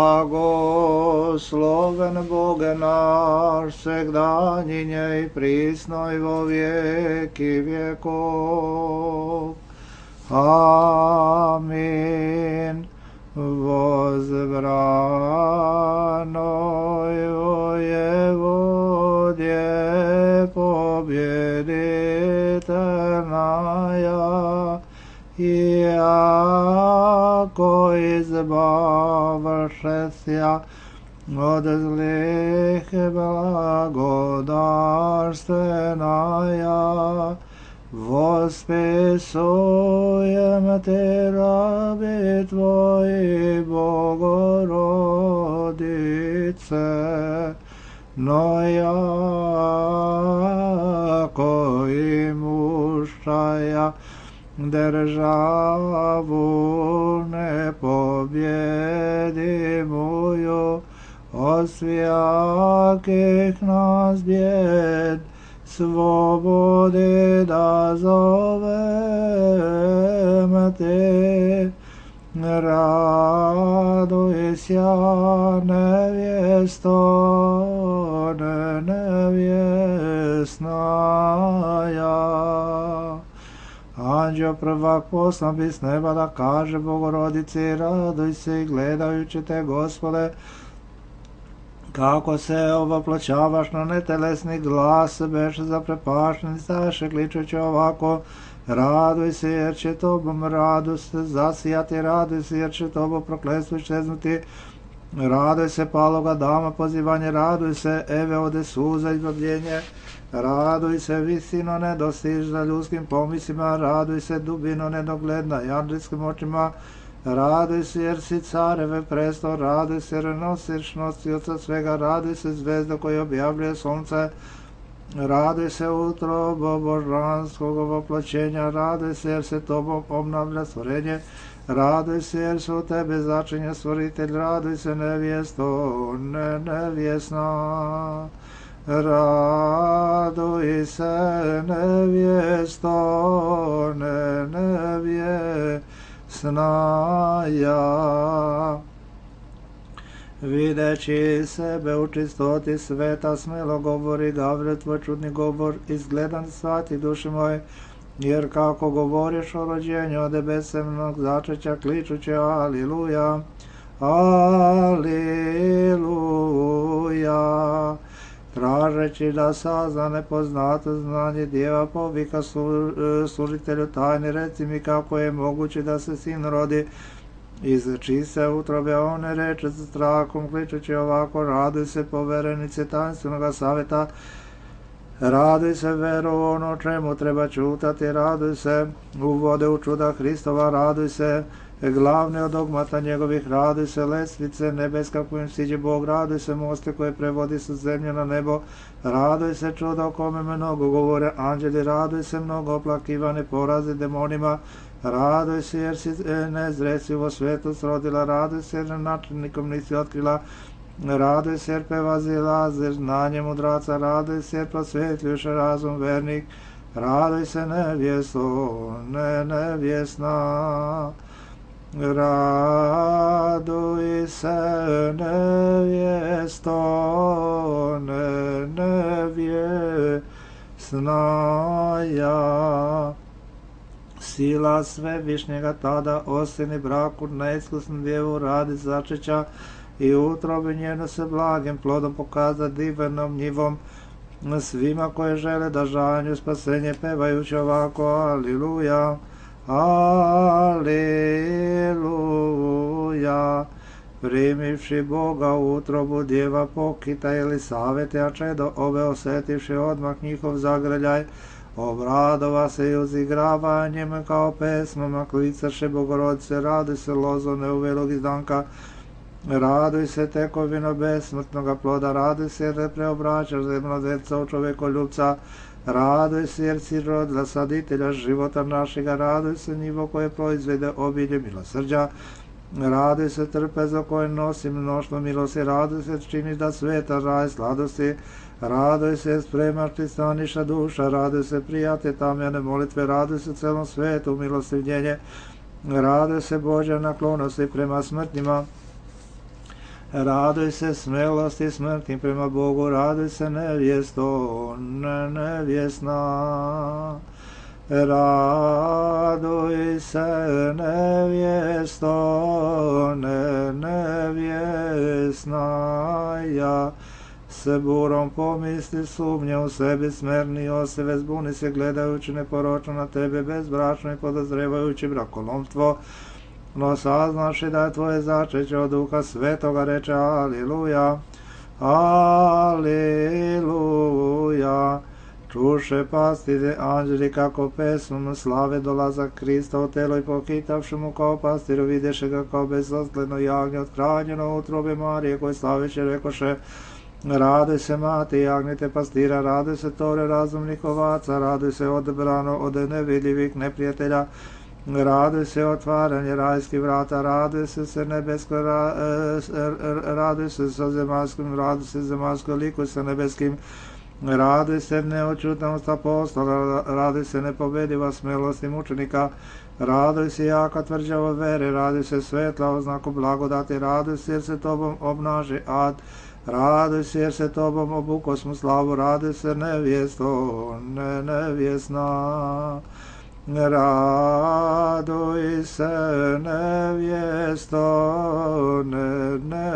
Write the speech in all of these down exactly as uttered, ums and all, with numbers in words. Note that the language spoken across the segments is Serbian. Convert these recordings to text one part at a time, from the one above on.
Blagosloven Boge naš, segdanjinje i prisno i vo vijeki vjekov. Amin. Возбранoj воеводje победительная, яко избавшеся от злых благодарственная, восписуем Те, раби Твои, Богородице, но яко имущая державу непобедимую, от всяких нас бед свободы да зовем Те. Радуйся, невесто невестная. Anđeo prvak poslan bi s neba da kaže Bogorodici, raduj se i gledajući Te, Gospode, kako se ovoploćavaš na netelesni glas, beše zaprepašten, staše kličući ovako, raduj se jer će Tobom radost zasijati, raduj se jer će Tobo prokletstvo iščeznuti, raduj se paloga dama pozivanje, raduj se Eve ode suza izbavljenje, raduj se visino nedostižna ljudskim pomislima, raduj se dubino nedogledna i anđelskim očima, raduj se jer si careve presto, raduj se jer nosiš nosioca svega, raduj se zvezda koja objavljuje sunce, raduj se utrobo božanskog ovoploćenja, raduj se jer se Tobom obnavlja stvorenje, raduj se jer su u Tebe začinje stvoritelj, raduj se nevjesto ne nevjesna. Raduj se nevjesto ne nevjesnaja. Videći sebe u čistoti sveta, smelo govori Gavriel tvoj čudni govor, izgledan svati duši moje, jer kako govoriš o rođenju od nebesemnog začeća, kličući aliluja, aliluja. Tražeći da sazna nepoznato znanje djeva, povika služitelju tajni, reci mi kako je moguće da se sin rodi iz čiste utrobe, a on ne reče sa strahom, kličući ovako, raduj se poverenice tajnstvenog savjeta, raduj se vero u ono čemu treba čutati, raduj se uvode u čuda Hristova, raduj se glavne od dogmata njegovih, raduj se lestvice nebeska kojim siđe Bog, raduj se moste koje prevodi sa zemlje na nebo, raduj se čuda o kome mnogo govore anđeli, raduj se mnogo oplakivane porazi demonima, raduj se jer si nezresivo svetu srodila, raduj se jer načelnikom nisi otkrila, raduj se jer prevazilaziš znanje mudraca, raduj se jer prosvjetljuješ razum vernik, raduj se nevjesto ne nevjesna. Raduj se nevjesto ne nevjesnaja. Sila Svevišnjega tada ostini braku neiskusnu djevu radi začeća i utrobi njenu se blagim plodom pokaza divnom njivom svima koje žele da žanju spasenje pevajući ovako aliluja. Aleluja. Primivši Boga u utrobu djeva pokita Elisavete, a čedo ove osjetivši odmah njihov zagrljaj, obradova se i uzigravanjem kao pesmama klicaše Bogorodice, raduj se lozo neuvelog izdanka, raduj se tekovino besmrtnoga ploda, raduj se jer preobraćaš zemlodevca u čovekoljubca, raduj se jer si rodila saditelja života našega, raduj se njivo koje proizvede obilje milosrđa, raduj se trpezo koje nosi mnoštvo milosti, raduj se čini da sveta raj sladosti, raduj se spremaš ti staniša duša, raduj se prijate tamjane molitve, raduj se celom svetu milostivljenje, raduj se Božja naklonosti prema smrtnima, Raduj se smelosti smrtnim prema Bogu, raduj se nevjesto, ne, nevjesna. Raduj se nevjesto, ne, nevjesna. Ja se burom pomisli, sumnje u sebi, smerni osebe, zbuni se gledajući neporočno na tebe, bezbračno i podozrevajući brakolomstvo. No saznaši da je tvoje začeće od Duha Svetoga, reče Aliluja, Aliluja. Čuše pastire anđeli kako pesmom slave dolazak Krista u telo i pokitavši mu kao pastiru videše ga kao bezosledno jagnje othranjeno utrobe Marije koje slaveće rekoše: Raduj se mati jagnjete pastira, raduj se tore razumnih ovaca, raduj se odabrano od nevidljivih neprijatelja, raduj se otvaranje rajskih vrata, raduj se se nebesko, ra, raduj se sa zemaljskim, raduj se zemaljsko liku sa nebeskim, raduj se neočutnost apostola, raduj se nepobediva smelosti mučenika, raduj se jaka tvrđava vere, raduj se svetla oznaku blagodati, raduj se jer se tobom obnaži ad, raduj se jer se tobom obukosmu slavu, raduj se nevjesto, ne nevjesna. Raduj se nevjesto, ne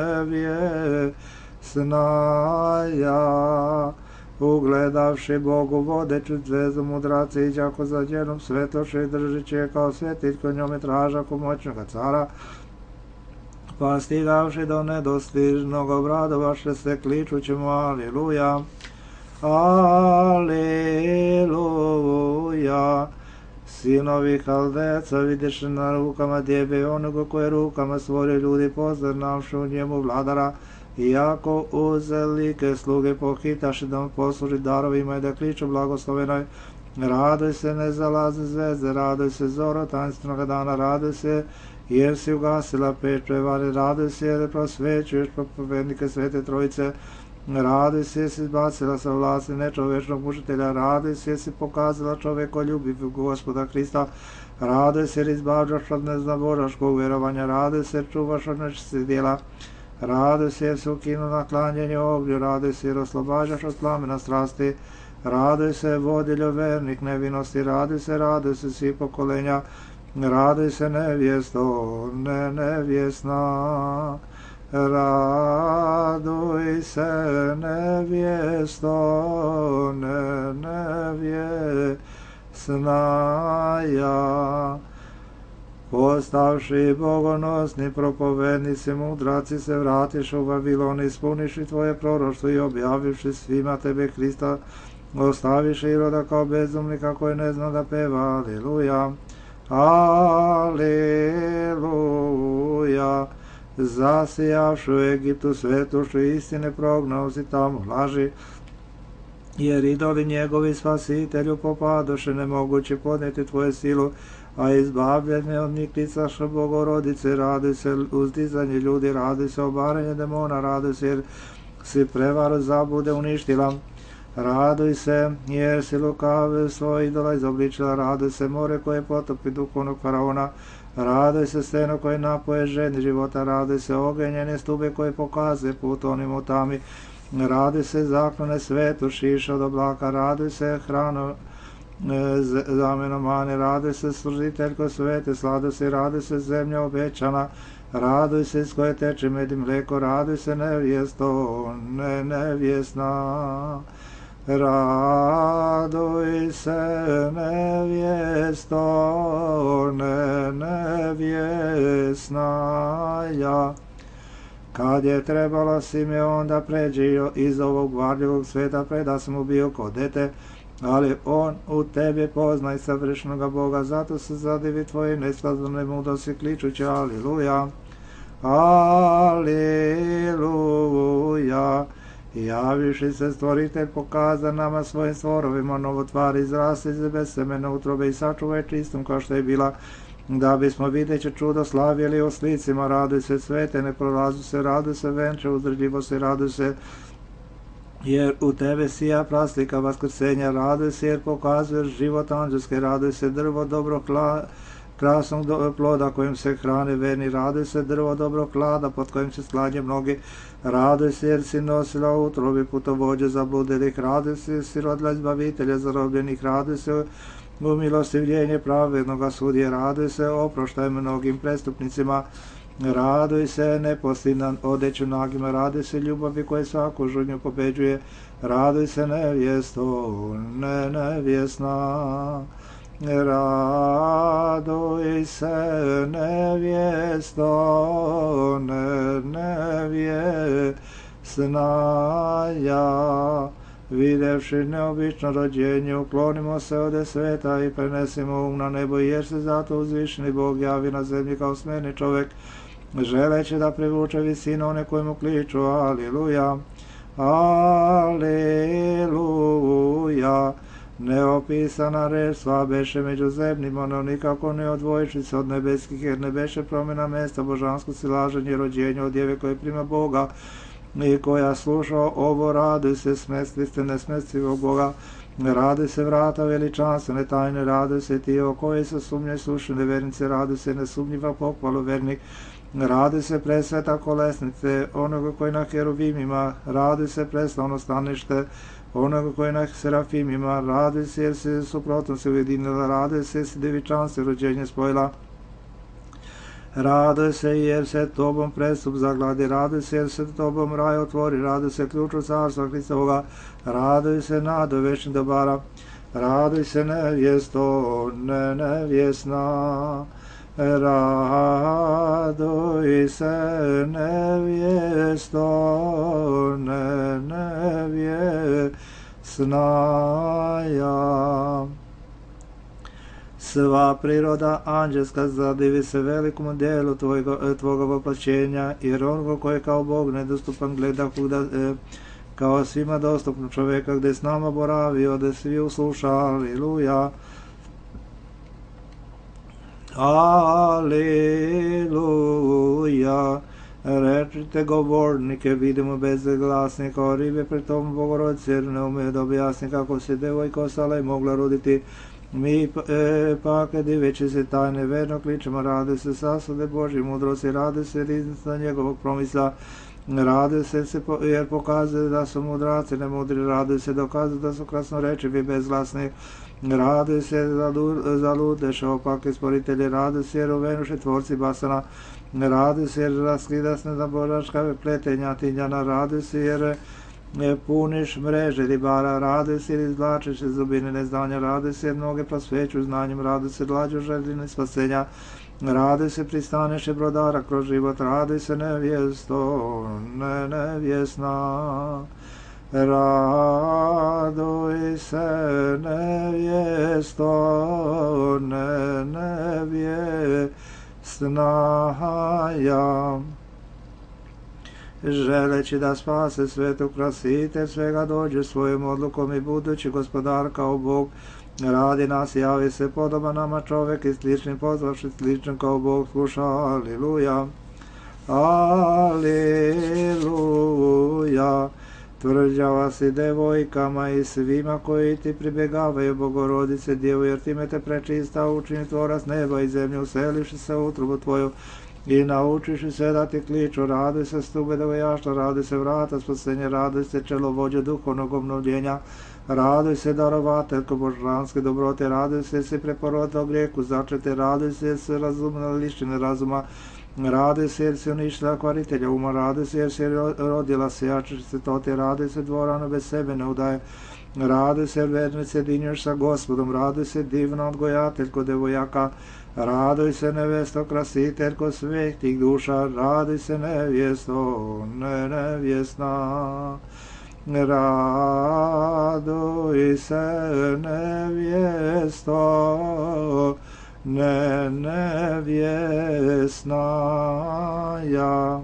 nevjesna. Ja ugledavši Bogu vodeću zvezdu mudraci i đako za djenom svetoše i držići je kao svetilj ko njome tražaku moćnoga cara, pa stigavši do nedostižnog obradovaše se kličući mu Aliluja, Aliluja. Sinovi Haldeca vidješe na rukama djebe onoga koje rukama stvorio ljudi, poznavši u njemu vladara, iako uzelike sluge pohitaše da mu posluži darovima i da kliču blagoslovenoj. Raduj se nezalazne zvezde, raduj se zoro tainstvenog dana, raduj se jer si ugasila peć prevare, raduj se jer prosvećuješ propovednike Svete Trojice, raduj se jer si izbacila sa vlasti nečovečnog mučitelja, raduj se jer si pokazala čovekoljubiv Gospoda Krista, raduj se jer izbavljaš od neznaboraškog vjerovanja, raduj se jer čuvaš od nečistih djela, raduj se jer si ukinu na klanjanje ognju, raduj se jer oslobađaš od plamena strasti, raduj se vodiljo vernih nevinosti, raduj se, raduj se svi pokolenja, raduj se nevjesto, ne nevjesna. Raduj se nevjesto, ne nevjesna. Ja postavši bogonosni propovednici mudraci se vratiš u Vavilon, ispuniši tvoje proroštvo i objavivši svima tebe Krista, ostaviš Iroda kao bezumnika koji ne zna da peva. Aliluja, Aliluja. Zasijavši u Egiptu svetošću istine, prognao si tamo laži, jer idoli njegovi spasitelju popadoše, nemogući podnijeti tvoje silu, a izbavljanje od njih klicaše Bogorodice. Raduj se uzdizanje ljudi, raduj se obaranje demona, raduj se jer si prevaru zabude uništila, raduj se jer si lukave svoje idola izobličila, raduj se more koje potopi duhovnog faraona, raduj se steno koje napoje ženi života, raduj se ogenjene stube koje pokazuje put onim u tami, raduj se zaklone svetu šiša od oblaka, raduj se hrano zamenomane, raduj se služiteljko svete sladosti, raduj se zemlja obećana, raduj se iz koje teče med i mleko, raduj se nevjesto, ne nevjesna. Raduj se nevjesto, ne nevjesna. Ja. Kad je trebalo Simeon da pređe iz ovog varljivog sveta, preda sam mu bio ko dete, ali on u tebi poznaj savršenoga Boga, zato se zadivi tvoje neskladne mudrosti kličući Aliluja, Aliluja. Javiši se stvoritelj pokaza nama svojim stvorovima, novotvar izrasti iz bez semena utrobe i sačuvaj čistom kao što je bila, da bismo videći čudo slavili u slicima. Raduj se svete, ne prolazu se, raduj se venče uzdržljivo se, raduj se jer u tebe sija praslika vaskrsenja, raduj se jer pokazuješ život anđelske, raduj se drvo dobro krasnog do, ploda kojim se hrane verni, raduj se drvo dobrog klada pod kojim se sklanje mnogi, raduj se jer si nosila u utrobi putovođe zabludelih, raduj se jer si rodila izbavitelja zarobljenih, raduj se u milostivljenje pravednoga sudije, raduj se oproštaj mnogim prestupnicima, raduj se neposljednan odeću nagima, raduj se ljubavi koje svaku žudnju pobeđuje, raduj se nevjesto, ne nevjesna, raduj se nevjesto, ne nevjesna, ja. Videvši neobično rođenje, uklonimo se ode sveta i prenesimo um na nebo, jer se zato uzvišeni Bog javi na zemlji kao smjerni čovjek, želeći da privuče visinu one kojemu kliču, aliluja, aliluja. Neopisana reč sva beše među zemljima, ono nikako ne odvojiši se od nebeskih, jer ne beše promjena mesta božansko silaženje i rođenje od djeve koje prima Boga, i koja sluša ovo, raduj se smestli ste nesmestivog Boga, raduj se vrata veličanstvene tajne, raduj se ti o koji se sumnjaj slušane vernice, raduj se nesumnjiva pohvalu vernik, raduj se presveta kolesnice onoga koji na heruvimima, raduj se preslavno stanište onoga koji na serafimima, raduj se jer se suprotno se ujedinila, raduj se jer si devičanstvo rođenje spojila, raduj se jer se tobom prestup zagladi, raduj se jer se tobom raj otvori, raduj se ključu carstva Hristovoga, raduj se nado večnih dobara, raduj se nevjesto, ne nevjesna, raduj se nevjesto, ne nevjesna, ja. Sva priroda anđelska zadivi se velikom djelu tvojega, tvoga voplaćenja, jer onoga koji je kao Bog nedostupan gleda kuda, e, kao svima dostupno čovjeka, gdje s nama boravio, gdje svi usluša, aliluja, aliluja. Rečite govornike, vidimo bezglasni kao ribe, pri tom Bogorodice, jer ne ume da objasni kako se devojka ostala i mogla roditi. Mi e, pak diveći se tajne verno kličemo, rade se sasude Božje mudrosti, rade se riznica njegovog promisla, rade se, se po, jer pokazuje da su mudraci nemudri, rade se dokazuje da su krasnorečivi bezglasni, rade se za ludeše opake sporitelje, rade se jer uvenuše tvorci basana, rade se jer raskidasne za božačka pletenja tinjana, rade se jer puniš mreže ribara, rade se ili izvlačiš iz zubine neznanja, rade se mnoge prosveću znanjem, rade se glađu željine spasenja, rade se pristaneše brodara kroz život, rade se nevjesto, ne nevjesna, raduj se nevjesto, ne nevjesna, ja. Želeći da spase svetu krasite svega dođe svojom odlukom i budući gospodar kao Bog radi nas, javi se podoba nama čovjek i slični pozvaši sličan kao Bog sluša, aliluja, aliluja. Tvrđava si devojkama i svima koji ti pribjegavaju, Bogorodice Djevu, jer time te prečista učini tvorac neba i zemlje, useliši se u utrubu tvoju i naučiš se da ti kliču, radi se stube devojaštva, radi se vrata spasenja, radi se čelovođe duhovnog obnovljenja, radi se darovateljko božanske dobrote, radi se si preporodila u grijehu začete, radi se jer se razumna lištine razuma, radi se jer se uništila kvaritelja uma, radi se jer se rodila sejačiš se tote, radi se dvorano bez sebe ne udaje, radi se vernice dinješ sa Gospodom, radi se divna odgojateljko devojaka, raduj se nevesto krasiteljko svih tih duša, raduj se nevjesto, ne nevjesna, raduj se nevjesto, ne nevjesna, ja.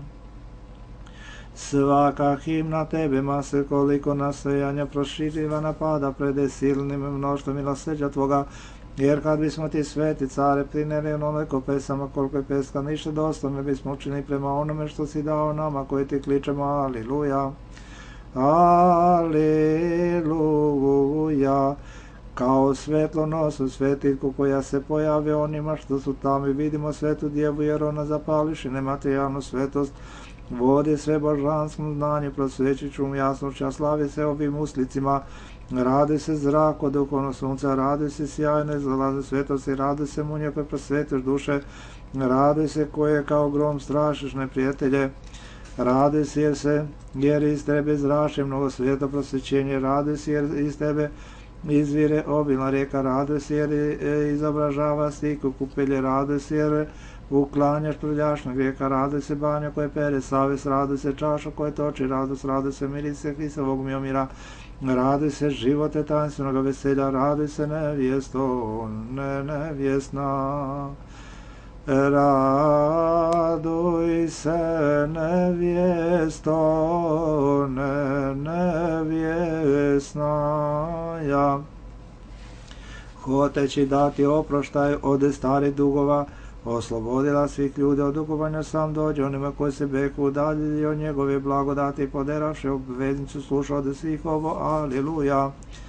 Svaka himna tebe, mase, koliko nastojanja proširiva napada pred silnim mnoštvom milosrđa tvoga, jer kad bismo ti sveti care prineli onoliko pesama koliko je peska ništa dosta ne bismo učinili prema onome što si dao nama koji ti kličemo, aliluja, aliluja. kao svetlo nosu svetiljku koja se pojave onima što su tamo i vidimo svetu djevu jer ona zapališi nematerijalnu svetost, vodi sve božanskom znanju, prosvećit ću mu jasnoća, slavi se ovim uslicima, radi se zrak od duhovnog sunca, radi se sjajne zalaze svetosti, radi se munje koje prosvetiš duše, radi se koje kao grom strašiš neprijatelje, radi se jer se, jer iz tebe zraše mnogo sveta prosvećenje, radi se jer iz tebe izvire obilna rijeka, radi se jer izobražava stiku kupelje, radi se jer uklanjaš prljašnog rijeka, radi se banja koje pere savest, radi se čaša koje toči radost, radi se mirise Hristovog miomira, radi se živote tanstvenoga veselja, radi se nevjesto, ne nevjesna. Raduj se nevjesto, ne nevjesna ja. Hoteći dati oproštaj od starih dugova, oslobodila svih ljudi od dugovanja, sam dođe onima koji se beku udaljili od njegove blagodati, poderavši obveznicu, sluša od svih ovo, aliluja,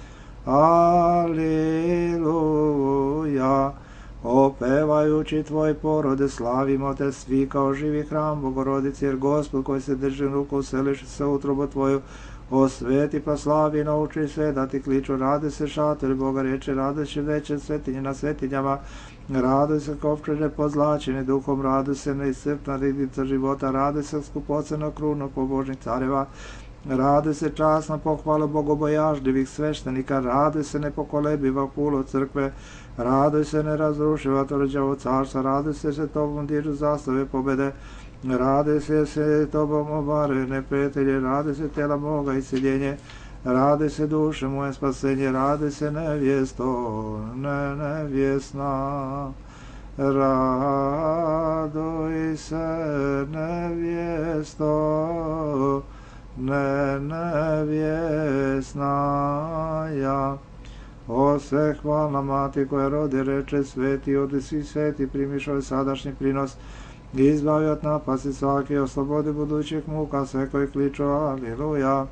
aliluja. Opevajući tvoj porode, slavimo te svi kao živi hram Bogorodice, jer Gospod koji se drži ruku useliši se utrobu tvoju, osveti pa slavi, nauči sve da ti kliču, rade se šatori Boga reče, rade se veće svetinje na svetinjama, rade se kovčeže pozlačene duhom, rade se neiscrpna ridnica života, rade se skupocena kruna pobožnih careva, rade se časna pohvala bogobojažljivih sveštenika, rade se nepokolebiva kulo crkve, rade se nerazrušiva tvrđavo carstva, rade se se tobom dižu zastave pobede, rade se se tobom obare neprijatelje, rade se tela moga isceljenje, rade se duše moje spasenje, rade se nevjesto, ne nevjesna. Raduj se nevjesto, ne nevjesna ja. O sve hvalna mati koja rodi reče sveti, odi svi sveti, primiš ovaj sadašnji prinos, izbavi od napasti svake, oslobodi budućih muka sve koji kliču aliluja,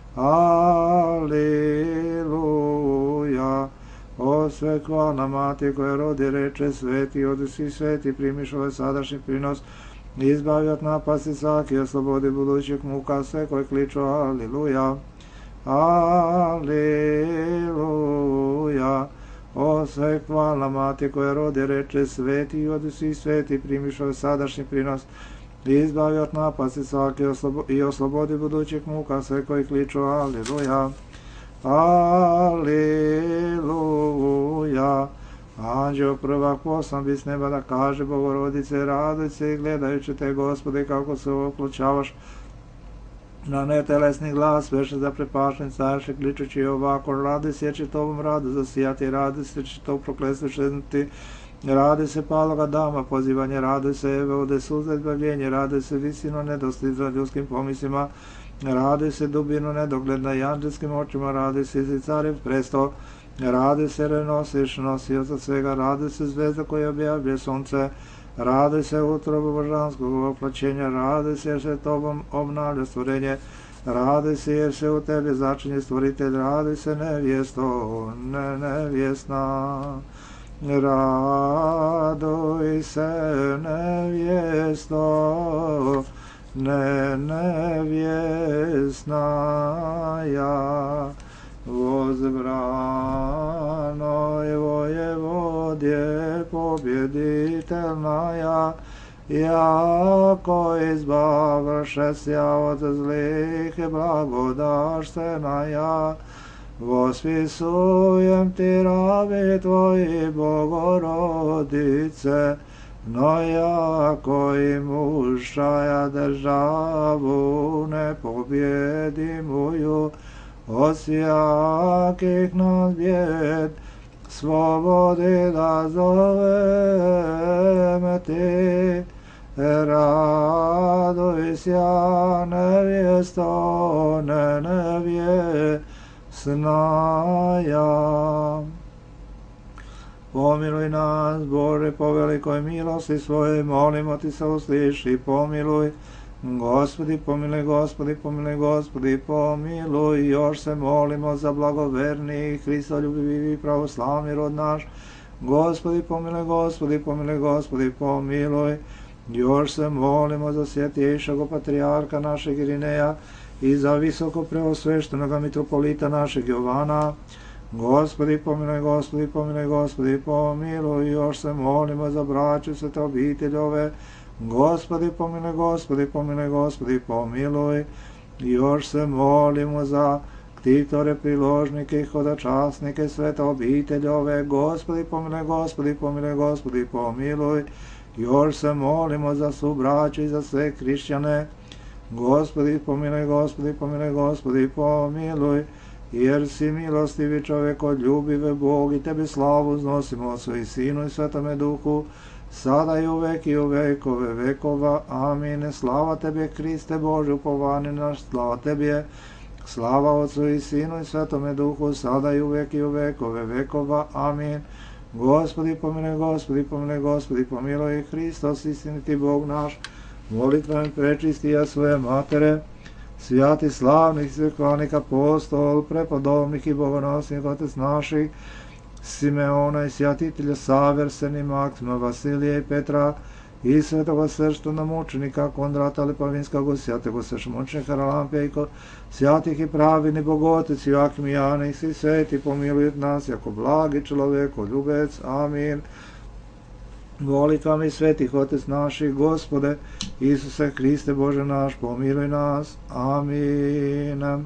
aliluja. O sve hvalna mati koja rodi reče sveti, odi svi sveti, primiš ovaj sadašnji prinos, izbavi od napasti svake, oslobodi budućih muka sve koji kliču aliluja, aliluja. O sve hvalna mati koja rodi reče sveti i od svih sveti primiš ovaj sadašnji prinos, izbavi od napasti svake i oslobodi budućih muka sve koji kliču aliluja, aliluja. Anđeo prvak poslan bi s neba da kaže Bogorodice, raduj se i gledajući te Gospode kako se opločavaš na netelesni glas, veše za prepašen carše, kličući ovako, radi se će tobom radu zasijati, radi se će to prokletstvo šeznuti, radi se paloga dama pozivanje, radi se eve ode suza izbavljenje, radi se visino nedostižno ljudskim pomislima, radi se dubino nedogled i anđelskim očima, radi se izicarev presto, radi se renosiš nosioca svega, radi se zvezda koja objavljuje sunce, radi se utrobu božanskog oplaćenja, radi se jer se tobom obnavlja stvorenje, radi se jer se u tebi začinje stvoritelj, radi se nevjesto, ne nevjesna. Raduj se nevjesto, ne nevjesna ja. Возбранoj vojevodje pobjeditelna ja, jako izbavše sja od zlih i blagodaštena ja. Vospisujem ti rabi tvoji Bogorodice, no jako i mušaja državu ne pobjedimuju, od sjakih nas bjed slobodi da zoveme ti. Raduj sja nevjesto, ne nevjesna ja. Pomiluj nas, Bože, po velikoj milosti svojoj, molimo ti se usliši, pomiluj Gospodi pomiluj, Gospodi pomiluj, Gospodi pomiluj, još se molimo za blagoverni, Hristoljubivi i pravoslavni rod naš. Gospodi pomiluj, Gospodi pomiluj, Gospodi pomiluj, još se molimo za svjetejšeg patrijarha našeg Irineja i za visoko preosveštenog mitropolita našeg Jovana. Gospodi pomiluj, Gospodi pomiluj, Gospodi pomiluj, još se molimo za braću svete obiteljove. Gospodi pomiluj, Gospodi pomiluj, Gospodi pomiluj, još se molimo za ktitore, priložnike i hodočasnike svete obiteljove. Gospodi pomiluj, Gospodi pomiluj, Gospodi pomiluj, još se molimo za svu braću i za sve hrišćane. Gospodi pomiluj, Gospodi pomiluj, Gospodi pomiluj, jer si milostivi čovjeko, ljubive Bog i tebi slavu uznosimo Otcu i Sinu i Svetome Duhu, sada i uvek i u vekove vekova. Amin. Slava tebi, Hriste Bože, upovani naš, slava tebi, slava Otcu i Sinu i Svetome Duhu, sada i uvek i u vekove vekova. Amin. Gospodi pomiluj, Gospodi pomiluj, Gospodi pomiluj, Hristos istiniti Bog naš, molitvama prečistija svoje matere, svijati slavnih sveklanih apostol, prepodobnih i bogonosnih otec naših, Simeona i svjatitelja Saverseni, Maksima, Vasilija i Petra, i svetoga srštana mučenika Kondrata Lepavinskog, svjatog sršmučnika Haralampijko, svjatih i pravini bogotec Joakim i Jana i svi sveti pomiluj nas, jako blagi čovjeko ljubec. Amin. Molitvama i svetih otec naših, Gospode, Isuse Hriste Bože naš, pomiluj nas. Amin.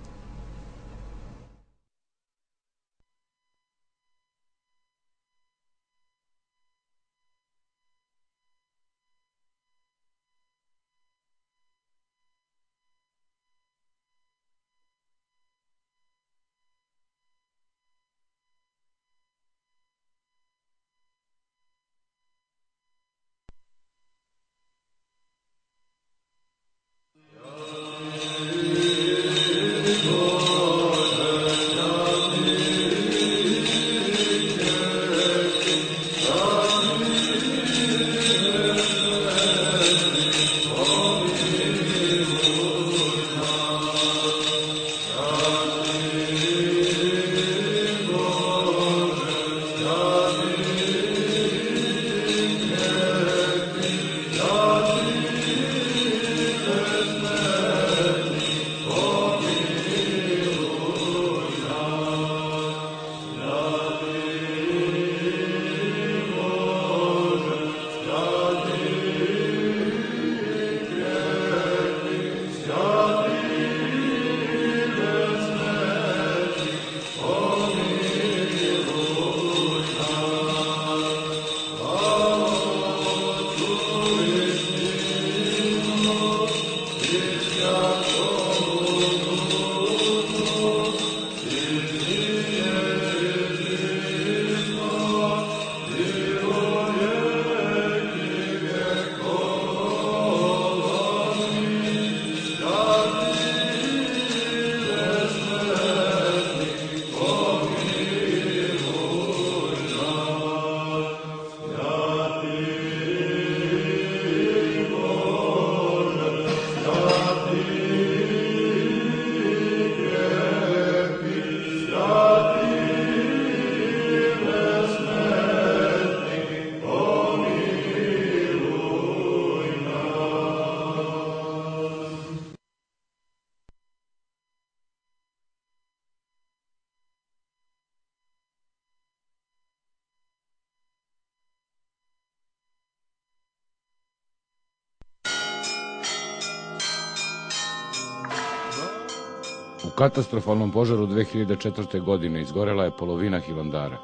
U katastrofalnom požaru dve hiljade četvrte. godine izgorela je polovina Hilandara.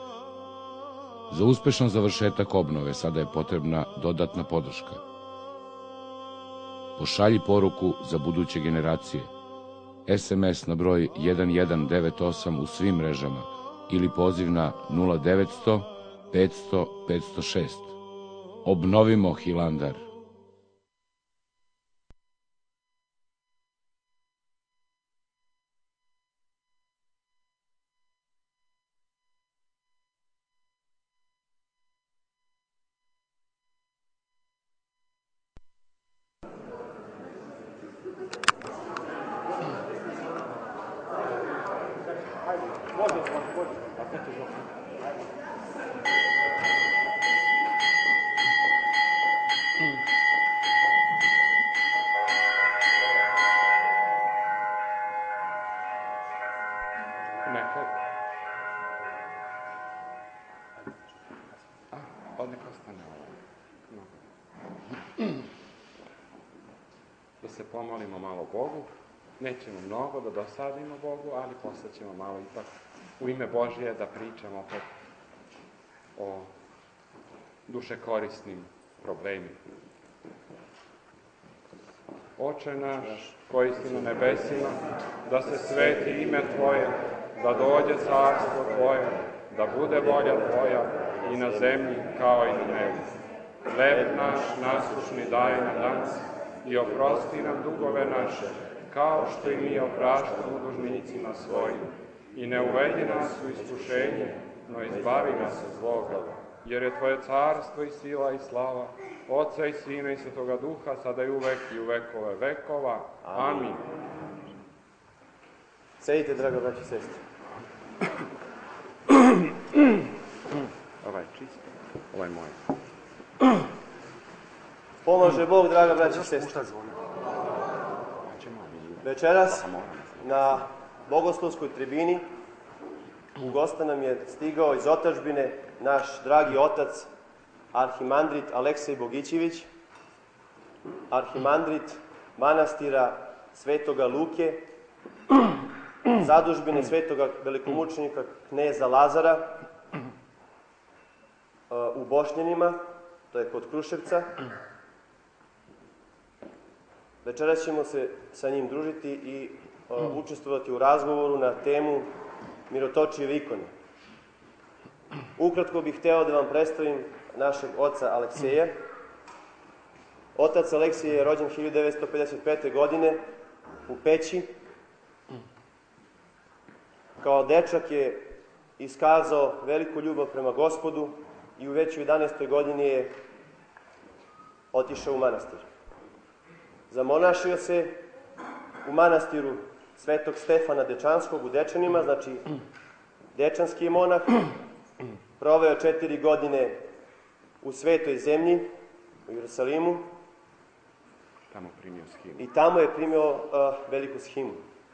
Za uspešan završetak obnove sada je potrebna dodatna podrška. Pošalji poruku za buduće generacije. es em es na broj jedan jedan devet osam u svim mrežama ili poziv na nula devetsto petsto petsto šest. Obnovimo Hilandar. Nekaj. A, odnek ostane ovo. Da se pomolimo malo Bogu. Nećemo mnogo da dosadimo Bogu, ali posle ćemo malo ipak u ime Božje da pričamo opet o dušekorisnim problemima. Oče naš, koji si na nebesima, da se sveti ime Tvoje, da dođe carstvo Tvoje, da bude volja Tvoja i na zemlji kao i na nebu. Hleb naš nasušni daj nam danas i oprosti nam dugove naše, kao što i mi opraštamo dužnicima svojim. I ne uvedi nas u iskušenje, no izbavi nas od zloga. Jer je Tvoje carstvo i sila i slava, Oca i Sina i Svetoga Duha, sada i uvek i u vekove vekova. Amin. Sedite, draga braći i sestre. Ovaj je čist, ovaj je moj. Pomaže Bog, draga braći i sestre. Večeras na Bogoslovskoj tribini u gosta nam je stigao iz otadžbine naš dragi otac arhimandrit Aleksej Bogićević, arhimandrit manastira Svetoga Luke, zadužbine Svetoga velikomučenika kneza Lazara u Bošnjanima, to je kod Kruševca. Večeras ćemo se sa njim družiti i učestvovati u razgovoru na temu Mirotočijeve ikone. Ukratko bih hteo da vam predstavim našeg oca Alekseja. Otac Aleksej je rođen hiljadu devetsto pedeset pete. godine u Peći. Kao dečak je iskazao veliku ljubav prema Gospodu i u već u jedanaestoj godini je otišao u manastir. Zamonašio se u manastiru Svetog Stefana Dečanskog u Dečanima, znači dečanski je monah. Proveo četiri godine u Svetoj zemlji, u Jerusalimu. Tamo primio shimu. I tamo je primio uh, veliku shimu.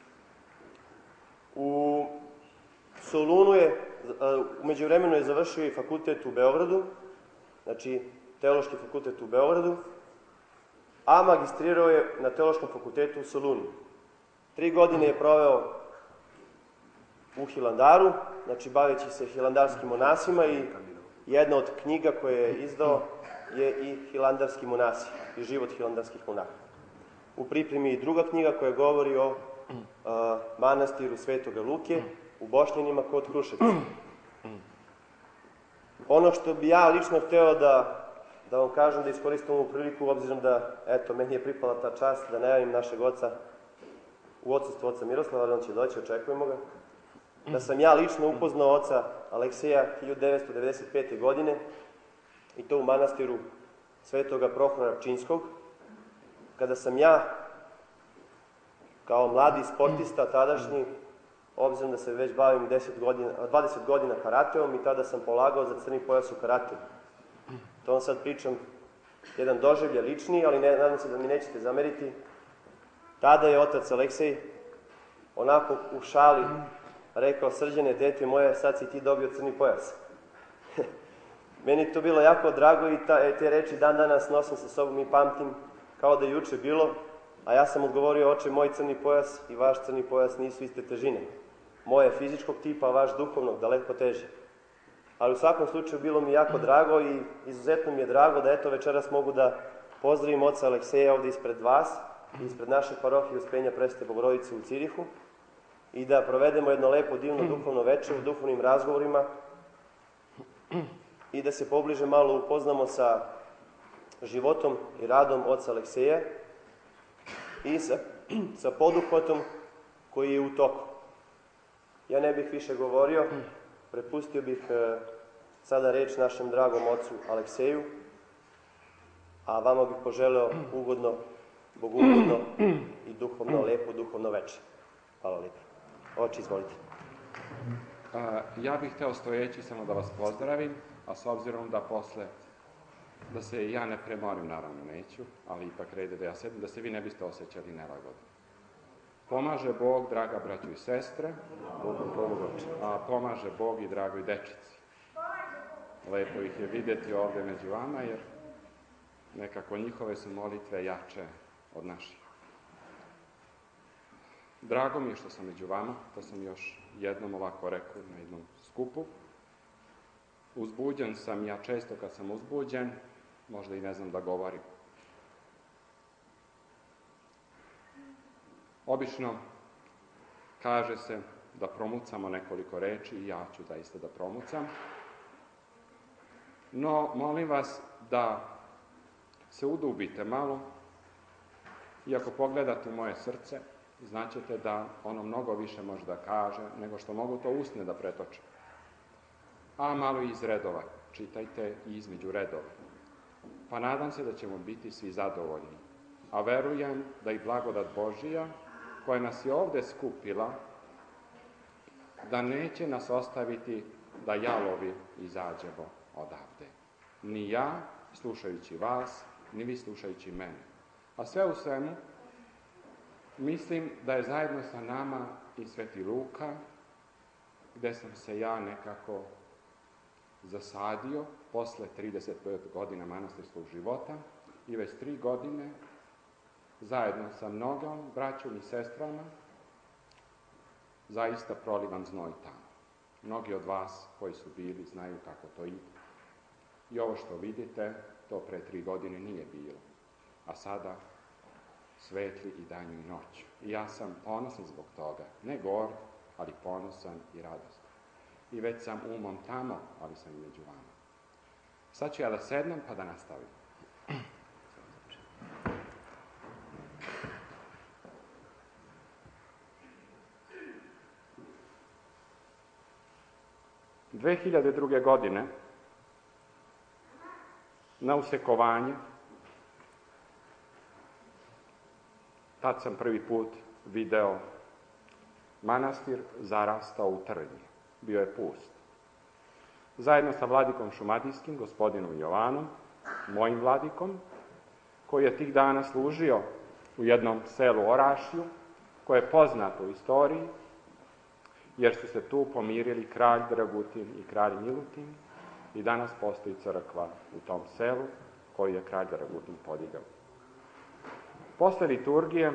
U Solunu je, uh, umeđu vremenu je završio i fakultet u Beogradu, znači teološki fakultet u Beogradu, a magistrirao je na teološkom fakultetu u Solunu. Tri godine je proveo u Hilandaru, znači baveći se hilandarskim monasima, i jedna od knjiga koje je izdao je i Hilandarski monasi i život hilandarskih monaha. U pripremi i druga knjiga koja govori o a, manastiru Svetoga Luke u Bošnjanima kod Kruševca. Ono što bi ja lično hteo da, da vam kažem, da iskoristim ovu priliku, obzirom da, eto, meni je pripala ta čast da najavim našeg oca u odsustvu oca Miroslava, ali on će doći, očekujemo ga, da sam ja lično upoznao oca Alekseja hiljadu devetsto devedeset pete. godine i to u manastiru Svetoga Prohora Pčinjskog, kada sam ja, kao mladi sportista tadašnji, obzirom da se već bavim deset godina, dvadeset godina karateom, i tada sam polagao za crni pojas u karateu. To vam sad pričam jedan doživlje lični, ali ne, nadam se da mi nećete zameriti. Tada je otac Aleksej onako u šali rekao: Srđane, dete moje, sad si ti dobio crni pojas. Meni to bilo jako drago i ta, te reči dan danas nosim sa sobom i pamtim kao da je juče bilo, a ja sam odgovorio: oče, moj crni pojas i vaš crni pojas nisu iste težine. Moje fizičkog tipa, a vaš duhovnog, daleko teže. Ali u svakom slučaju bilo mi jako drago i izuzetno mi je drago da eto večeras mogu da pozdravim oca Alekseja ovde ispred vas, ispred naše parohije Uspenja Presvete Bogorodice u Cirihu, i da provedemo jedno lepo, divno duhovno večer u duhovnim razgovorima i da se pobliže malo upoznamo sa životom i radom oca Alekseja i sa, sa poduhvatom koji je u toku. Ja ne bih više govorio, prepustio bih e, sada reč našem dragom ocu Alekseju, a vama bih poželeo ugodno, bogugodno i duhovno, lepo duhovno večer. Hvala lijepo. Oči, izvolite. Ja bih hteo stojeći samo da vas pozdravim, a s obzirom da posle, da se ja ne premorim, naravno neću, ali ipak rede da ja sedim, da se vi ne biste osjećali nelagodno. Pomaže Bog, draga braćo i sestre, a pomaže Bog i dragoj dečici. Lepo ih je vidjeti ovde među vama, jer nekako njihove su molitve jače od naših. Drago mi je što sam među vama, to sam još jednom ovako rekao na jednom skupu. Uzbuđen sam, ja često kad sam uzbuđen, možda i ne znam da govorim. Obično kaže se da promucamo nekoliko reči i ja ću zaista da promucam. No, molim vas da se udubite malo i ako pogledate u moje srce, znaćete da ono mnogo više može da kaže nego što mogu to usne da pretoče. A malo iz redova, čitajte i između redova. Pa nadam se da ćemo biti svi zadovoljni. A verujem da i blagodat Božija, koja nas je ovde skupila, da neće nas ostaviti da jalovi izađemo odavde. Ni ja, slušajući vas, ni vi slušajući mene. A sve u svemu, mislim da je zajedno sa nama i Sveti Luka, gde sam se ja nekako zasadio posle trideset pet godina manastirskog života i već tri godine zajedno sa mnogom braćom i sestrama zaista prolivam znoj tamo. Mnogi od vas koji su bili znaju kako to ide. I ovo što vidite, to pre tri godine nije bilo. A sada svetli i danju i noću. I ja sam ponosan zbog toga. Ne gord, ali ponosan i radostan. I već sam umom tamo, ali sam i među vama. Sad ću ja da sednem pa da nastavim. dve hiljade druge. godine na usekovanje, tad sam prvi put video manastir zarastao u trnje. Bio je pust. Zajedno sa vladikom šumadijskim, gospodinom Jovanom, mojim vladikom, koji je tih dana služio u jednom selu Orašju, koje je poznato u istoriji, jer su se tu pomirili kralj Dragutin i kralj Milutin i danas postoji crkva u tom selu koju je kralj Dragutin podigao. Posle liturgije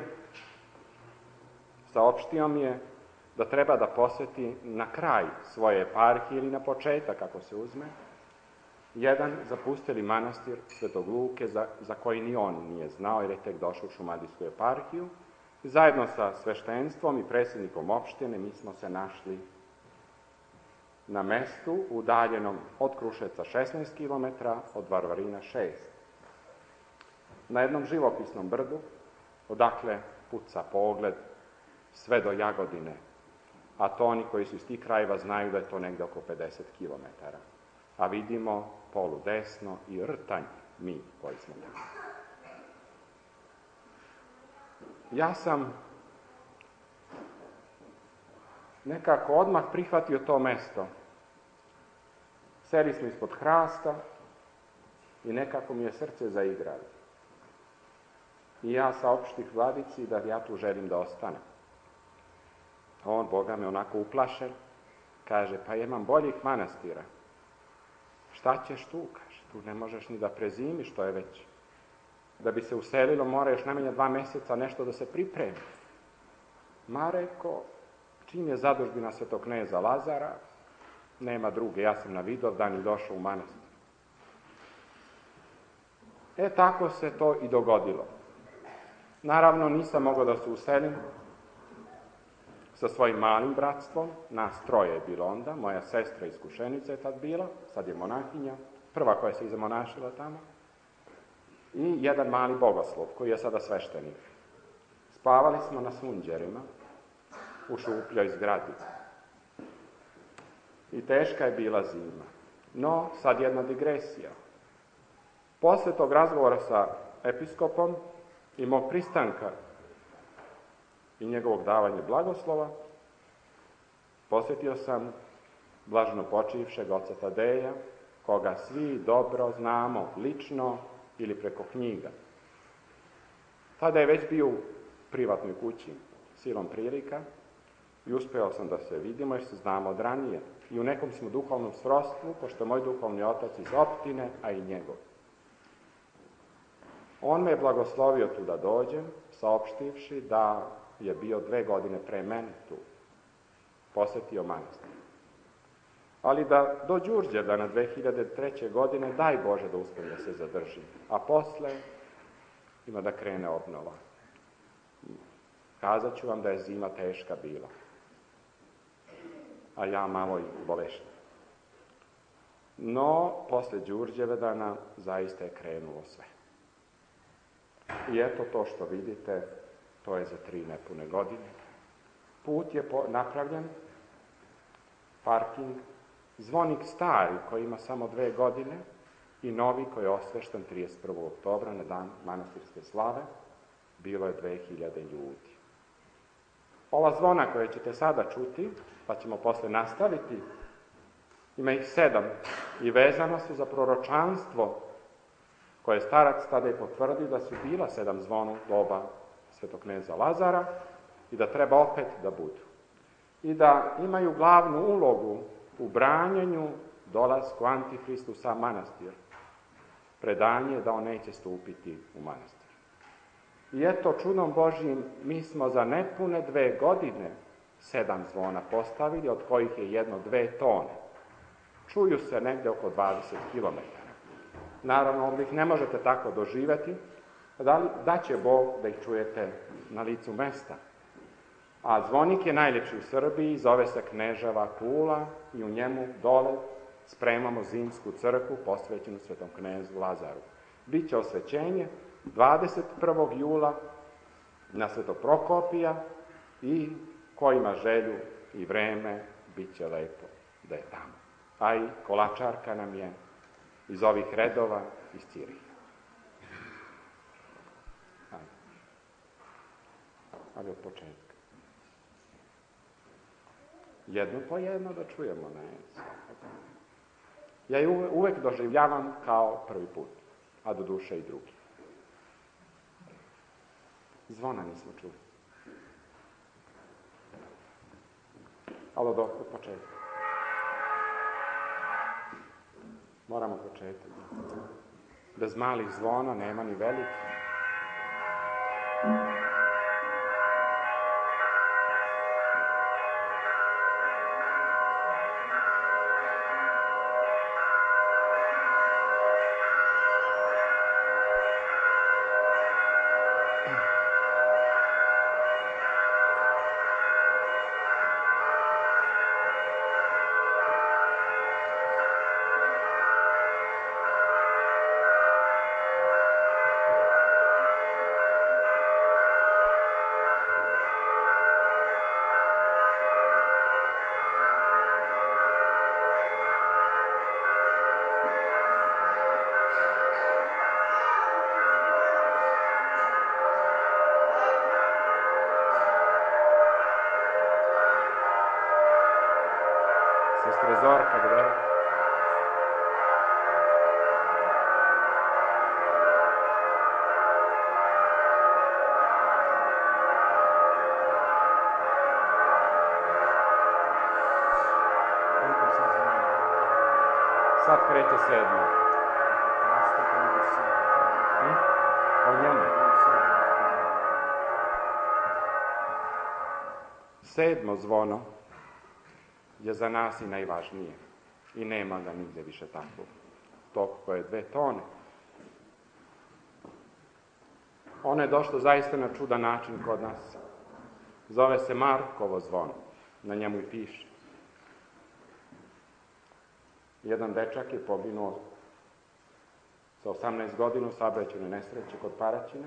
saopštio mi je da treba da posveti na kraj svoje eparhije ili na početak, kako se uzme, jedan zapustili manastir Svetog Luke, za, za koji ni on nije znao, jer je tek došao u šumadijsku eparhiju. Zajedno sa sveštenstvom i predsjednikom opštine mi smo se našli na mestu udaljenom od Kruševca šesnaest kilometara, od Varvarina šest. Na jednom živopisnom brdu, odakle puca pogled sve do Jagodine, a to oni koji su iz tih krajeva znaju da je to negde oko pedeset kilometara. A vidimo polu desno i Rtanj, mi koji smo tamo. Ja sam nekako odmah prihvatio to mesto. Seli smo ispod hrasta i nekako mi je srce zaigralo. I ja saopštih vladici da ja tu želim da ostanem. On, Boga me onako uplašen, kaže, pa imam boljih manastira. Šta ćeš tu, kaže, tu ne možeš ni da prezimiš, to je već. Da bi se uselilo, mora još najmanje dva meseca nešto da se pripremi. Ma reko, čim je zadužbina svetog kneza Lazara, nema druge, ja sam na Vidovdan i došao u manastir. E, tako se to i dogodilo. Naravno, nisam mogao da se uselim sa svojim malim bratstvom, nas troje je bilo onda, moja sestra iz Kušenice je tad bila, sad je monahinja, prva koja se izamonašila tamo, i jedan mali bogoslov, koji je sada sveštenik. Spavali smo na sunđerima, u šupljoj zgradi. I teška je bila zima. No, sad jedna digresija. Posle tog razgovora sa episkopom i mog pristanka i njegovog davanja blagoslova, posjetio sam blaženo počivšeg oca Tadeja, koga svi dobro znamo lično ili preko knjiga. Tada je već bio u privatnoj kući, silom prilika, i uspeo sam da se vidimo jer se znamo od ranije. I u nekom smo duhovnom srodstvu, pošto je moj duhovni otac iz opštine, a i njegov. On me je blagoslovio tu da dođem, saopštivši da je bio dve godine pre mene tu, posetio manastir. Ali da do Đurđevdana dve hiljade treće. godine, daj Bože da uspem da se zadržim, a posle ima da krene obnova. Kazat ću vam da je zima teška bila, a ja malo i bolešna. No, posle Đurđevdana zaista je krenulo sve. I eto to što vidite, to je za tri nepune godine. Put je napravljen, parking, zvonik stari koji ima samo dve godine i novi koji je osvešten trideset prvog oktobra na dan manastirske slave, bilo je dve hiljade ljudi. Ova zvona koje ćete sada čuti, pa ćemo posle nastaviti, ima ih sedam i vezana su za proročanstvo koje je starac tada i potvrdio da su bila sedam zvona doba svetog kneza Lazara i da treba opet da budu. I da imaju glavnu ulogu u branjenju dolasku Antihristusa manastir. Predanje je da on neće stupiti u manastir. I eto, čudom Božijim, mi smo za nepune dve godine sedam zvona postavili, od kojih je jedno dve tone. Čuju se negde oko dvadeset kilometara. Naravno, ovdje ih ne možete tako doživeti, da će Bog da ih čujete na licu mesta. A zvonik je najljepši u Srbiji, zove se Kneževa kula i u njemu dole spremamo zimsku crkvu posvećenu svetom knezu Lazaru. Biće osvećenje dvadeset prvog jula na Svetog Prokopija i ko ima želju i vreme, bit će lepo da je tamo. A i kolačarka nam je iz ovih redova iz Ciriha. Ali od početka. Jedno po jedno da čujemo, ne? Ja je uvek doživljavam kao prvi put, a do duše i drugi. Zvona nismo čuli. Ali od početka. Moramo početi. Bez malih zvona nema ni velikih. Sestra Zorka, gde? Sad kreće sedmo. O njemu. Sedmo zvono je za nas i najvažnije. I nema ga nigde više takvog. To koje je dve tone. Ono je došlo zaista na čudan način kod nas. Zove se Markovo zvono. Na njemu i piše. Jedan dečak je poginuo sa osamnaest godina u saobraćajnoj nesreći kod Paraćina.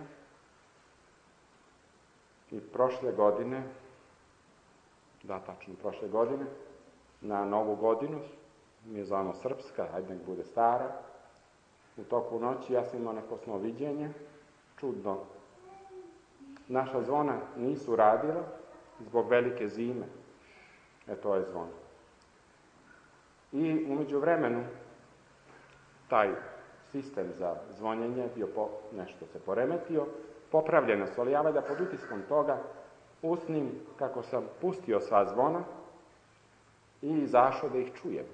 I prošle godine, da tačno prošle godine, na Novu godinu, mi je zvano Srpska, hajde nek bude stara, u toku noći ja sam imao neko snoviđenje, čudno. Naša zvona nisu radila zbog velike zime. E, to je zvon. I umeđu vremenu taj sistem za zvonjenje bio po, nešto se poremetio, popravljene su, ali ja valjda pod utiskom toga usnim kako sam pustio sva zvona i izašao da ih čujem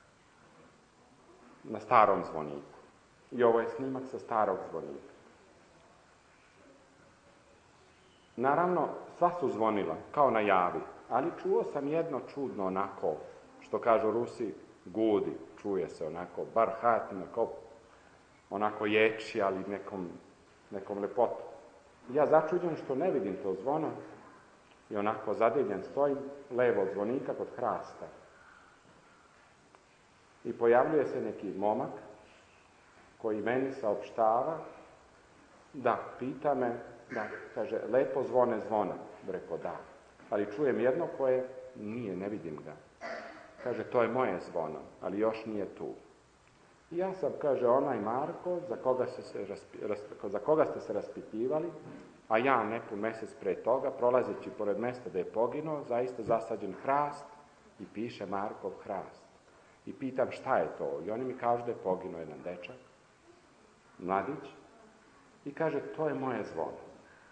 na starom zvoniku. I ovo je snimak sa starog zvonika. Naravno, sva su zvonila, kao na javi, ali čuo sam jedno čudno onako, što kažu Rusi, gudi, čuje se onako, bar hatno, kao onako ječi, ali nekom, nekom lepotu. Ja začuđen što ne vidim to zvono i onako zadivljen stojim levo od zvonika kod hrasta. I pojavljuje se neki momak koji meni saopštava da pita me, da, kaže, lepo zvone zvona. Rekao, da, ali čujem jedno koje nije, ne vidim ga. Kaže, to je moje zvono, ali još nije tu. I ja sam, kaže, onaj Marko, za koga, se se raspi, ras, za koga ste se raspitivali, a ja nepun mesec pre toga, prolazeći pored mesta da je poginuo, zaista zasađen hrast i piše Markov hrast. I pitam šta je to? I oni mi kažu da je poginuo jedan dečak, mladić, i kaže, to je moje zvono.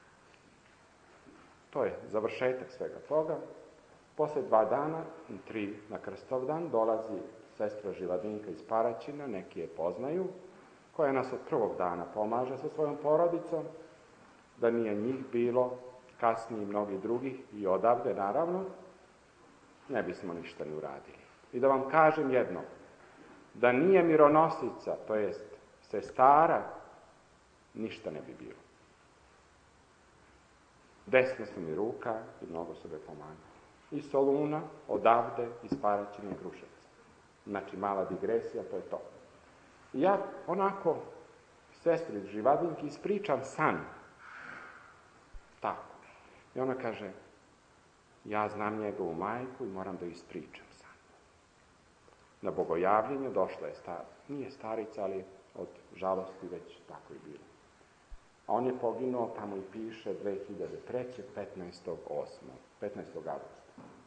To je završetak svega toga. Posle dva dana, tri na Krstovdan, dolazi sestra Živadinka iz Paraćina, neki je poznaju, koja nas od prvog dana pomaže sa svojom porodicom, da nije njih bilo, kasnije i mnogi drugih, i odavde, naravno, ne bismo ništa ni uradili. I da vam kažem jedno, da nije mironosica, to jest sestara, ništa ne bi bilo. Desna su mi ruka i mnogo su me pomagali. Iz Soluna, odavde, iz Paraćina i Kruševca. Znači, mala digresija, to je to. I ja onako sestri Živadinki ispričam san. Tako. I ona kaže, ja znam njegovu majku i moram da ispričam san. Na bogojavljenje došla je stara. Nije starica, ali od žalosti već tako i bilo. A on je poginuo, tamo i piše, dve hiljade treće. petnaestog avgusta.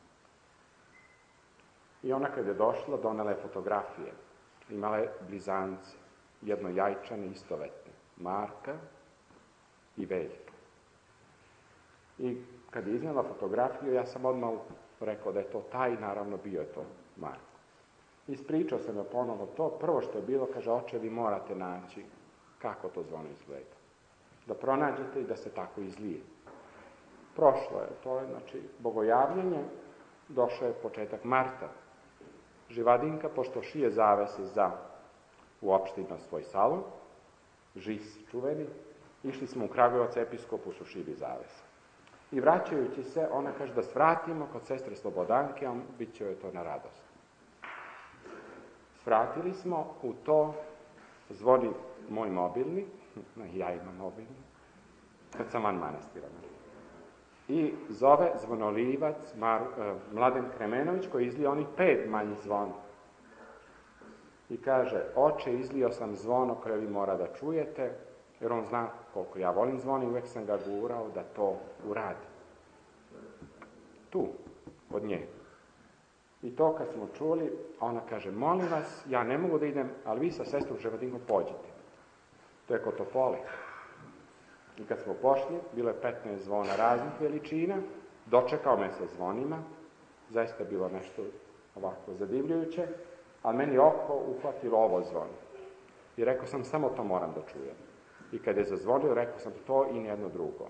I ona kad je došla, donela je fotografije. Imala je blizance, jedno jajčane istovetne, Marka i Veljka. I kad je iznela fotografiju, ja sam odmah rekao da je to taj, naravno bio je to Marko. Ispričao sam joj ponovo to, prvo što je bilo, kaže, oče, vi morate naći kako to zvono izgleda. Da pronađete i da se tako izlije. Prošlo je, to je, znači, bogojavljenje, došao je početak marta. Živadinka, pošto šije zavese za uopštiti na svoj salon, žis čuveni, išli smo u Kragujevac, episkopu su šili zavese. I vraćajući se, ona kaže da svratimo kod sestre Slobodanke, a bit će joj to na radost. Svratili smo, u to zvoni moj mobilni, ja imam mobilni, kad sam van manastira. I zove zvonolivac Mar, eh, Mladen Kremenović, koji izlio onih pet manjih zvona. I kaže, oče, izlio sam zvono koje vi mora da čujete, jer on zna koliko ja volim zvoni, uvek sam ga gurao da to uradi. Tu, od nje. I to kad smo čuli, ona kaže, molim vas, ja ne mogu da idem, ali vi sa sestrom Živadinkom pođite. To je kod Topole. I kad smo pošli, bilo je petnaest zvona raznih veličina, dočekao me sa zvonima, zaista je bilo nešto ovako zadivljujuće, ali meni oko uhvatilo ovo zvono. I rekao sam, samo to moram da čujem. I kad je zazvonio, rekao sam to i nijedno drugo.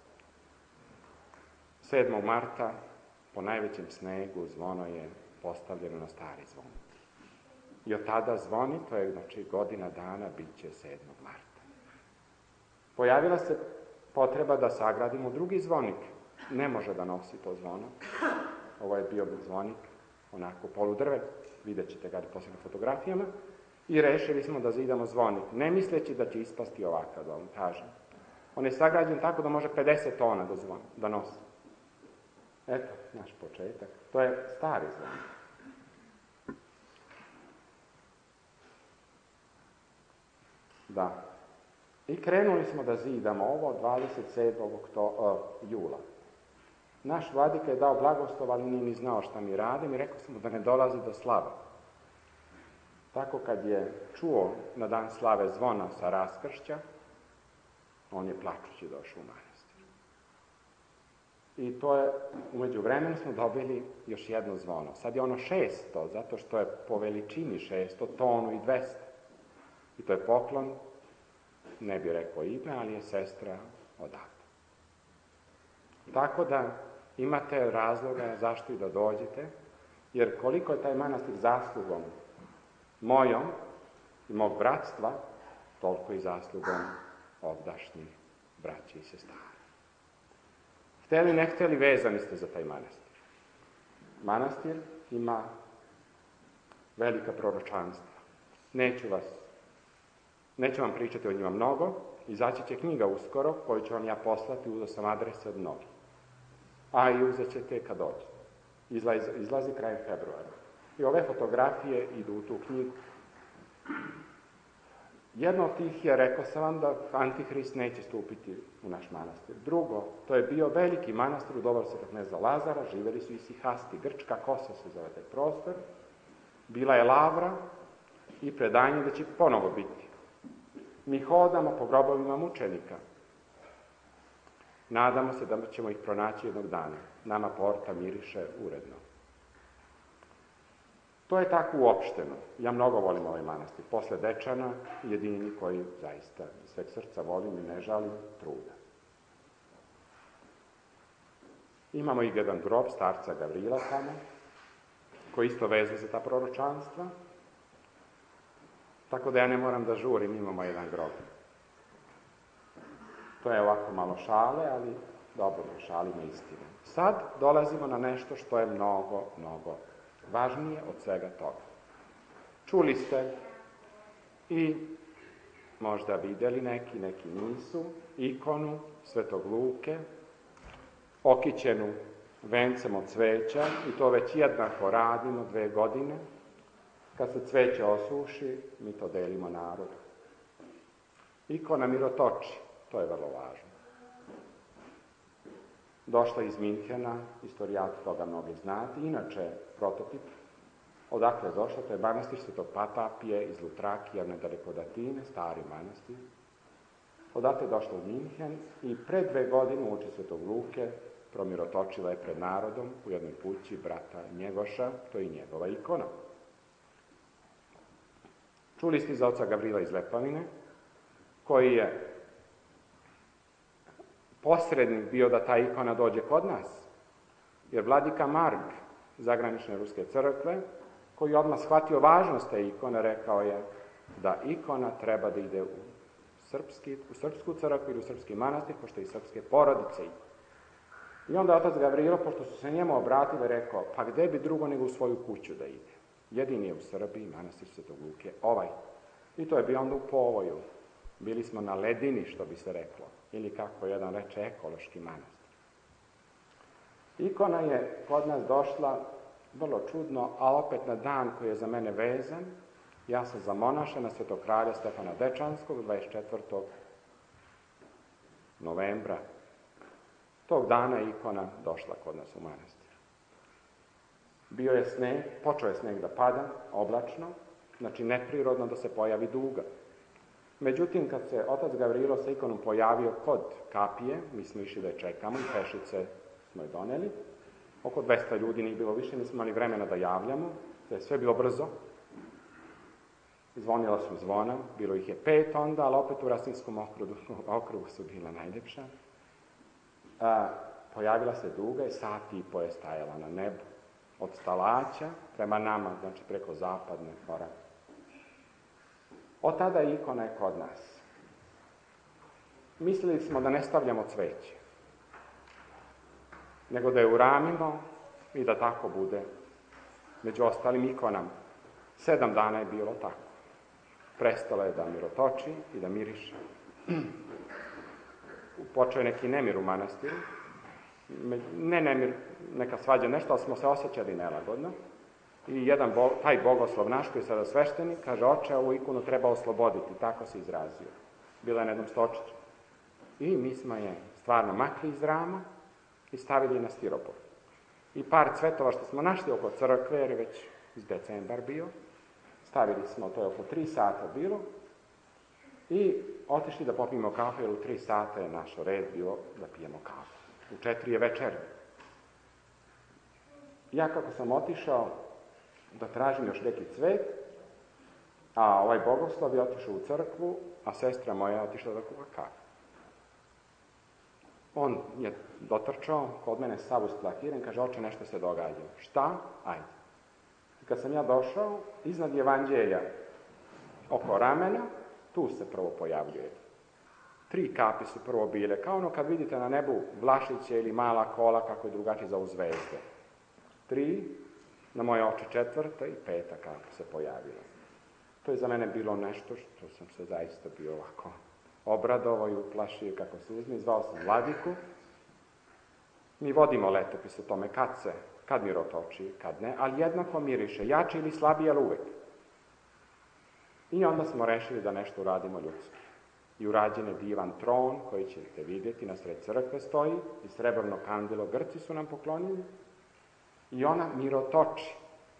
sedmog marta, po najvećem snegu, zvono je postavljeno na stari zvon. I od tada zvoni, to je, znači, godina dana, bit će sedmog marta. Pojavila se potreba da sagradimo drugi zvonik. Ne može da nosi to zvono. Ovo je bio zvonik, onako poludrve, vidjet ćete ga posle na fotografijama. I rešili smo da zidamo zvonik, ne misleći da će ispasti ovakav, da vam kažem. On je sagrađen tako da može pedeset tona da, zvon, da nosi. Eto, naš početak. To je stari zvonik. Da. I krenuli smo da zidamo ovo dvadeset sedmog jula. Naš vladika je dao blagoslov, ali nije ni znao šta mi radim i rekao sam mu da ne dolazi do slava. Tako kad je čuo na dan slave zvona sa raskršća, on je plačući došao u manastir. I to je, umeđu vremenu smo dobili još jedno zvono. Sad je ono šesto, zato što je po veličini šesto, tonu i dvesta. I to je poklon, ne bi rekao ime, ali je sestra odavde. Tako da imate razloga zašto i da dođete, jer koliko je taj manastir zaslugom mojom i mog bratstva, toliko i zaslugom ovdašnjih braća i sestara. Hteli, ne hteli, vezani ste za taj manastir. Manastir ima velika proročanstva. Neću vas, neću vam pričati o njima mnogo, izaći će knjiga uskoro, koju ću vam ja poslati, uzeo sam adrese od mnogih. A i uzet ćete kad dođe. Izlazi, izlazi krajem februara. I ove fotografije idu u tu knjigu. Jedno od tih je, rekao sam vam, da Antihrist neće stupiti u naš manastir. Drugo, to je bio veliki manastir u doba Svetog kneza Lazara, živeli su isihasti, Grčka kosa se zove taj prostor, bila je lavra i predanje da će ponovo biti. Mi hodamo po grobovima mučenika. Nadamo se da ćemo ih pronaći jednog dana. Nama porta miriše uredno. To je tako uopšteno. Ja mnogo volim ovaj manastir. Posle Dečana, jedini koji zaista iz sveg srca volim i ne žalim truda. Imamo i jedan grob starca Gavrila tamo, koji isto vezuje za ta proročanstva. Tako da ja ne moram da žurim, imamo jedan grob. To je ovako malo šale, ali dobro, šalimo istine. Sad dolazimo na nešto što je mnogo, mnogo važnije od svega toga. Čuli ste i možda videli neki, neki nisu, ikonu Svetog Luke, okićenu vencem od cveća, i to već jednako radimo dve godine. Kad se cveće osuši, mi to delimo narodu. Ikona mirotoči, to je vrlo važno. Došla iz Minhena, istorijati toga mnogi znati, inače prototip. Odakle je došla? To je manastir Svetog Patapije iz Lutrakija, nedaleko od Atine, stari manastir. Odatle je došla u Minhen i pre dve godine uoči Svetog Luke promirotočila je pred narodom u jednoj kući brata Njegoša, to je i njegova ikona. Čuli ste za oca Gavrila iz Lepavine, koji je posrednik bio da ta ikona dođe kod nas, jer vladika Mark zagranične ruske crkve, koji je odmah shvatio važnost te ikone, rekao je da ikona treba da ide u, srpski, u srpsku crkvu ili u srpski manastir, pošto i srpske porodice ide. I onda otac Gavrilo, pošto su se njemu obratili, rekao, pa gde bi drugo nego u svoju kuću da ide? Jedini je u Srbiji manastir Svetog Luke, ovaj. I to je bio onda u povoju. Bili smo na ledini, što bi se reklo, ili kako jedan reče, ekološki manastir. Ikona je kod nas došla vrlo čudno, a opet na dan koji je za mene vezan. Ja sam zamonašen na Svetog kralja Stefana Dečanskog, dvadeset četvrtog novembra. Tog dana je ikona došla kod nas u manastir. Bio je sneg, počeo je sneg da pada, oblačno, znači neprirodno da se pojavi duga. Međutim, kad se otac Gavrilo sa ikonom pojavio kod kapije, mi smo išli da je čekamo i pešice smo je doneli. Oko dvesta ljudi nije bilo više, nismo imali vremena da javljamo, to je sve bilo brzo. Zvonila su zvona, bilo ih je pet onda, ali opet u Rasinskom okrugu, okrugu su bila najljepša. A, pojavila se duga i sati i po je stajala na nebu. Od Stalaća prema nama, znači preko zapadne Morave. Od tada ikona je kod nas. Mislili smo da ne stavljamo cveće, nego da je uramimo i da tako bude među ostalim ikonama. Sedam dana je bilo tako. Prestala je da mirotoči i da miriše. Počeo je neki nemir u manastiru. Ne nemir, neka svađa nešto, ali smo se osjećali nelagodno. I jedan, bo, taj bogoslov naš, koji je sada sveštenik, kaže, oče, ovu ikonu treba osloboditi, tako se izrazio. Bila je na jednom stočiću. I mi smo je stvarno makli iz rama i stavili na stiropor. I par cvetova što smo našli oko crkve, jer je već iz decembar bio, stavili smo, to je oko tri sata bilo, i otišli da popijemo kafu, jer u tri sata je naš red bilo da pijemo kafu. U četiri je večer. Ja kako sam otišao da tražim još neki cvet, a ovaj bogoslov je otišao u crkvu, a sestra moja je otišla da kuva kafu. On je dotrčao kod mene sav usplakiran, kaže, oče, nešto se događa. Šta? Ajde. Kad sam ja došao, iznad Evanđelja, oko ramena, tu se prvo pojavljuje. Tri kapi su prvo bile, kao ono kad vidite na nebu vlašiće ili mala kola, kako je drugačije za zvezde. Tri, na moje oči četvrta i peta kapa se pojavila. To je za mene bilo nešto što sam se zaista bio ovako obradovao i uplašio kako se uzme. Zvao sam Vladiku. Mi vodimo letopis o tome kad se, kad mirotoči, kad ne, ali jednako miriše, jači ili slabiji, ali uvek. I onda smo rešili da nešto uradimo ljudski. I urađen je divan tron koji ćete vidjeti, na sred crkve stoji, i srebrno kandilo Grci su nam poklonili. I ona mirotoči.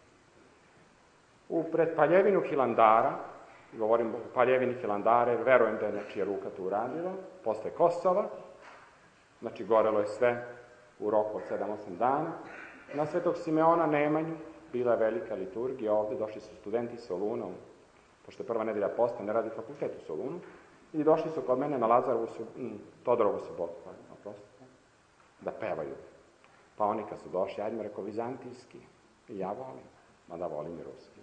U predpaljevinu Hilandara, govorim o paljevini Hilandara, jer verujem da je nečija ruka tu uradila, posle Kosova, znači gorelo je sve u roku od sedam osam dana. Na Svetog Simeona Nemanju bila je velika liturgija, ovde došli su studenti iz Soluna, pošto je prva nedelja posta, ne radi fakultet u Solunu, i došli su kod mene na Lazarovu, m, Todorovu sobotu, oprostite, da pevaju. Pa oni kad su došli, ajde mi rekao, vizantijski, i ja volim, mada volim i ruski.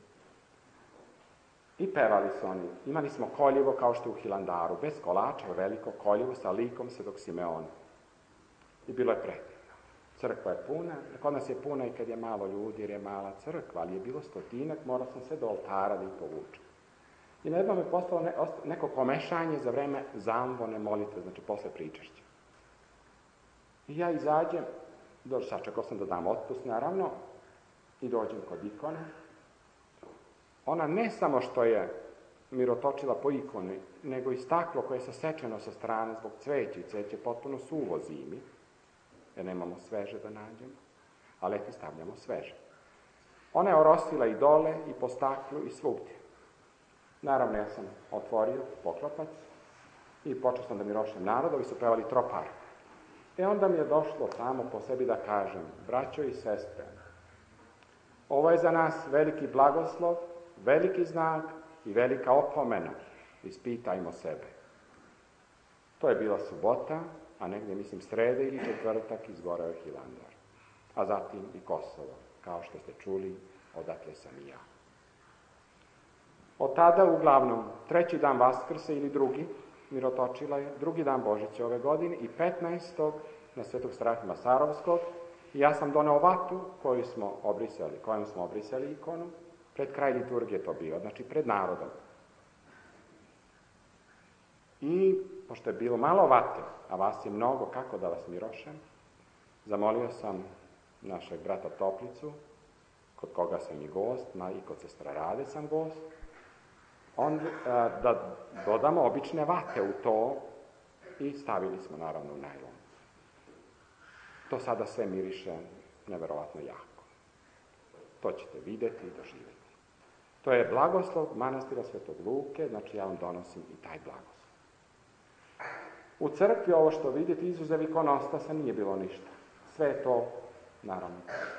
I pevali su oni. Imali smo koljevo kao što je u Hilandaru, bez kolača, veliko koljevo sa likom Svetog Simeona. I bilo je predivno. Crkva je puna, kod nas je puna i kad je malo ljudi, jer je mala crkva, ali je bilo stotinak, morao sam sve do oltara da ih povučem. I na jednom je postalo ne, neko pomešanje za vreme zambone molitve, znači posle pričašća. I ja izađem, dođe, sačekao sam da dam otpust, naravno, i dođem kod ikone. Ona ne samo što je mirotočila po ikoni, nego i staklo koje je sasečeno sa strane zbog cveća, i cveće je potpuno suvo zimi, jer nemamo sveže da nađemo, a leti stavljamo sveže. Ona je orosila i dole, i po staklu, i svugdje. Naravno, ja sam otvorio poklopac i počeo sam da mirošem narod, ovi su pevali tropar. E onda mi je došlo samo po sebi da kažem, braćo i sestre, ovo je za nas veliki blagoslov, veliki znak i velika opomena. Ispitajmo sebe. To je bila subota, a negdje, mislim, srede ili četvrtak izgoreo je Hilandar. A zatim i Kosovo, kao što ste čuli, odakle sam i ja. Od tada, uglavnom, treći dan Vaskrsa ili drugi, mirotočila je, drugi dan Božića ove godine i petnaestog na Svetog Serafima Sarovskog. I ja sam doneo vatu koju smo obrisali, kojom smo obrisali ikonu, pred kraj liturgije to bio, znači pred narodom. I, pošto je bilo malo vate, a vas je mnogo, kako da vas mirošem, zamolio sam našeg brata Toplicu, kod koga sam i gost, ma i kod sestra Rade sam gost, on, a, da dodamo obične vate u to i stavili smo naravno u najlon. To sada sve miriše neverovatno jako. To ćete vidjeti i doživjeti. To je blagoslov manastira Svetog Luke, znači ja vam donosim i taj blagoslov. U crkvi ovo što vidite, izuzev ikonostas, nije bilo ništa. Sve je to, naravno.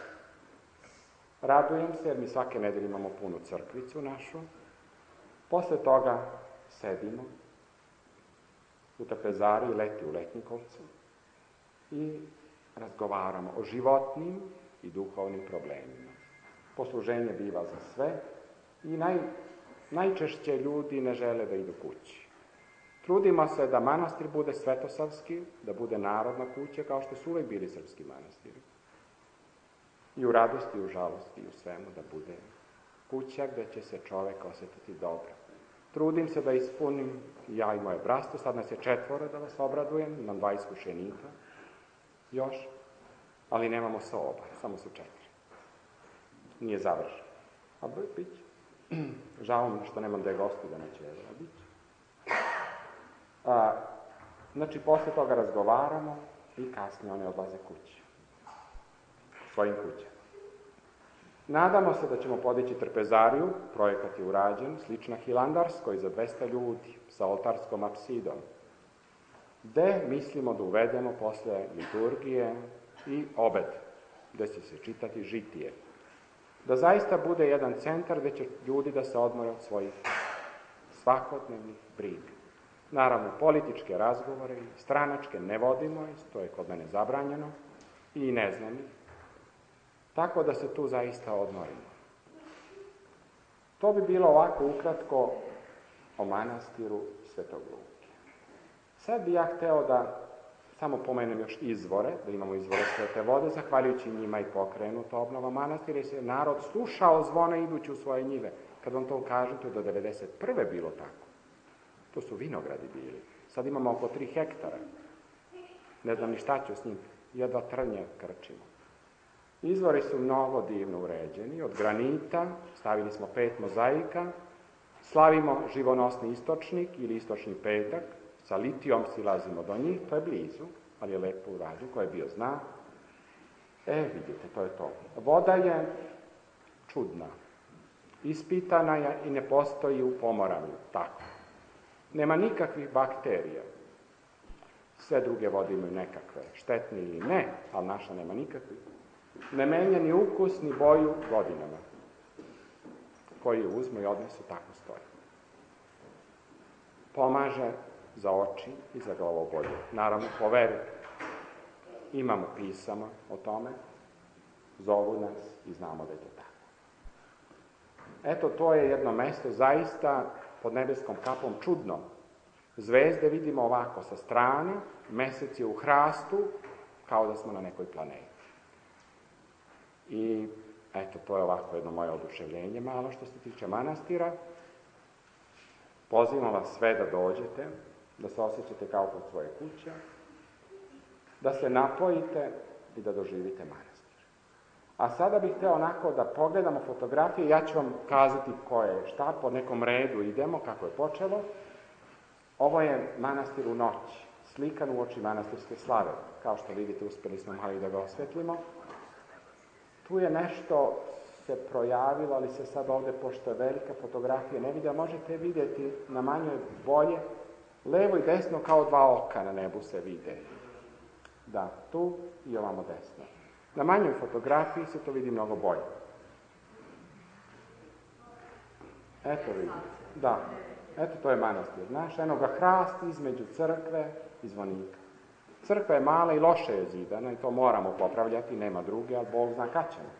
Radujem se jer mi svake nedelje imamo punu crkvicu našu. Posle toga sedimo u trpezari, leti u Letnjikovcu i razgovaramo o životnim i duhovnim problemima. Posluženje biva za sve i naj, najčešće ljudi ne žele da idu kući. Trudimo se da manastir bude svetosavski, da bude narodna kuća, kao što su uvek bili srpski manastiri. I u radosti, i u žalosti, i u svemu da bude kuća gde će se čovek osjetiti dobro. Trudim se da ispunim, ja i moje bratstvo, sad nas je četvoro da vas obradujem, imam dva iskušenika, još, ali nemamo soba, samo su četiri. Nije završeno. A bit će. Žao mi što nemam gde gosti da neće jedno, bit će. A, znači, posle toga razgovaramo i kasnije one odlaze kući. Svojim kućama. Nadamo se da ćemo podići trpezariju, projekat je urađen, slična Hilandarskoj za dvesta ljudi, sa oltarskom apsidom, gde mislimo da uvedemo posle liturgije i obed, gde će se čitati žitije. Da zaista bude jedan centar gde će ljudi da se odmore od svojih svakodnevnih briga. Naravno, političke razgovore i stranačke ne vodimo, to je kod mene zabranjeno i ne znam ih. Tako da se tu zaista odmorimo. To bi bilo ovako ukratko o manastiru Svetog Luke. Sad bi ja hteo da samo pomenem još izvore, da imamo izvore svete vode, zahvaljujući njima i pokrenuta obnova manastira, jer se narod slušao zvone idući u svoje njive. Kad vam to kažem, to je do devedeset prve bilo tako. To su vinogradi bili. Sad imamo oko tri hektara. Ne znam ni šta ću s njim. Jedva trnje krčimo. Izvori su mnogo divno uređeni. Od granita stavili smo pet mozaika. Slavimo živonosni istočnik ili istočni petak. Sa litijom silazimo do njih. To je blizu, ali je lepo urađen. Ko je bio zna. E, vidite, to je to. Voda je čudna. Ispitana je i ne postoji u Pomoravlju. Tako. Nema nikakvih bakterija. Sve druge vode imaju nekakve, štetne ili ne, ali naša nema nikakvih. Ne menja ni ukus, ni boju godinama. Koji je uzmu i odnesu, tako stoji. Pomaže za oči i za glavobolje. Naravno, po veri. Imamo pisama o tome, zovu nas i znamo da je to tako. Eto, to je jedno mesto zaista pod nebeskom kapom čudno. Zvezde vidimo ovako sa strane, mesec je u hrastu, kao da smo na nekoj planeti. I eto, to je ovako jedno moje oduševljenje malo što se tiče manastira. Pozivam vas sve da dođete, da se osjećate kao kod svoje kuće, da se napojite i da doživite manastir. A sada bih hteo onako da pogledamo fotografije, ja ću vam kazati ko je šta, po nekom redu idemo, kako je počelo. Ovo je manastir u noći, slikan u oči manastirske slave. Kao što vidite, uspeli smo malo i da ga osvetlimo. Tu je nešto se projavilo, ali se sad ovde, pošto je velika fotografija, ne vidi, možete vidjeti na manjoj bolje, levo i desno kao dva oka na nebu se vide. Da, tu i ovamo desno. Na manjoj fotografiji se to vidi mnogo bolje. Eto vidite, da, eto to je manastir naš, eno ga hrast između crkve i zvonika. Crkva je mala i loše je zidana i to moramo popravljati, nema druge, ali Bog zna kad ćemo.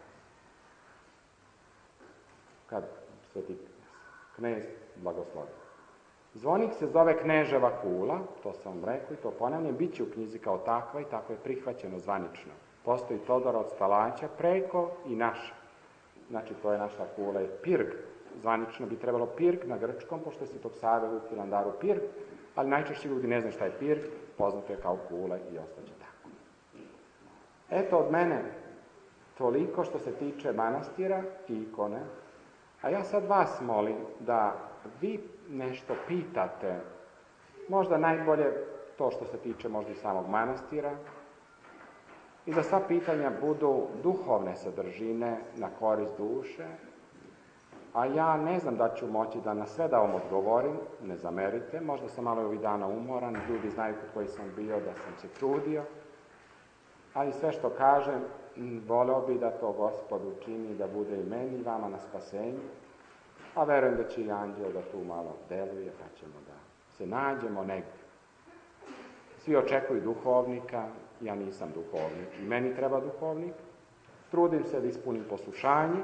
Kad sveti knez blagoslovi. Zvonik se zove Kneževa kula, to sam vam rekao i to ponavljam, bit će u knjizi kao takva i tako je prihvaćeno zvanično. Postoji Todor od Stalaća preko i naša. Znači, to je naša kula i pirg. Zvanično bi trebalo pirg na grčkom, pošto se tog Save u Hilandaru pirg, ali najčešće ljudi ne znaju šta je pirg, poznato je kao kula i ostaće tako. Eto od mene toliko što se tiče manastira i ikone, a ja sad vas molim da vi nešto pitate, možda najbolje to što se tiče možda i samog manastira, i da sva pitanja budu duhovne sadržine na korist duše, a ja ne znam da ću moći da na sve da vam odgovorim, ne zamerite, možda sam malo ovih dana umoran, ljudi znaju kod koji sam bio, da sam se trudio, ali sve što kažem, voleo bi da to Gospod učini, da bude i meni i vama na spasenju, a verujem da će i anđeo da tu malo deluje, pa ćemo da se nađemo negdje. Svi očekuju duhovnika, ja nisam duhovnik i meni treba duhovnik. Trudim se da ispunim poslušanje.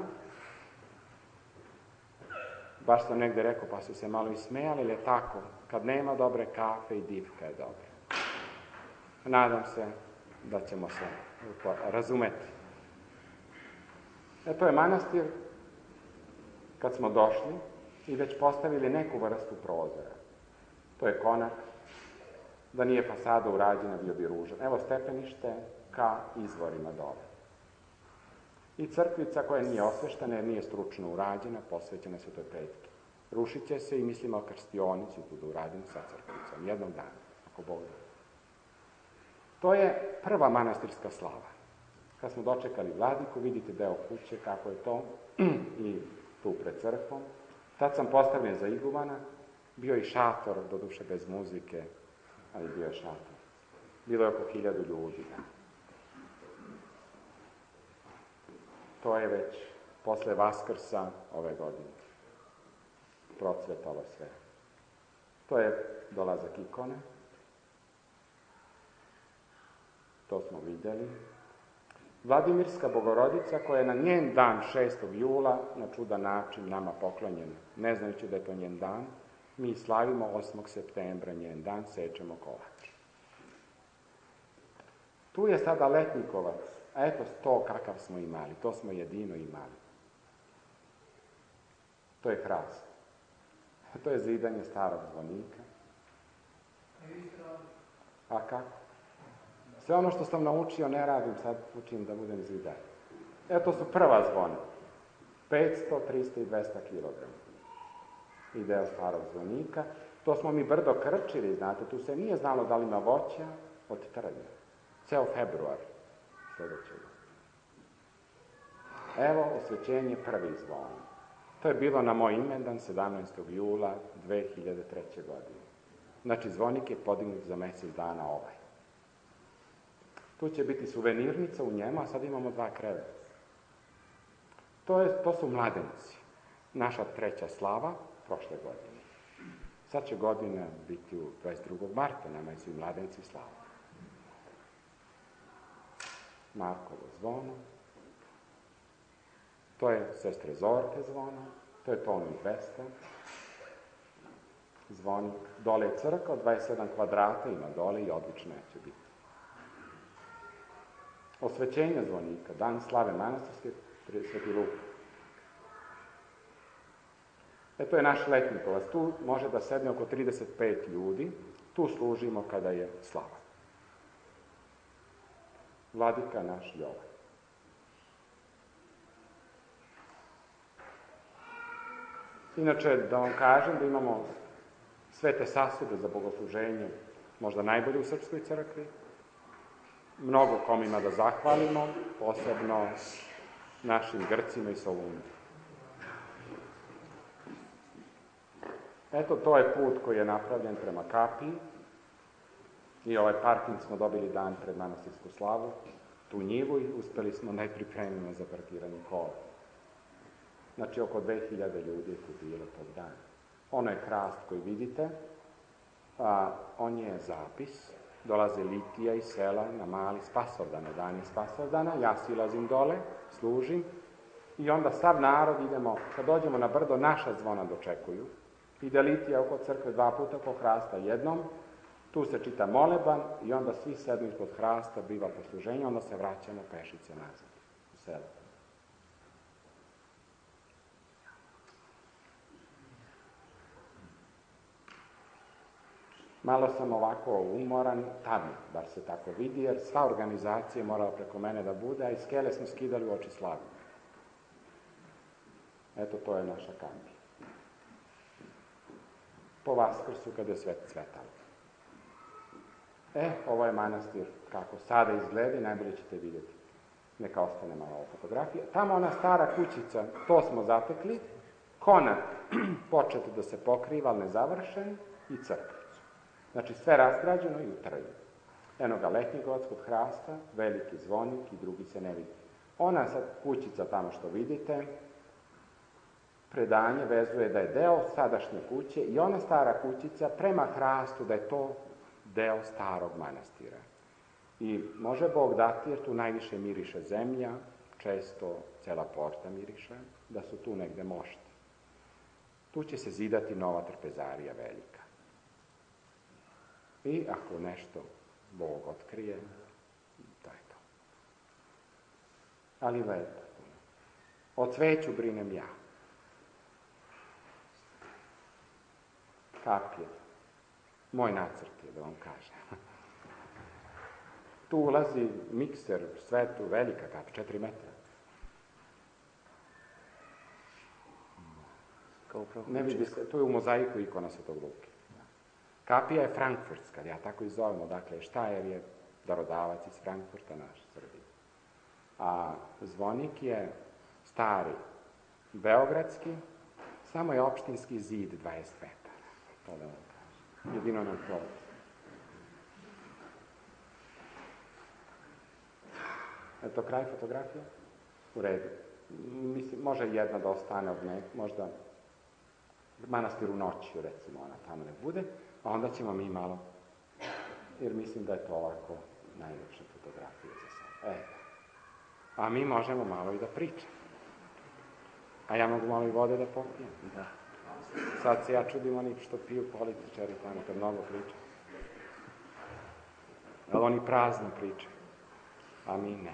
Baš sam negde rekao, pa su se malo ismejali, ali je tako, kad nema dobre kafe i divka je dobra. Nadam se da ćemo se razumeti. E, to je manastir kad smo došli i već postavili neku vrstu prozora. To je konak. Da nije fasada urađena, bio bi ružan. Evo stepenište ka izvorima dole. I crkvica koja nije osveštena jer nije stručno urađena, posvećena Svetoj Petki. Rušit će se i mislimo krstionicu tu da uradimo sa crkvicom, jednog dana, ako Bog da. To je prva manastirska slava. Kad smo dočekali vladiku, vidite deo kuće, kako je to, i tu pred crkvom. Tad sam postavljen za igumana, bio i šator, doduše bez muzike, ali bio je šator. Bilo je oko hiljadu ljudi. To je već posle Vaskrsa ove godine. Procvetalo sve. To je dolazak ikone. To smo videli. Vladimirska Bogorodica, koja je na njen dan šestog jula na čudan način nama poklonjena, ne znajući da je to njen dan, mi slavimo osmog septembra njen dan, sečemo kolač. Tu je sada letnikovac, a eto to kakav smo imali, to smo jedino imali. To je hrast. To je zidanje starog zvonika. A kako? Sve ono što sam naučio ne radim, sad učim da budem zidar. Eto su prva zvona. petsto, tristo i dvesta kilograma. I deo starog zvonika. To smo mi brdo krčili, znate, tu se nije znalo da li ima voća od trnja. Ceo februar sljedećeg. Evo osvećenje prvi zvona. To je bilo na moj imendan sedamnaestog jula dve hiljade treće. godine. Znači, zvonik je podignut za mjesec dana ovaj. Tu će biti suvenirnica u njemu, a sad imamo dva kreveta. To, je, to su mladenci. Naša treća slava prošle godine. Sad će godina biti u dvadeset drugog marta, nama je svi mladenci slava. Markovo zvono. To je sestre Zorke zvono. To je tonu dvesta. Zvonik. Dole je crkva, dvadeset sedam kvadrata ima dole i odlično će biti. Osvećenje zvonika, dan slave manastirske, Sveti Luka. E, to je naš letnikovac. Tu može da sedne oko trideset pet ljudi. Tu služimo kada je slava. Vladika naš Jovan. Inače, da vam kažem da imamo svete sasude za bogosluženje, možda najbolje u Srpskoj crkvi. Mnogo kom ima da zahvalimo, posebno našim Grcima i Solunima. Eto, to je put koji je napravljen prema kapiji. I ovaj parking smo dobili dan pred manastirsku slavu, tu njivu, i uspeli smo da je pripremimo za parkiranje kola. Znači, oko dve hiljade ljudi je tu bilo tog dana. Ono je hrast koji vidite, a, on je zapis. Dolaze litija iz sela na mali Spasovdan, na dan je Spasovdana, ja silazim dole, služim, i onda sav narod idemo, kad dođemo na brdo, naša zvona dočekuju. Ide litija oko crkve dva puta, oko hrasta jednom, tu se čita moleban i onda svi sednu ispod hrasta, biva posluženje, onda se vraćamo pešice nazad u selo. Malo sam ovako umoran, tadno, bar se tako vidi, jer sva organizacija je morala preko mene da bude, a iz skele smo skidali u oči slavu. Eto, to je naša kampija. Po Vaskrsu, kada je svet cvetalo. E, ovo je manastir kako sada izgleda i najbolje ćete vidjeti. Neka ostane malo ova fotografija. Tamo ona stara kućica, to smo zatekli, konak počet da se pokriva, ali nezavršen, i crkvicu. Znači, sve razgrađeno i utrljeno. Eno ga letnikovac kod hrasta, veliki zvonik i drugi se ne vidi. Ona sad kućica tamo što vidite, predanje vezuje da je deo sadašnje kuće i ona stara kućica prema hrastu da je to deo starog manastira. I može Bog dati, jer tu najviše miriše zemlja, često cela porta miriše, da su tu negde mošti. Tu će se zidati nova trpezarija velika. I ako nešto Bog otkrije, to je to. Ali lepo. O cveću brinem ja. Kapije. Moj nacrt je, da vam kažem. Tu ulazi mikser, svetu, velika kap, četiri metra. Ne vidi se, tu je u mozaiku ikona Svetog Luke. Kapija je frankfurtska, ja tako i zovemo, dakle, Štajer je darodavac iz Frankfurta, naš Srbiji. a zvonik je stari, beogradski, samo je opštinski zid dvadeset metara. To da vam kažem. Jedino nam to. Je to kraj fotografije? U redu. Mislim, može jedna da ostane od nek, možda manastir u noći, recimo, ona tamo ne bude, a onda ćemo mi malo, jer mislim da je to ovako najljepša fotografija za sad. E, a mi možemo malo i da pričamo. A ja mogu malo i vode da popijem. Da. Sad se ja čudim oni što piju političari tamo, kad mnogo pričaju. Ali oni prazno pričaju, a mi ne.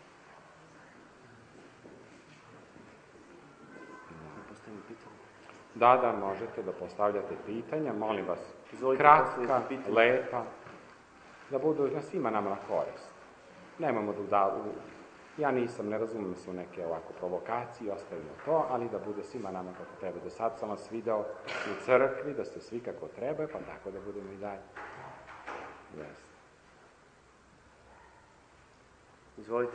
Da, da, možete da postavljate pitanja, molim vas, kratka, lepa, da budu na svima nama na korist. Nemamo da udalu, ja nisam, ne razumem se u neke ovako provokacije, ostavimo to, ali da bude svima nama kako treba. Do sad sam vas video u crkvi, da ste svi kako treba, pa tako da budemo i dalje. Jeste. Izvolite.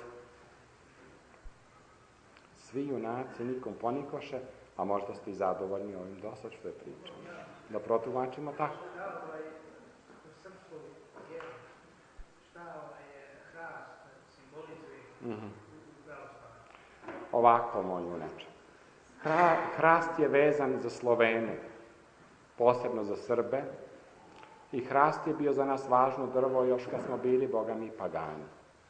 Svi junaci nikom ponikoše, a možda ste i zadovoljni ovim dosad što je pričano. Da protumačimo tako. U srpskoj vjeri, šta je hrast simbolizuje u pravoslavlju? Ovako, moj junače. Hrast je vezan za Slovene, posebno za Srbe, i hrast je bio za nas važno drvo još kad smo bili, boga mi, pagani.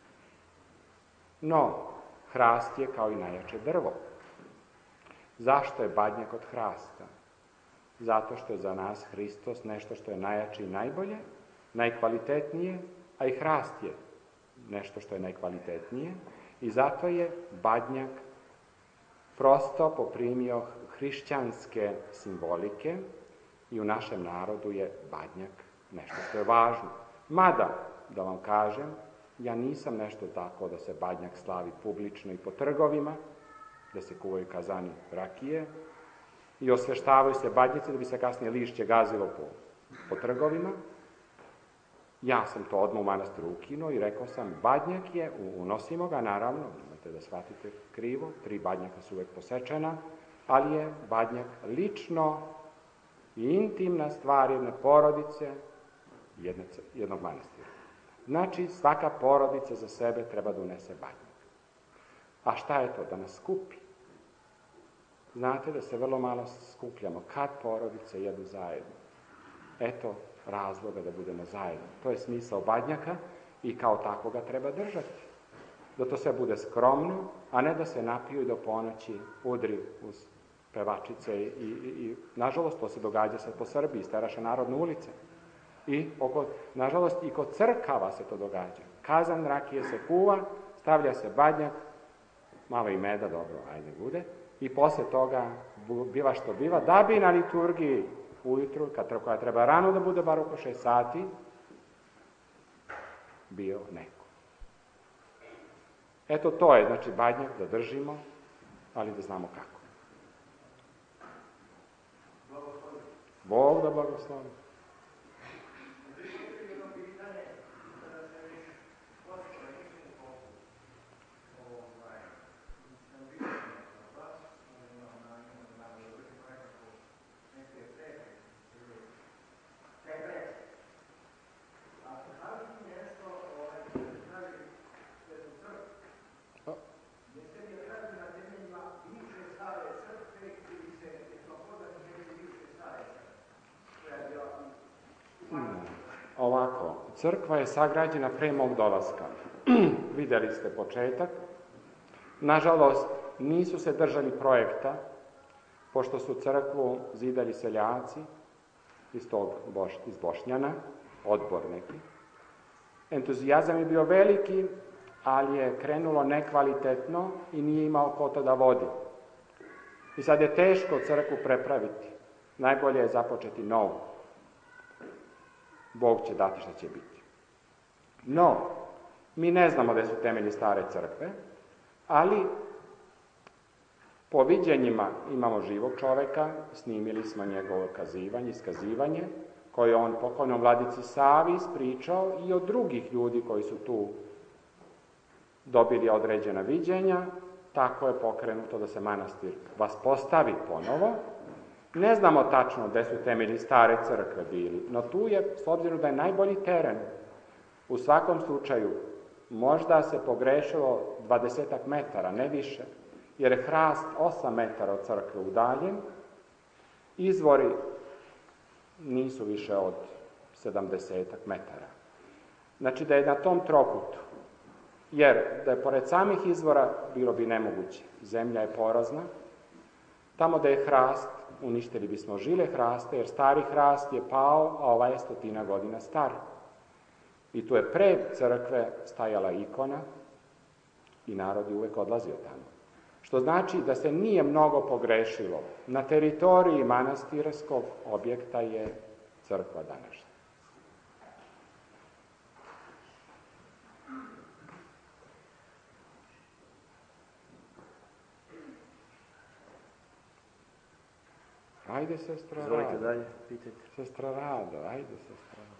No, hrast je kao i najjače drvo. Zašto je badnjak od hrasta? Zato što je za nas Hristos nešto što je najjače i najbolje, najkvalitetnije, a i hrast je nešto što je najkvalitetnije, i zato je badnjak prosto poprimio hrišćanske simbolike i u našem narodu je badnjak nešto što je važno. Mada, da vam kažem, ja nisam nešto tako da se badnjak slavi publično i po trgovima, da se kuvaju kazani rakije i osveštavaju se badnjaci da bi se kasnije lišće gazilo po, po trgovima. Ja sam to odmah u manastiru ukinuo i rekao sam, badnjak je, unosimo ga, naravno, nemojte da shvatite krivo, tri badnjaka su uvek posečena, ali je badnjak lično i intimna stvar jedne porodice, jedne, jednog manastira. Znači, svaka porodica za sebe treba da unese badnjak. A šta je to? Da nas skupi. Znate da se vrlo malo skupljamo. Kad porodice jedu zajedno? Eto razloga da budemo zajedno. To je smisao badnjaka i kao tako ga treba držati. Da to sve bude skromno, a ne da se napiju i do ponoći udri uz pevačice i, i, i nažalost, to se događa sad po Srbiji, staraše narodne ulice. I, oko, nažalost, i kod crkava se to događa. Kazan rakije se kuva, stavlja se badnjak, malo i meda, dobro, ajde bude, i posle toga biva što biva, da bi na liturgiji ujutru, kad, koja treba rano da bude, bar oko šest sati, bio neko. Eto, to je, znači, badnjak da držimo, ali da znamo kako. Bog da blagoslovi. Ovako, crkva je sagrađena pre mog dolaska. Videli ste početak. Nažalost, nisu se držali projekta, pošto su crkvu zidali seljaci iz, tog, iz Bošnjana, odbor neki. Entuzijazam je bio veliki, ali je krenulo nekvalitetno i nije imao ko to da vodi. I sad je teško crkvu prepraviti. Najbolje je započeti novu. Bog će dati šta će biti. No, mi ne znamo gde su temelji stare crkve, ali po viđenjima imamo živog čoveka, snimili smo njegovo kazivanje, iskazivanje, koje on pokojnom vladici Savi ispričao i od drugih ljudi koji su tu dobili određena viđenja, tako je pokrenuto da se manastir vaspostavi ponovo. Ne znamo tačno gde su temelji stare crkve bili, no tu je, s obzirom da je najbolji teren, u svakom slučaju, možda se pogrešilo dvadesetak metara, ne više, jer je hrast osam metara od crkve udaljen, izvori nisu više od sedamdesetak metara. Znači da je na tom trokutu, jer da je pored samih izvora bilo bi nemoguće. Zemlja je porazna, tamo da je hrast, uništili bismo žile hraste, jer stari hrast je pao, a ovaj je stotina godina star. I tu je pre crkve stajala ikona i narod je uvek odlazio tamo. Što znači da se nije mnogo pogrešilo. Na teritoriji manastirskog objekta je crkva današnja. Ajde, sestra Rado. Izvolite dalje, pitajte. Sestra Rado, ajde, sestra Rado.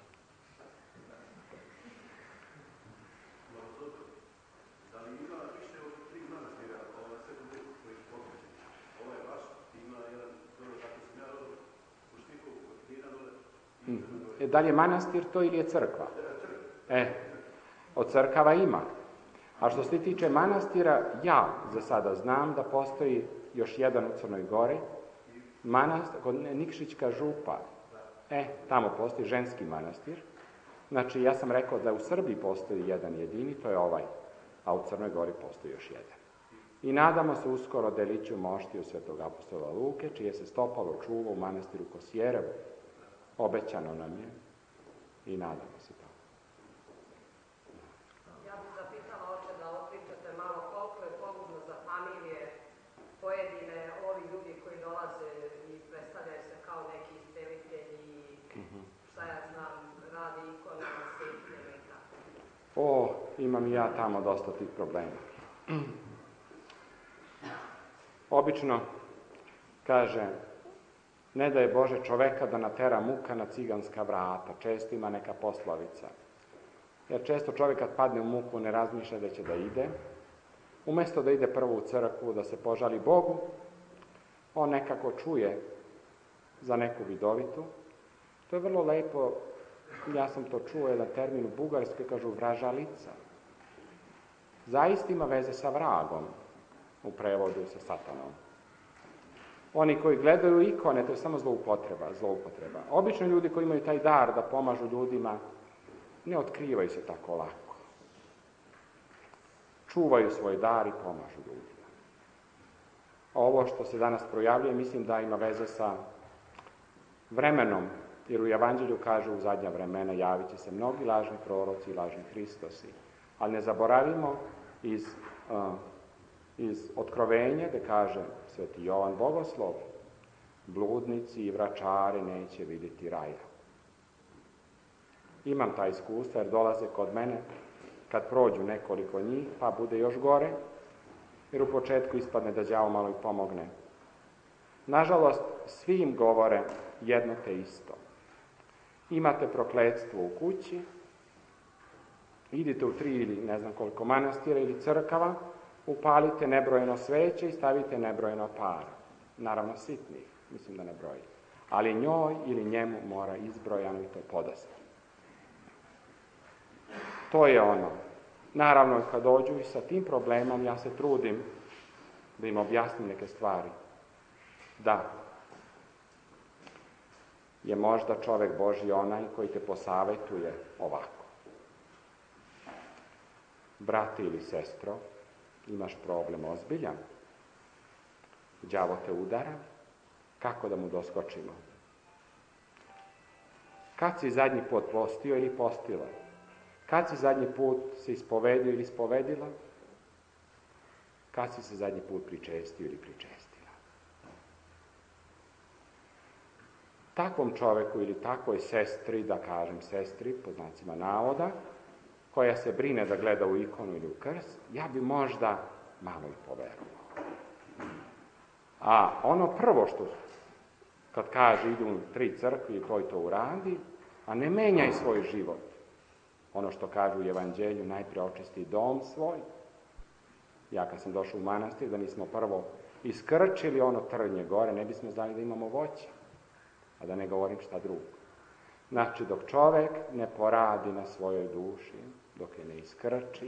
Da li ima više od tri manastira, ovaj Svetom Duhu koji su pokrećeni? Ovo je vaš, ima jedan, dobro, tako sam ja rodio, u Štiku, kod Knina dole. E, da li je manastir to ili je crkva? E, od crkava ima. A što se tiče manastira, ja za sada znam da postoji još jedan u Crnoj Gori, manastir, kod Nikšićka župa, e, tamo postoji ženski manastir. Znači, ja sam rekao da u Srbiji postoji jedan jedini, to je ovaj, a u Crnoj Gori postoji još jedan. I nadamo se uskoro deliću moštiju Svetog apostola Luke, čije se stopalo čuva u manastiru Kosjerevo. Obećano nam je i nadamo se to. Ja bih zapitala, oče, da otpričate malo koliko je pogubno za familije pojedine, ovi ljudi koji dolaze i predstavljaju se kao neki iscelitelji, šta ja znam, radi ikona, svetljene i tako. O, imam i ja tamo dosta tih problema. Obično kaže, ne da je Bože čoveka da natera muka na ciganska vrata, često ima neka poslovica. Jer često čovjek kad padne u muku ne razmišlja da će da ide. Umesto da ide prvo u crkvu, da se požali Bogu, on nekako čuje za neku vidovitu. To je vrlo lepo, ja sam to čuo, jedan termin u Bugarskoj, kažu vražalica. Zaista ima veze sa vragom, u prevodu sa satanom. Oni koji gledaju ikone, to je samo zloupotreba, zloupotreba. Obično ljudi koji imaju taj dar da pomažu ljudima, ne otkrivaju se tako lako. Čuvaju svoj dar i pomažu ljudima. A ovo što se danas projavljuje, mislim da ima veze sa vremenom, jer u Evanđelju kaže u zadnja vremena javit će se mnogi lažni proroci i lažni Hristosi. Ali ne zaboravimo iz, uh, iz Otkrovenja, gde kaže Sveti Jovan Bogoslov, bludnici i vračari neće vidjeti raja. Imam ta iskustva jer dolaze kod mene kad prođu nekoliko njih, pa bude još gore, jer u početku ispadne da đavo malo i pomogne. Nažalost, svi im govore jedno te isto. Imate prokletstvo u kući, idite u tri ili ne znam koliko manastira ili crkava, upalite nebrojeno sveće i stavite nebrojeno para. Naravno sitnih, mislim da ne broji. Ali njoj ili njemu mora izbrojano i to podasta. To je ono. Naravno, kad dođu i sa tim problemom, ja se trudim da im objasnim neke stvari. Da je možda čovek Božji onaj koji te posavetuje ovako. Brate ili sestro, imaš problem ozbiljan, đavo te udara, kako da mu doskočimo? Kad si zadnji put postio ili postila? Kad si zadnji put se ispovedio ili ispovedila? Kad si se zadnji put pričestio ili pričestila? Takvom čoveku ili takvoj sestri, da kažem sestri, po znacima navoda, koja se brine da gleda u ikonu ili u krst, ja bi možda malo i poverovao. A ono prvo što, kad kaže idu u tri crkve i to i to uradi, a ne menjaj svoj život. Ono što kaže u Evanđelju, najpre očisti dom svoj, Ja kad sam došao u manastir, da nismo prvo iskrčili ono trnje gore, ne bismo znali da imamo voće. A da ne govorim šta drugo. Znači, dok čovek ne poradi na svojoj duši, dok je ne iskrči,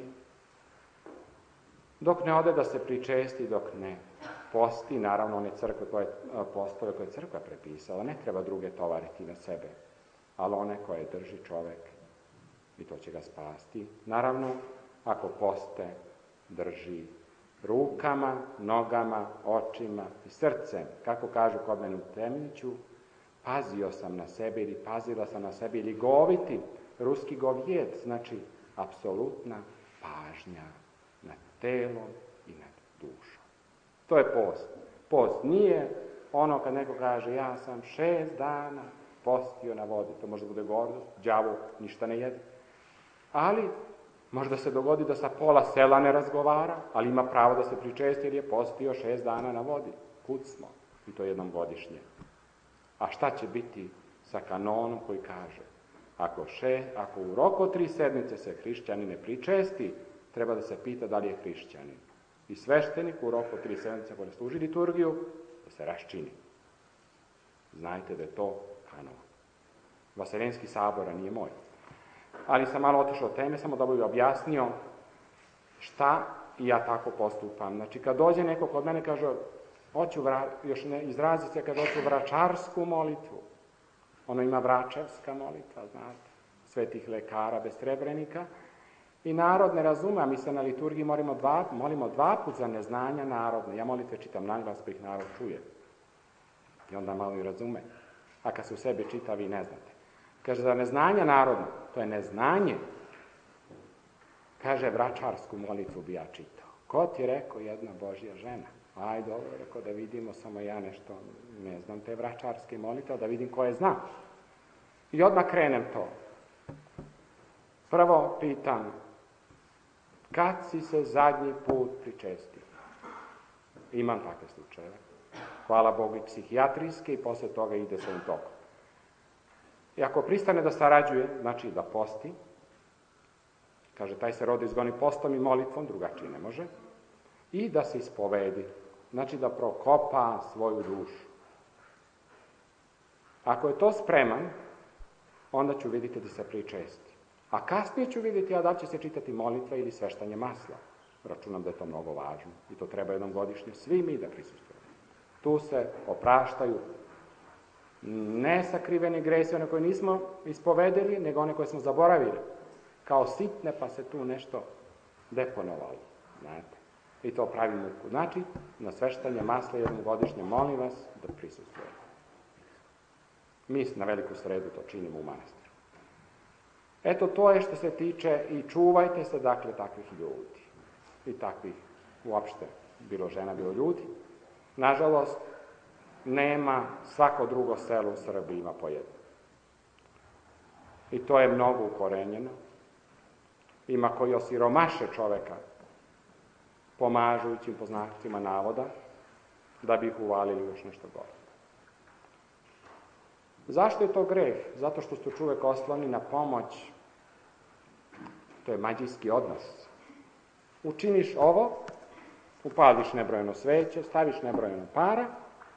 dok ne ode da se pričesti, dok ne posti, naravno one crkve koje, postove koje je crkva prepisala, ne treba druge tovariti na sebe, ali one koje drži čovek i to će ga spasti. Naravno, ako poste drži rukama, nogama, očima i srcem, kako kažu kod mene u Temniću, pazio sam na sebe ili pazila sam na sebe ili goviti, ruski govjet, znači apsolutna pažnja nad telom i nad dušom. To je post. Post nije ono kad neko kaže ja sam šest dana postio na vodi, to može da bude gordost, đavo ništa ne jede. Ali možda se dogodi da sa pola sela ne razgovara, ali ima pravo da se pričesti jer je postio šest dana na vodi. Kud smo? I to jednom godišnje. A šta će biti sa kanonom koji kaže ako, še, ako u roku od tri sedmice se hrišćanin ne pričesti, treba da se pita da li je hrišćanin. I sveštenik u roku od tri sedmice ako ne služi liturgiju, da se raščini. Znajte da je to kanon. Vaseljenski sabora nije moj. Ali sam malo otišao od teme, samo da bi objasnio šta i ja tako postupam. Znači, kad dođe neko kod mene, kaže, hoću, vra... još ne izrazi se, kaže, hoću vračarsku molitvu. Ono ima vračarska molitva, znate, svetih lekara bez srebrenika. I narod ne razume, a mi se na liturgiji molimo dva, molimo dva put za neznanja narodne. Ja molitve čitam na glas, pa ih narod čuje. I onda malo i razume. A kad se u sebi čita, vi ne znate. Kaže, za neznanja narodno, to je neznanje. Kaže, vračarsku molitvu bi ja čitao. Ko ti je rekao jedna Božja žena? Aj, dobro, rekao da vidimo, samo ja nešto ne znam te vračarske molitve, da vidim ko je zna. I odmah krenem to. Prvo pitam, kad si se zadnji put pričestio? Imam takve slučajeve. Hvala Bogu i psihijatrijske i posle toga ide svojim tokom. I ako pristane da sarađuje, znači da posti, kaže, taj se rod izgoni postom i molitvom, drugačije ne može, i da se ispovedi, znači da prokopa svoju dušu. Ako je to spreman, onda ću vidjeti da se pričesti. A kasnije ću vidjeti, a da će se čitati molitva ili sveštanje masla. Računam da je to mnogo važno i to treba jednom godišnje svi mi da prisustujemo. Tu se opraštaju nesakriveni gresi, one koje nismo ispovedili, nego one koje smo zaboravili. Kao sitne, pa se tu nešto deponovalo. Znate? I to pravi muku. Znači, na sveštanje masla jednom godišnje molim vas da prisustujete. Mi na veliku sredu to činimo u manastiru. Eto, to je što se tiče i čuvajte se, dakle, takvih ljudi. I takvih, uopšte, bilo žena, bilo ljudi. Nažalost, nema svako drugo selo u Srbiji ima po jedno. I to je mnogo ukorenjeno. Ima koji osiromaše čoveka, pomažujućim po znacima navoda, da bi ih uvalili još nešto gore. Zašto je to greh? Zato što su čovek osloni na pomoć, to je mađijski odnos. Učiniš ovo, upališ nebrojeno sveće, staviš nebrojeno para,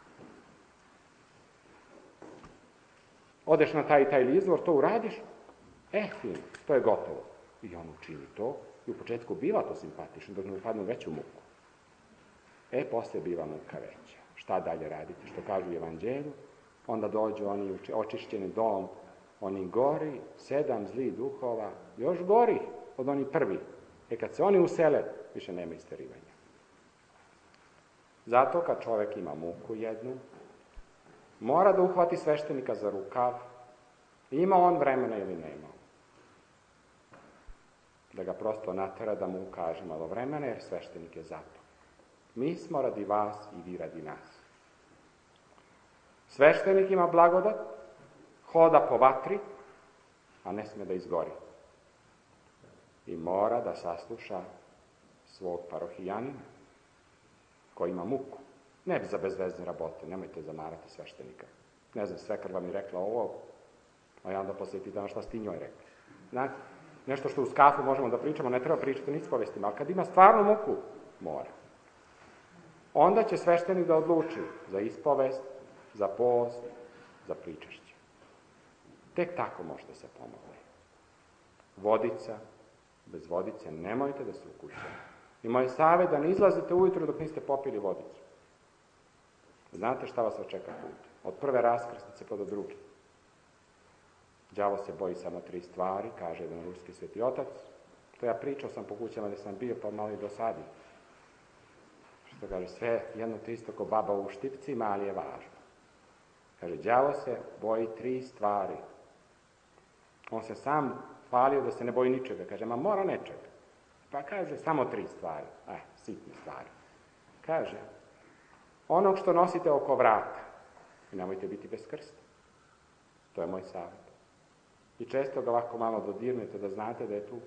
odeš na taj i taj izvor, to uradiš, e, fino, to je gotovo. I on učini to, i u početku biva to simpatično, dok ne upadne veću muku. E, posle biva muka veća. Šta dalje raditi? Što kažu u Evanđelju, onda dođu oni u očišćeni dom, oni gori, sedam zlih duhova, još gori od onih prvi. E, kad se oni usele, više nema isterivanja. Zato kad čovek ima muku jednu, mora da uhvati sveštenika za rukav, ima on vremena ili nema. Da ga prosto natera da mu ukaže malo vremena, jer sveštenik je zato. Mi smo radi vas i vi radi nas. Sveštenik ima blagodat, hoda po vatri, a ne sme da izgori. I mora da sasluša svog parohijanina, koji ima muku. Ne bi za bezvezne rabote, nemojte zamarati sveštenika. Ne znam, svekar vam je rekla ovo, a ja onda posle pitam šta ste njoj rekli. Znate, nešto što uz kafu možemo da pričamo, ne treba pričati ni s povestima, ali kad ima stvarnu muku, Mora. Onda će sveštenik da odluči za ispovest, za post, za pričašće. Tek tako možete se pomoći. Vodica, bez vodice nemojte da se ukućate. I moj savjet da ne izlazite ujutro dok niste popili vodicu. Znate šta vas očeka put? Od prve raskrsnice pa do druge. Đavo se boji samo tri stvari, kaže jedan ruski sveti otac. To ja pričao sam po kućama gde sam bio, pa malo i dosadio. Što kaže, sve jedno te isto ko baba u štipcima, ali je važno. Kaže, đavo se boji tri stvari. On se sam hvalio da se ne boji ničega. Kaže, ma mora nečega. Pa kaže, samo tri stvari. Eh, sitne stvari. Kaže, onog što nosite oko vrata. I nemojte biti bez krsta. To je moj savjet. I često ga ovako malo dodirnete da znate da je tu.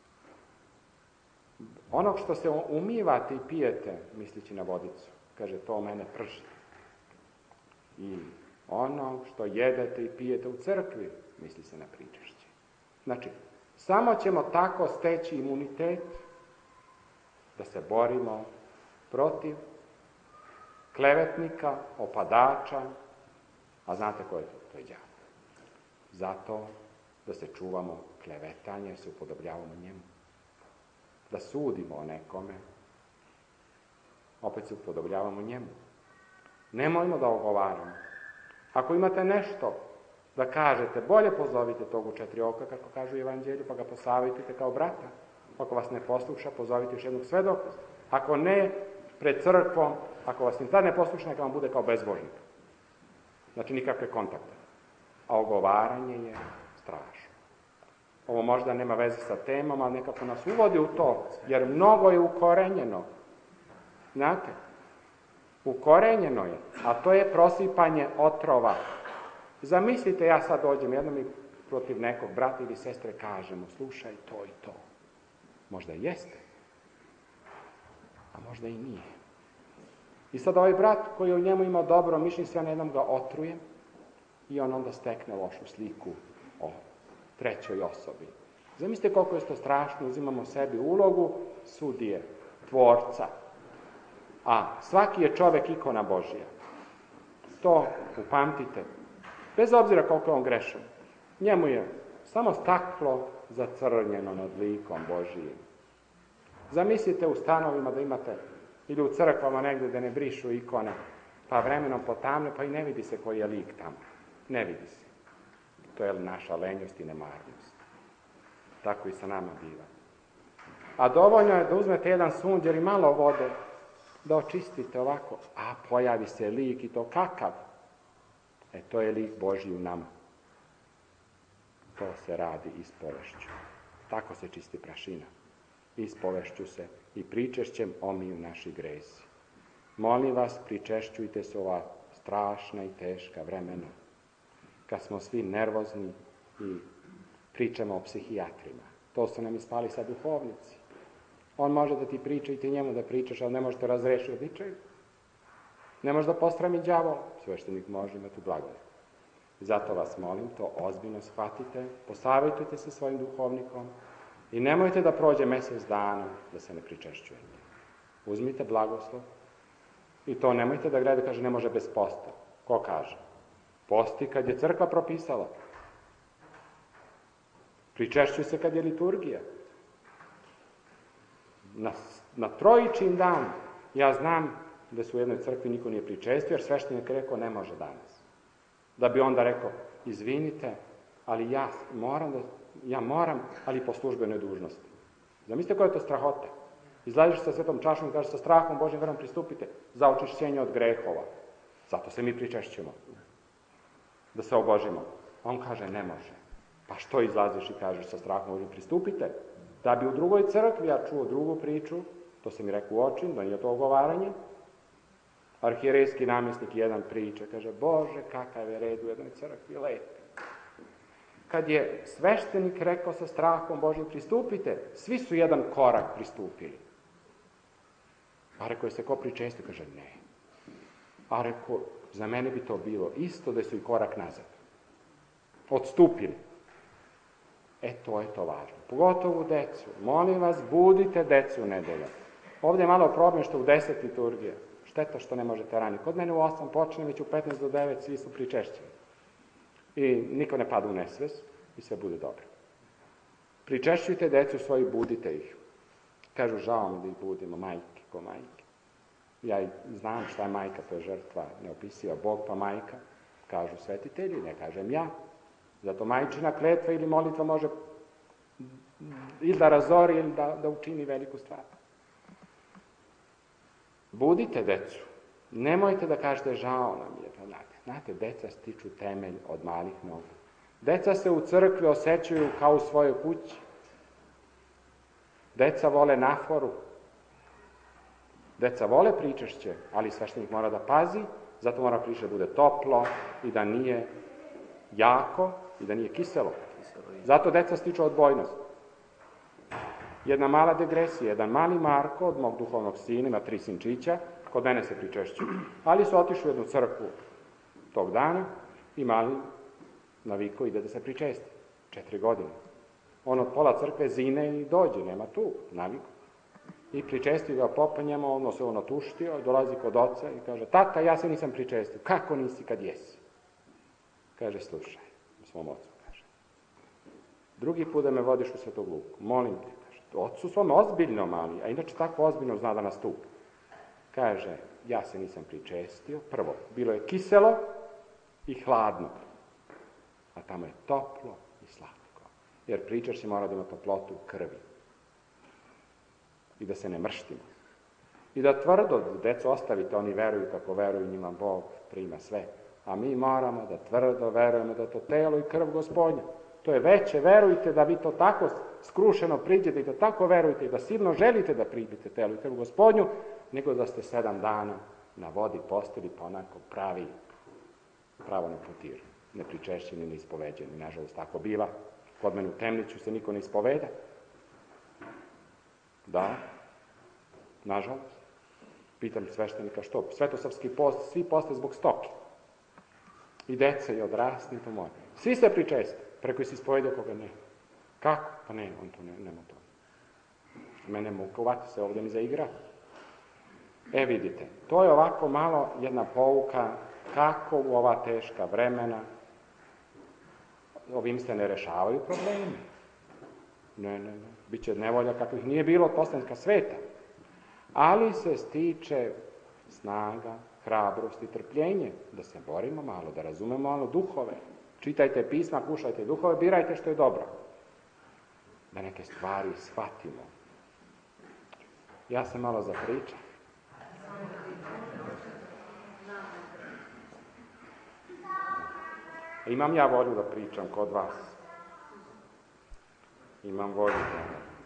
Onog što se umivate i pijete, mislići na vodicu. Kaže, to mene prži. I ono što jedete i pijete u crkvi, misli se na pričašće. Znači, samo ćemo tako steći imunitet da se borimo protiv klevetnika, opadača, a znate ko je to? To je đavo. Zato da se čuvamo klevetanja jer se upodobljavamo njemu. Da sudimo o nekome, opet se upodobljavamo njemu. Nemojmo da ogovaramo. Ako imate nešto da kažete, bolje pozovite tog u četiri oka, kako kažu u Evanđelju, pa ga posavjetujte kao brata. Ako vas ne posluša, pozovite još jednog svedoka. Ako ne, pred crkvom, ako vas ni tad ne posluša, neka vam bude kao bezbožnik. Znači, nikakve kontakte. A ogovaranje je strašno. Ovo možda nema veze sa temom, ali nekako nas uvodi u to, jer mnogo je ukorenjeno. Znate, ukorenjeno je, a to je prosipanje otrova. Zamislite, ja sad dođem jednom i protiv nekog brata ili sestre kažemo, slušaj to i to. Možda jeste, a možda i nije. I sad ovaj brat koji u njemu ima dobro mišljenje, sve na jednom ga otruje i on onda stekne lošu sliku o trećoj osobi. Zamislite koliko je to strašno, uzimamo sebi ulogu sudije, tvorca. A svaki je čovek ikona Božija. To upamtite. Bez obzira koliko je on grešan. Njemu je samo staklo zacrnjeno nad likom Božijim. Zamislite u stanovima da imate, ili u crkvama negde da ne brišu ikone, pa vremenom potamne, pa i ne vidi se koji je lik tamo. Ne vidi se. To je naša lenjost i nemarnost. Tako i sa nama biva. A dovoljno je da uzmete jedan sunđer i malo vode, da očistite ovako, a pojavi se lik i to kakav? E, to je lik Božji u nama. To se radi ispovešću. Tako se čisti prašina. Ispovešću se i pričešćem omiju naši gresi. Molim vas, pričešćujte se ova strašna i teška vremena, kad smo svi nervozni i pričamo o psihijatrima. To su nam ispali sad duhovnici. On može da ti priča i ti njemu da pričaš, ali ne može to razrešiti običaju. Ne može da postrami đavo, sveštenik može imati blagodat. Zato vas molim, to ozbiljno shvatite, posavjetujte se svojim duhovnikom i nemojte da prođe mesec dana da se ne pričešćujete. Uzmite blagoslov i to nemojte da gledate, kaže, ne može bez posta. Ko kaže? Posti kad je crkva propisala. Pričešćuj se kad je liturgija. Na, na trojičin dan, ja znam da su u jednoj crkvi niko nije pričestio, jer sveštenik je rekao ne može danas. Da bi onda rekao, izvinite, ali ja moram, da, ja moram, ali po službenoj dužnosti. Zamislite koja je to strahota. Izlaziš sa svetom čašom i kažeš sa strahom Božjim verom pristupite za očišćenje od grehova. Zato se mi pričešćujemo. Da se obožimo. On kaže ne može. Pa što izlaziš i kažeš sa strahom Božjim pristupite? Da bi u drugoj crkvi ja čuo drugu priču, to sam mi rekao u očin, da nije to ogovaranje. Arhijerejski namjesnik jedan priča, kaže, Bože, kakav je red u jednoj crkvi, lepi. Kad je sveštenik rekao sa strahom Božjim pristupite, svi su jedan korak pristupili. A rekao je se ko pričestio, kaže ne. A rekao, za mene bi to bilo isto da su i korak nazad. Odstupili. E, to je to važno. Pogotovo decu. Molim vas, budite decu nedelja. Ovdje je malo problem što u deset liturgije. Šteta što ne možete ranije. Kod mene u osam počne, već u petnaest do devet svi su pričešćeni. I niko ne pada u nesves i sve bude dobro. Pričešćujte decu svoji, budite ih. Kažu, žao mi da ih budimo, majke ko majke. Ja i znam šta je majka, to je žrtva, neopisiva Bog pa majka. Kažu svetitelji, ne kažem ja. Zato majčina kletva ili molitva može ili da razori ili da, da učini veliku stvar. Budite decu. Nemojte da kažete žao nam je. Pa znate, znate, deca stiču temelj od malih nogu. Deca se u crkvi osjećaju kao u svojoj kući. Deca vole naforu. Deca vole pričešće, ali sveštenik mora da pazi, zato mora pričešće da bude toplo i da nije jako i da nije kiselo. Zato deca stiču odbojnost. Jedna mala degresija, jedan mali Marko od mog duhovnog sina, ima tri sinčića, kod mene se pričešćuju. Ali su otišli u jednu crkvu tog dana i mali naviko ide da se pričesti. Četiri godine. On od pola crkve zine i dođe, nema tu naviku. I pričesti ga popa njemu, ono se ono tuštio, dolazi kod oca i kaže, tata, ja se nisam pričestio. Kako nisi kad jesi? Kaže, slušaj, svom ocu, kaže. Drugi put da me vodiš u Svetog Luku, molim te, kaže. Ocu svome ozbiljno mali, a inače tako ozbiljno zna da nastupi. Kaže, ja se nisam pričestio. Prvo, bilo je kiselo i hladno, a tamo je toplo i slatko. Jer pričaš se mora da ima toplotu krvi. I da se ne mrštimo. I da tvrdo decu ostavite, oni veruju kako veruju, njima Bog prima sve. A mi moramo da tvrdo verujemo da to telo i krv Gospodnja. To je veće, verujte da vi to tako skrušeno priđete i da tako verujete i da silno želite da priđete telo i krv Gospodnju, nego da ste sedam dana na vodi postili pa onako pravi, pravo na putir. Nepričešćeni, neispoveđeni. Nažalost, tako biva. Kod mene u Temniću se niko ne ispoveda. Da, nažalost. Pitam sveštenika što? Svetosavski post, svi poste zbog stoke. I deca, i odrasli, to mora. Svi se pričeste, preko si ispovedio koga ne. Kako? Pa ne, on to ne, nema to. Mene muka, uvati se ovdje mi zaigra. E, vidite, to je ovako malo jedna pouka kako u ova teška vremena ovim se ne rešavaju problemi. Ne, ne, ne. Biće nevolja kakvih nije bilo od postanka sveta. Ali se stiče snaga, hrabrost i trpljenje. Da se borimo malo, da razumemo malo duhove. Čitajte pisma, kušajte duhove, birajte što je dobro. Da neke stvari shvatimo. Ja sam malo zapričam. Imam ja volju da pričam kod vas. Imam volju da...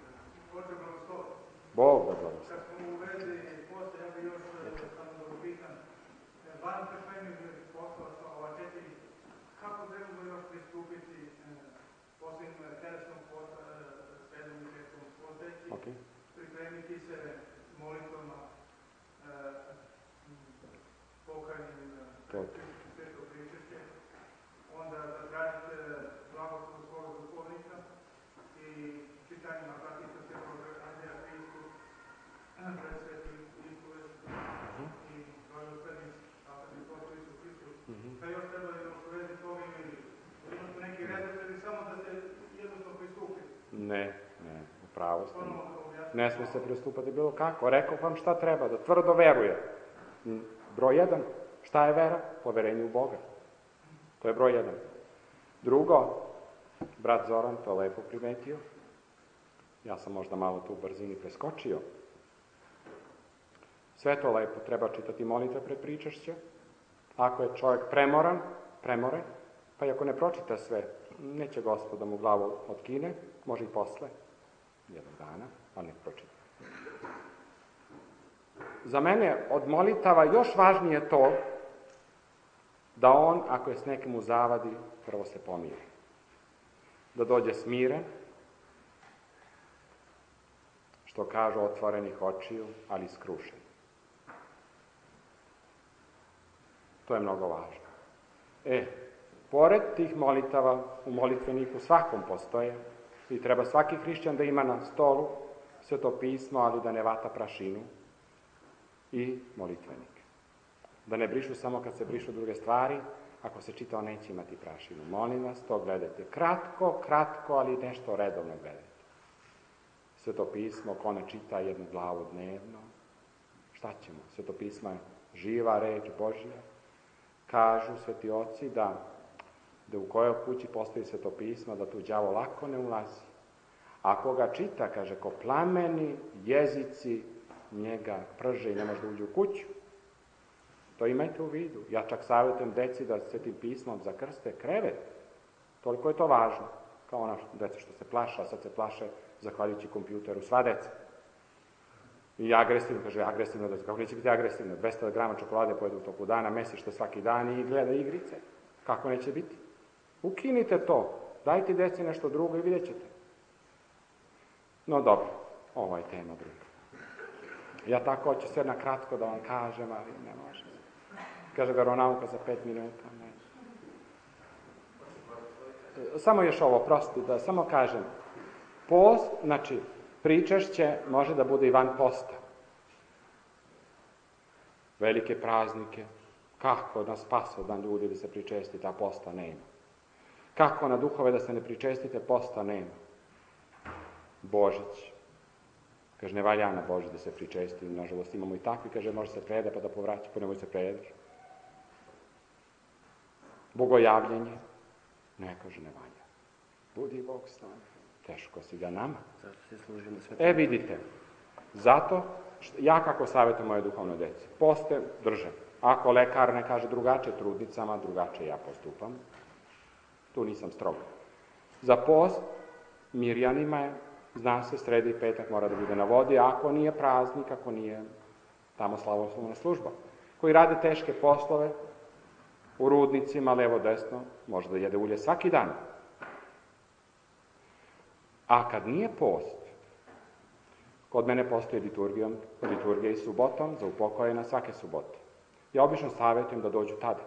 Bog da blagoslov. Kad smo u vezi posle, ja bih još samo da upitam, van crkvenih poslova su ova četiri, kako trebamo još pristupiti posljednjem telesnom posla, srednom i šestom posteći, Okay. pripremiti se molitvama, pokajanjem sveto pričešće, onda zatražite blagoslov svog duhovnika i čitanjima praktično svetog Andreja Hristu, predsveti ispovest i blagosloveni Svatog Gospodu Isu Hristu. Šta još treba da u vezi toga imaju? Imate neki redosled ili samo da se jednostavno pristupi? Ne, ne, upravo ste. Ne sme se pristupati bilo kako. Rekao vam šta treba, da tvrdo veruje. Broj jedan, šta je vera? Poverenje u Boga. To je broj jedan. Drugo, brat Zoran to lepo primetio. Ja sam možda malo tu u brzini preskočio. Sve to lepo, treba čitati molitve pred pričešće. Ako je čovjek premoran, premoren, pa i ako ne pročita sve, neće Gospod da mu glavu otkine, može i posle, jednog dana, ali ne pročita. Za mene od molitava još važnije to da on, ako je s nekim u zavadi, prvo se pomiri. Da dođe smiren, što kažu otvorenih očiju, ali skrušen. To je mnogo važno. E, pored tih molitava, u molitveniku svakom postoje, i treba svaki hrišćan da ima na stolu Sveto pismo, ali da ne vata prašinu i molitvenik. Da ne brišu samo kad se brišu druge stvari, ako se čita, on neće imati prašinu. Molim vas, to gledajte. Kratko, kratko, ali nešto redovno gledajte. Sveto pismo, ko ne čita jednu glavu dnevno, šta ćemo? Sveto pismo je živa reč Božja. Kažu sveti oci da, da u kojoj kući postoji sveto pismo, da tu đavo lako ne ulazi. Ako ga čita, kaže, ko plameni jezici njega prže i ne može da uđe u kuću. To imajte u vidu. Ja čak savjetujem deci da svetim pismom zakrste krevet. Toliko je to važno. Kao ona deca što se plaša, a sad se plaše zahvaljujući kompjuteru. Sva deca. I agresivno, kaže, agresivno deca. Kako neće biti agresivno? dvesta grama čokolade pojedu u toku dana, mesište svaki dan i gleda igrice. Kako neće biti? Ukinite to. Dajte deci nešto drugo i vidjet ćete. No dobro, ovo je tema druga. Ja tako hoću sve na kratko da vam kažem, ali ne može. Kaže veronauka za pet minuta. Ne. Samo još ovo, prosti, da samo kažem. Post, znači, pričešće može da bude i van posta. Velike praznike. Kako na spasodan ljudi da se pričestite, a posta nema. Kako na duhove da se ne pričestite, posta nema. Božić. Kaže, ne valja na Božić da se pričesti, nažalost imamo i takvi, kaže, može se preda pa da povraća, pa nemoj se predaš. Bogojavljenje, ne, kaže, ne valja. Budi Bog s nama. Teško si ga nama. E, vidite, zato, što, ja kako savjetujem moje duhovne deci, poste drže. Ako lekar ne kaže drugačije trudnicama, drugačije ja postupam. Tu nisam strogo. Za post, Mirjanima je, zna se, sreda i petak mora da bude na vodi, ako nije praznik, ako nije tamo slavoslovna služba. Koji rade teške poslove, u rudnicima, levo, desno, može da jede ulje svaki dan. A kad nije post, kod mene postoji liturgija, liturgija i subotom, za upokojena svake subote. Ja obično savjetujem da dođu tada.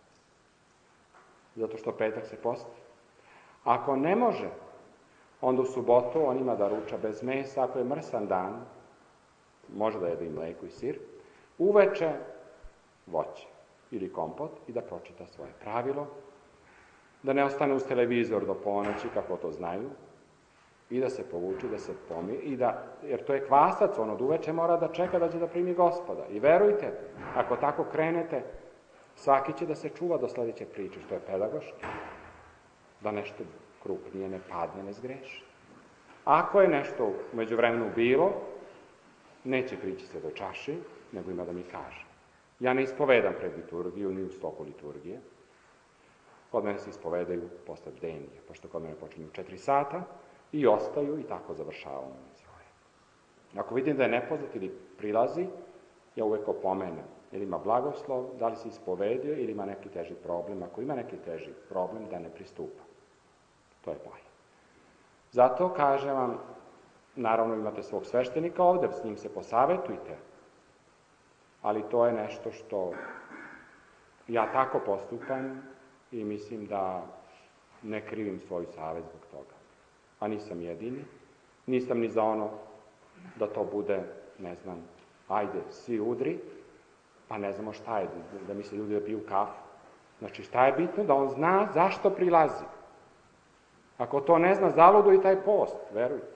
Zato što petak se posti. Ako ne može, onda u subotu on ima da ruča bez mesa, ako je mrsan dan, može da jede i mleko i sir, uveče voće ili kompot i da pročita svoje pravilo, da ne ostane uz televizor do ponoći, kako to znaju, i da se povuči, da se pomiri, i da, jer to je kvasac, on od uveče mora da čeka da će da primi Gospoda. I verujte, ako tako krenete, svaki će da se čuva do sledeće priče, što je pedagoški, da nešto krupnije ne padne, ne zgreši. Ako je nešto umeđu vremenu bilo, neće prići se do čaši, nego ima da mi kaže. Ja ne ispovedam pred liturgiju, ni u stoku liturgije. Kod mene se ispovedaju posle bdenije, pošto kod mene počinju četiri sata i ostaju i tako završavamo svoje. Ako vidim da je nepoznat ili prilazi, ja uvek opomenem. Ili ima blagoslov, da li se ispovedio ili ima neki teži problem. Ako ima neki teži problem, da ne pristupa. To je bolje. Zato kažem vam, naravno imate svog sveštenika ovde, s njim se posavetujte, ali to je nešto što ja tako postupam i mislim da ne krivim svoju savest zbog toga. A nisam jedini, nisam ni za ono da to bude, ne znam, ajde, svi udri, pa ne znamo šta je, da misle ljudi da piju kafu. Znači, šta je bitno? Da on zna zašto prilazi. Ako to ne zna, zaludu i taj post, verujte.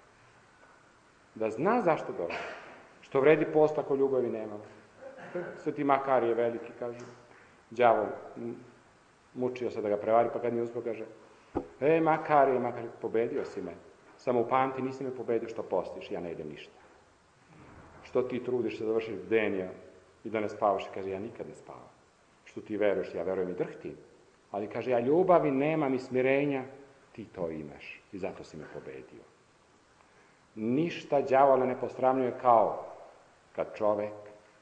Da zna zašto dolazi. Što vredi post ako ljubavi nema. Sveti Makar je veliki, kaže. Đavo mučio se da ga prevari, pa kad nije uspio, kaže, e, Makar je, Makar je, pobedio si me. Samo upamti, nisi me pobedio što postiš, ja ne idem ništa. Što ti trudiš se da završiš bdenija i da ne spavaš, kaže, ja nikad ne spavam. Što ti veruješ, ja verujem i drhtim. Ali kaže, ja ljubavi nemam i smirenja, ti to imaš i zato si me pobedio. Ništa đavola ne posramljuje kao kad čovek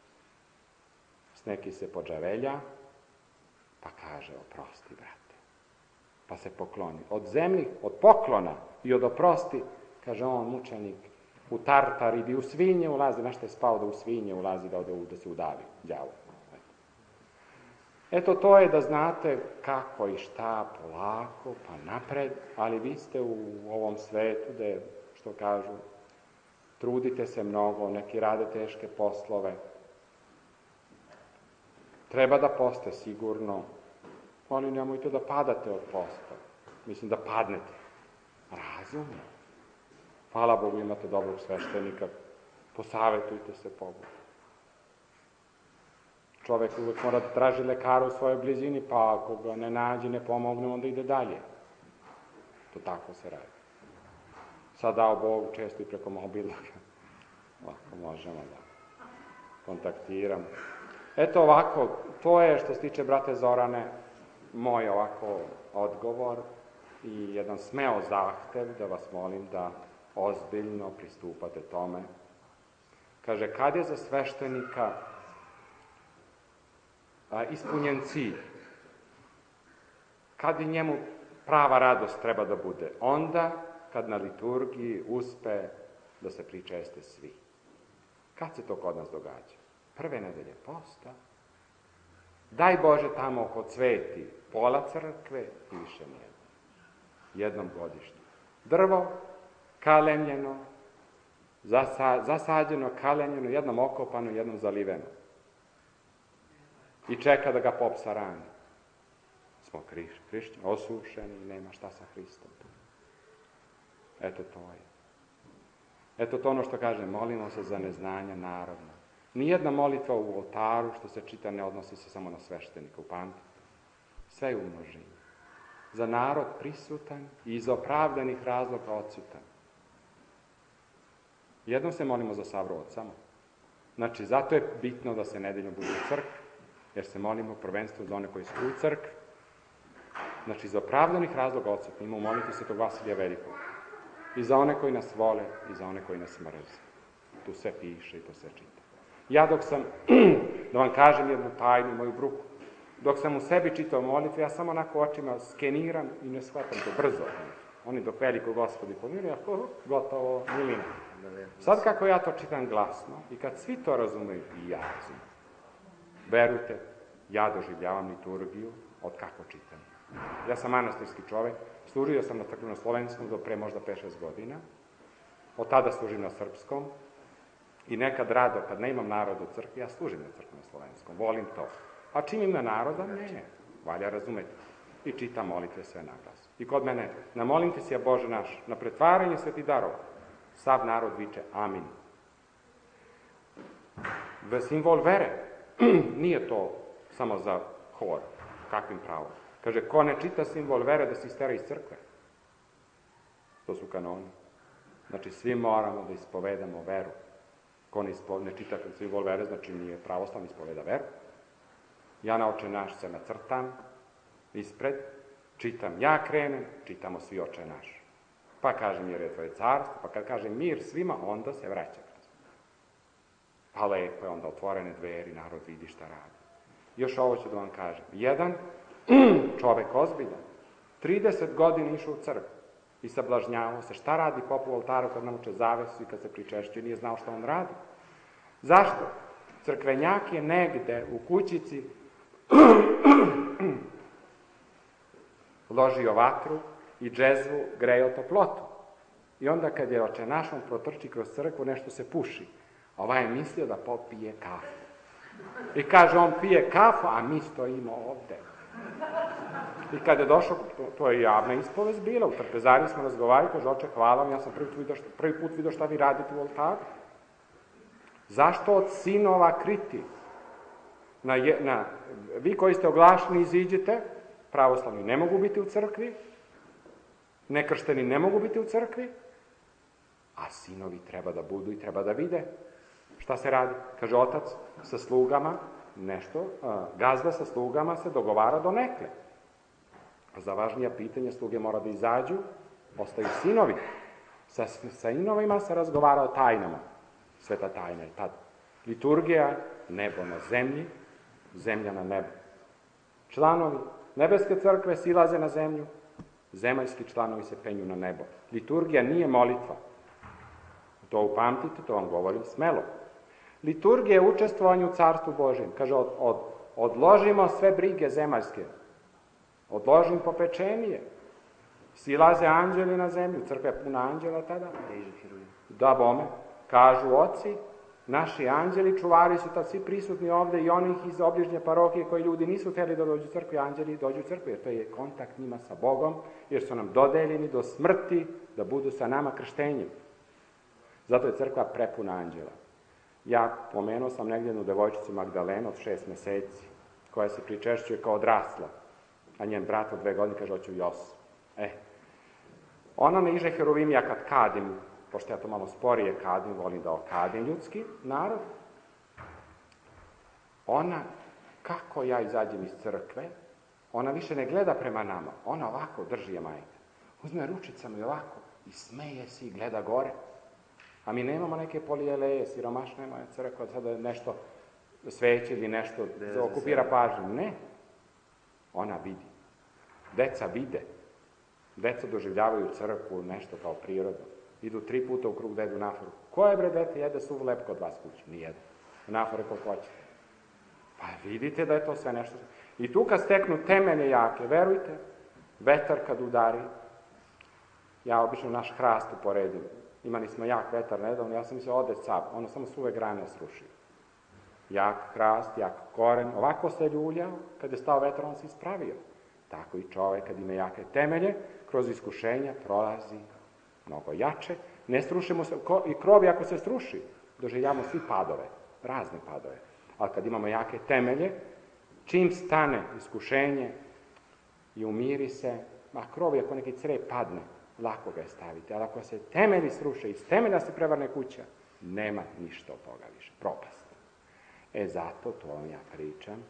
s neki se podžavelja, pa kaže, oprosti, brate. Pa se pokloni. Od zemlji, od poklona i od oprosti, kaže on, mučenik, u tartar i u svinje ulazi, znaš šta je spao da u svinje ulazi, da, da se udavi, đavo. Eto, to je da znate kako i šta, polako, pa napred, ali vi ste u ovom svetu, gde, što kažu, trudite se mnogo, neki rade teške poslove. Treba da poste sigurno, ali nemojte da padate od posta. Mislim da padnete. Razumno. Hvala Bogu, imate dobrog sveštenika. Posavetujte se Bogu. Čovek uvek mora da traži lekara u svojoj blizini, pa ako ga ne nađe, ne pomogne, onda ide dalje. To tako se radi. Sad dao Bogu često i preko mobila. Ovako možemo da kontaktiramo. Eto ovako, to je što se tiče brate Zorane, moj ovako odgovor i jedan smeo zahtev da vas molim da ozbiljno pristupate tome. Kaže, kad je za sveštenika a, ispunjen cilj, kad je njemu prava radost treba da bude, onda kad na liturgiji uspe da se pričeste svi. Kad se to kod nas događa? Prve nedelje posta. Daj Bože tamo oko cveti pola crkve i više nijedno. Jednom godišnje. Drvo, kalemljeno, zasa, zasađeno, kalemljeno, jednom okopano, jednom zaliveno. I čeka da ga pop sarani. Smo kriš, hrišćani, osušeni i nema šta sa Hristom. Eto to je. Eto to ono što kaže, molimo se za neznanje narodna. Nijedna molitva u oltaru što se čita ne odnosi se samo na sveštenika, upamtite. Sve je u množini. Za narod prisutan i iz opravdanih razloga odsutan. Jednom se molimo za sav rod samo. Znači, zato je bitno da se nedeljom bude u crkvi, jer se molimo prvenstvo za one koji su u crkvi. Znači, iz opravdanih razloga odsutni imamo moliti se tog Vasilija Velikog. I za one koji nas vole, i za one koji nas mrze. Tu sve piše i to sve čita. Ja dok sam, da vam kažem jednu tajnu, moju bruku, dok sam u sebi čitao molitve, ja samo onako očima skeniram i ne shvatam to brzo. Oni dok veliko Gospodi pomiruju, ako gotovo milina. Sad kako ja to čitam glasno i kad svi to razumeju, i ja razumijem. Verujte, ja doživljavam liturgiju od kako čitam. Ja sam manastirski čovek, služio sam na crkveno-slovenskom do pre možda pet šest godina. Od tada služim na srpskom i nekad rado, kad ne imam naroda u crkvi, ja služim na crkveno-slovenskom, volim to. A čim ima naroda, ne, valja razumeti. I čitam molitve sve naglas. I kod mene, na molim te si ja Bože naš, na pretvaranje sveti darova, sav narod viče amin. V simbol vere, nije to samo za hor, kakvim pravom. Kaže, ko ne čita simbol vere da se istera iz crkve. To su kanoni. Znači, svi moramo da ispovedamo veru. Ko ne, ispo, ne čita simbol vere, znači nije pravoslavno ispoveda veru. Ja na Oče naš se nacrtam ispred, čitam ja krenem, čitamo svi Oče naš. Pa kažem mir je tvoje carstvo, pa kad kažem mir svima, onda se vraća. Pa lepo je onda otvorene dveri, narod vidi šta radi. Još ovo ću da vam kažem. Jedan čovek ozbiljan, trideset godina išao u crkvu i sablažnjavao se. Šta radi pop u oltaru kad nauče zavesu i kad se pričešćuje, nije znao šta on radi. Zašto? Crkvenjak je negde u kućici ložio vatru i džezvu grejao toplotu. I onda kad je Oče naš, on protrči kroz crkvu, nešto se puši. Ovaj je mislio da pop pije kafu. I kaže, on pije kafu, a mi stojimo ovde. I kad je došao, to, to je javna ispovest bila, u trpezariji smo razgovarali, kaže, Oče, hvala vam, ja sam prvi, vidio, prvi put vidio šta vi radite u oltaru. Zašto od sinova kriti? Na, je, na, vi koji ste oglašeni iziđete, pravoslavni ne mogu biti u crkvi, nekršteni ne mogu biti u crkvi, a sinovi treba da budu i treba da vide. Šta se radi? Kaže, otac sa slugama, nešto, a, gazda sa slugama se dogovara do nekle. Za važnija pitanja sluge mora da izađu, ostaju sinovi. Sa, sa sinovima se razgovara o tajnama. Sveta tajna je tad. Liturgija, nebo na zemlji, zemlja na nebu. Članovi nebeske crkve silaze na zemlju, zemaljski članovi se penju na nebo. Liturgija nije molitva. To upamtite, to vam govorim smelo. Liturgija je učestvovanje u Carstvu Božjem. Kaže, od, od, odložimo sve brige zemaljske. Odložim popečenije. Silaze anđeli na zemlju, crkva je puna anđela tada. Da, bome. Kažu oci, naši anđeli, čuvari su tad svi prisutni ovde i onih iz obližnje parohije koji ljudi nisu hteli da dođu u crkvu, anđeli dođu u crkvu, jer to je kontakt njima sa Bogom, jer su nam dodeljeni do smrti da budu sa nama krštenjem. Zato je crkva prepuna anđela. Ja pomenuo sam negdje jednu devojčicu Magdalenu od šest meseci, koja se pričešćuje kao odrasla, a njen brat od dve godine kaže, hoću Josu. E, ona me iže heruvim, ja kad kadim, pošto ja to malo sporije kadim, volim da okadim ljudski narod, ona, kako ja izađem iz crkve, ona više ne gleda prema nama, ona ovako drži je majka. Uzme ručicama i ovako, i smeje se i gleda gore. A mi nemamo neke polijeleje, siromašna je moja crkva, sada nešto sveće ili nešto okupira pažnju. Ne. Ona vidi. Deca vide. Deca doživljavaju crkvu nešto kao prirodno. Idu tri puta u krug da jedu naforu. Ko je bre dete jede suv lep kod vas kući? Nijedan. Nafore koliko hoćete. Pa vidite da je to sve nešto. I tu kad steknu temelje jake, verujte, vetar kad udari, ja obično naš hrast uporedim. Imali smo jak vetar nedavno, ja sam mislio ode cap, ono samo suve grane srušio. Jak hrast, jak koren, ovako se ljuljao, kad je stao vetar, on se ispravio. Tako i čovek, kad ima jake temelje, kroz iskušenja prolazi mnogo jače. Ne srušimo se, i krovi ako se sruši, doživljamo svi padove, razne padove. Ali kad imamo jake temelje, čim stane iskušenje i umiri se, a krovi ako neki crep padne, lako ga je staviti, ali ako se temelji sruše, iz temelja se prevarne kuća, nema ništa od toga više, propast. E zato, to vam ja pričam,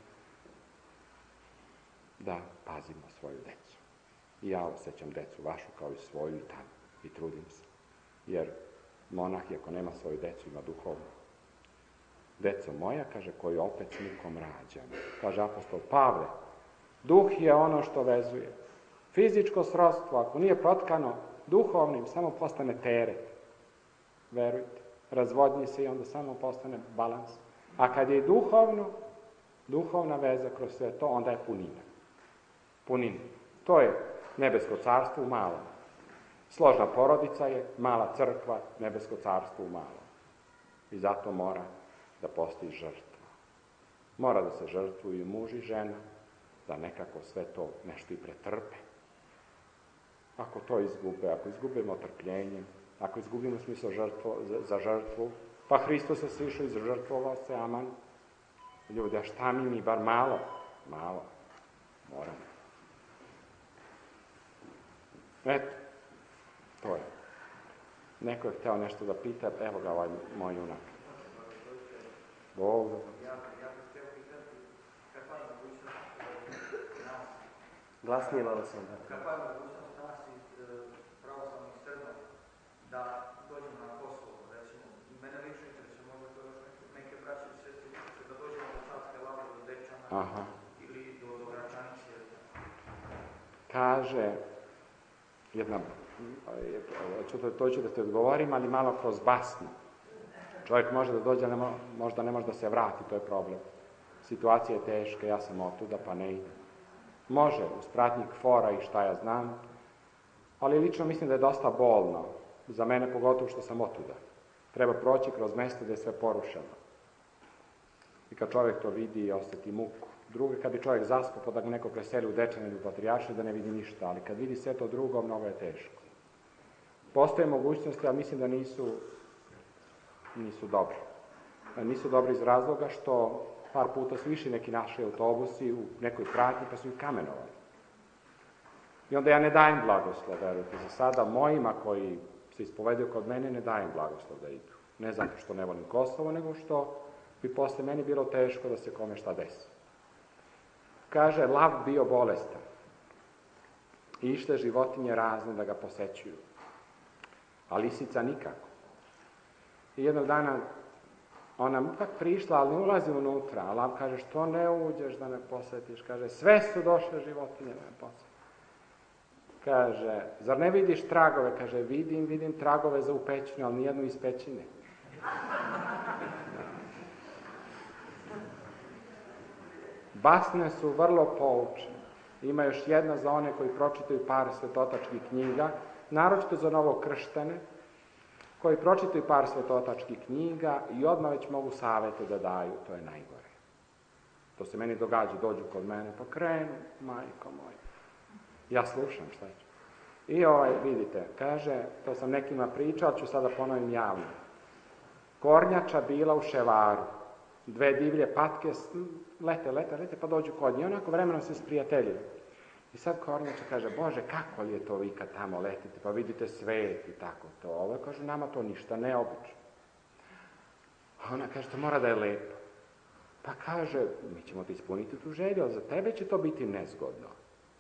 da pazimo svoju decu. I ja osjećam decu vašu kao i svoju i tamo, i trudim se. Jer monah, ako nema svoju decu, ima duhovnu. Deco moja, kaže, koju opet s nikom rađam. Kaže apostol Pavle, duh je ono što vezuje. Fizičko srodstvo, ako nije protkano duhovnim, samo postane teret. Verujte, razvodnji se i onda samo postane balans. A kad je duhovno, duhovna veza kroz sve to, onda je punina. Punina. To je nebesko carstvo u malom. Složna porodica je mala crkva, nebesko carstvo u malom. I zato mora da postoji žrtva. Mora da se žrtvuju muž i žena, da nekako sve to nešto i pretrpe. Ako to izgube, ako izgubimo trpljenje, ako izgubimo smisao žrtvo, za, za žrtvu, pa Hristos se sišao i žrtvovao se, aman. Ljudi, a šta mi mi, bar malo? Malo. Moramo. Eto, to je. Neko je hteo nešto da pita, evo ga ovaj moj junak. Bog. Ja bih hteo pitati, kakva je mogućnost nas? Glasnije malo sam. Kakva je mogućnost nas iz pravoslavnih Srba da dođemo na Kosovo, recimo, mene lično interesuje, možda to još neke braće i sestri, da dođemo do Savske Lave, do Dečana, Aha. ili do, do Gračanice. Kaže, jedna, to ću da te odgovorim, ali malo kroz basnu. Čovjek može da dođe, ali možda ne može da se vrati, to je problem. Situacija je teška, ja sam otuda, pa ne ide. Može, uz pratnji KFOR-a i šta ja znam, ali lično mislim da je dosta bolno, za mene pogotovo što sam otuda. Treba proći kroz mesto gde je sve porušeno. I kad čovjek to vidi i osjeti muku. Drugo, kad bi čovjek zaspao, pa da ga neko preseli u Dečane ili u Patrijaršiju, da ne vidi ništa, ali kad vidi sve to drugo, mnogo je teško. Postoje mogućnosti, ali mislim da nisu, nisu dobri. Nisu dobri iz razloga što par puta su išli neki naši autobusi u nekoj pratnji, pa su ih kamenovali. I onda ja ne dajem blagoslov, verujte. Za sada mojima koji se ispovedaju kod mene ne dajem blagoslov da idu. Ne zato što ne volim Kosovo, nego što bi posle meni bilo teško da se kome šta desi. Kaže, lav bio bolestan. I išle životinje razne da ga posećuju. A lisica nikako. I jednog dana ona ipak prišla, ali ne ulazi unutra. A lav kaže, što ne uđeš da me posetiš? Kaže, sve su došle životinje da me posetiš. Kaže, zar ne vidiš tragove? Kaže, vidim, vidim tragove za u pećinu, ali nijednu iz pećine. Basne su vrlo poučne. Ima još jedna za one koji pročitaju par svetotačkih knjiga, naročito za novokrštene, koji pročitaju par svetotačkih knjiga i odmah već mogu savete da daju, to je najgore. To se meni događa, dođu kod mene, pa krenu, majko moja. Ja slušam, šta ću. I ovaj, vidite, kaže, to sam nekima pričao, ću sada ponovim javno. Kornjača bila u Ševaru, dve divlje patke, lete, lete, lete, pa dođu kod nje, onako vremenom se sprijateljili. I sad Kornjača kaže, Bože, kako li je to vi kad tamo letite, pa vidite svet i tako to. Ovo kaže, nama to ništa neobično. A ona kaže, to mora da je lepo. Pa kaže, mi ćemo ti ispuniti tu želju, ali za tebe će to biti nezgodno.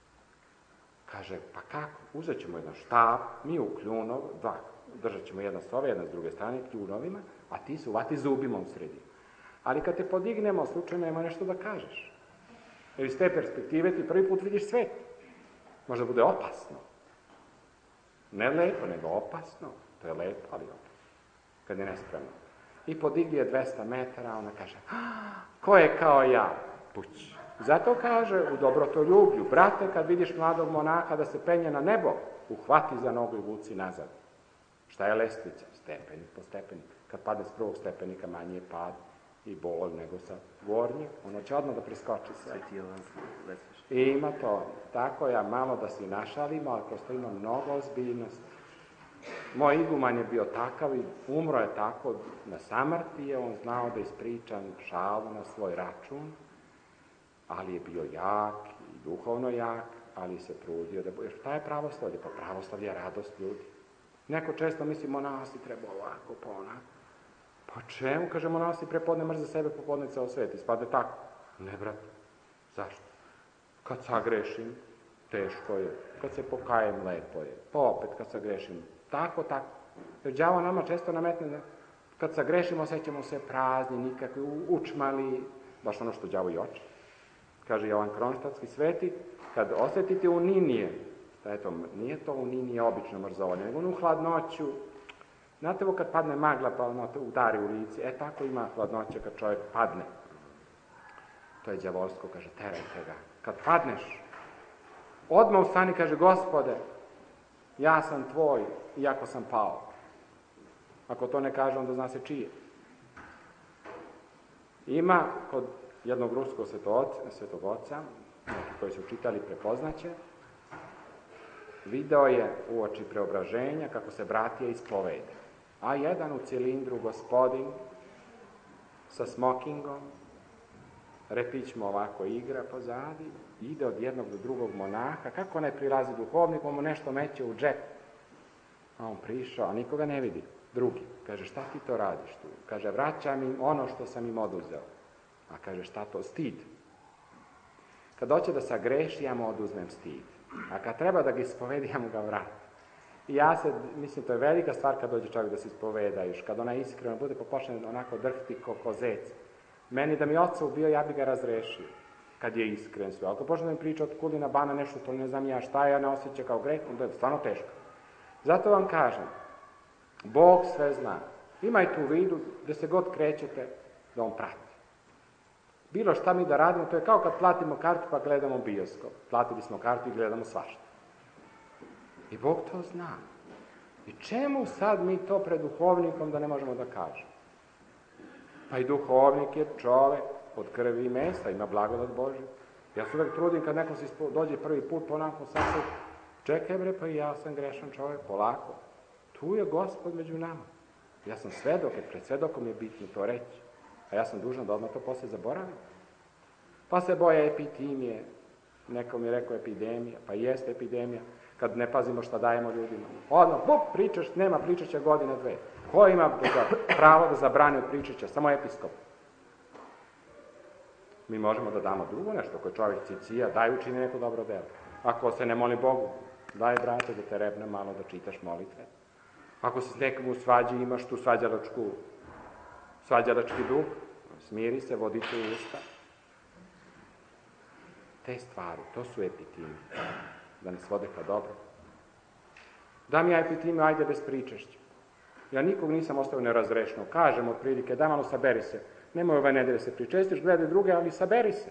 Kaže, pa kako? Uzet ćemo jedan štap, mi u kljunov, dva, držat ćemo jedna s ove, jedna s druge strane kljunovima, a ti se uvati zubima u sredinu. Ali kad te podignemo, slučajno ima nešto da kažeš. Jer iz te perspektive ti prvi put vidiš svet. Možda bude opasno. Ne lepo, nego opasno. To je lepo, ali opasno. Kad je nespremno. I podigli je dvesta metara, ona kaže, ko je kao ja? Puć. Zato kaže u dobrotoljublju, brate, kad vidiš mladog monaha da se penje na nebo, uhvati za nogu i vuci nazad. Šta je lestvica? Stepenik po stepenik. Kad padne s prvog stepenika, manji je pad i bol nego sa gornjeg, ono će odmah da preskoči sve. I ima to. Tako ja malo da si našalimo, ali prosto ima mnogo ozbiljnosti. Moj iguman je bio takav i umro je tako na samrti, je on znao da ispriča šalu na svoj račun, ali je bio jak i duhovno jak, ali se trudio da... Jer šta je pravoslavlje? Pa pravoslavlje je radost ljudi. Neko često misli, monasi treba ovako, pa onako. Pa čemu? Kaže, monasi prepodne mrze sebe, popodne ceo svet. Ispade tako. Ne, brate. Zašto? Kad sagrešim, teško je. Kad se pokajem, lepo je. Pa opet kad sagrešim, tako, tako. Jer đavo nama često nametne da kad sagrešimo, osjećamo se prazni, nikakvi, učmali, baš ono što đavo i oči. Kaže Jovan Kronštatski sveti, kad osjetite uninije, eto, nije to uninije obično mrzovanje, nego onu hladnoću. Znate ovo kad padne magla pa ono te udari u lice, e tako ima hladnoća kad čovjek padne. To je đavolsko, kaže, terajte ga. Kad padneš, odmah ustani, kaže, Gospode, ja sam tvoj, iako sam pao. Ako to ne kaže, onda zna se čije. Ima kod jednog ruskog svetog oca, neki koji su čitali prepoznaće, video je uoči preobraženja kako se bratija ispovede. A jedan u cilindru gospodin sa smokingom, repić mu ovako igra pozadi, ide od jednog do drugog monaha, kako onaj prilazi duhovnik, on mu nešto meće u džep. A on prišao, a nikoga ne vidi. Drugi, kaže, šta ti to radiš tu? Kaže, vraćam im ono što sam im oduzeo. A kaže, šta to? Stid. Kad hoće da sagreši, ja mu oduzmem stid. A kad treba da ga ispovedi, ja mu ga vratim. I ja se, mislim, to je velika stvar kad dođe čovjek da se ispoveda još, kad ona iskreno bude, pa počne onako drhti ko, ko zec. Meni da mi oca ubio, ja bi ga razrešio, kad je iskren sve. Ako počne da mi priča od kulina bana nešto, to ne znam ja šta je, ja ne osjeća kao greh, onda je stvarno teško. Zato vam kažem, Bog sve zna. Imajte u vidu da se god krećete, da on prati. Bilo šta mi da radimo, to je kao kad platimo kartu pa gledamo bioskop. Platili smo kartu i gledamo svašta. I Bog to zna. I čemu sad mi to pred duhovnikom da ne možemo da kažemo? Pa i duhovnik je čovek od krvi i mesa, ima blagodat Božja. Ja se uvek trudim kad neko se dođe prvi put, ponako sad se, čekaj bre, pa i ja sam grešan čovek, polako. Tu je Gospod među nama. Ja sam svedok, jer pred svedokom je bitno to reći. A ja sam dužan da odmah to posle zaboravim. Pa se boja epitimije, neko mi je rekao epidemija, pa jeste epidemija, kad ne pazimo šta dajemo ljudima. Odmah, bup, pričaš, nema pričaća godine dve. Ko ima pravo da zabrani od pričaća? Samo episkop. Mi možemo da damo drugo nešto, ako je čovjek cicija, daj učini neko dobro delo. Ako se ne moli Bogu, daj brate da te rebne malo da čitaš molitve. Ako se s nekom u svađi imaš tu svađalačku, svađalački duh, smiri se, vodi te u usta. Te stvari, to su epitimi, da nas vode ka dobro. Dam ja epitimi, ajde bez pričašća. Ja nikog nisam ostavio nerazrešno. Kažem otprilike, da malo saberi se. Nemoj ove nedelje se pričestiš, gledaj druge, ali saberi se.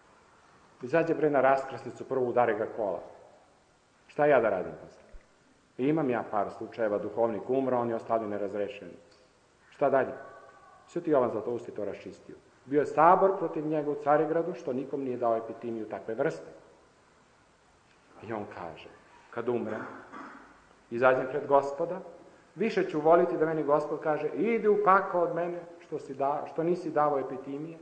Izađe bre na raskrasnicu, prvo udari ga kola. Šta ja da radim posle? I imam ja par slučajeva, duhovnik umro, on je ostali nerazrešeni. Šta dalje? Sveti Jovan Zlatousti to raščistio. Bio je sabor protiv njega u Carigradu, što nikom nije dao epitimiju takve vrste. I on kaže, kad umrem, izađem pred Gospoda, više ću voliti da meni Gospod kaže, idi u pakao od mene, što, si da, što nisi davao epitimije,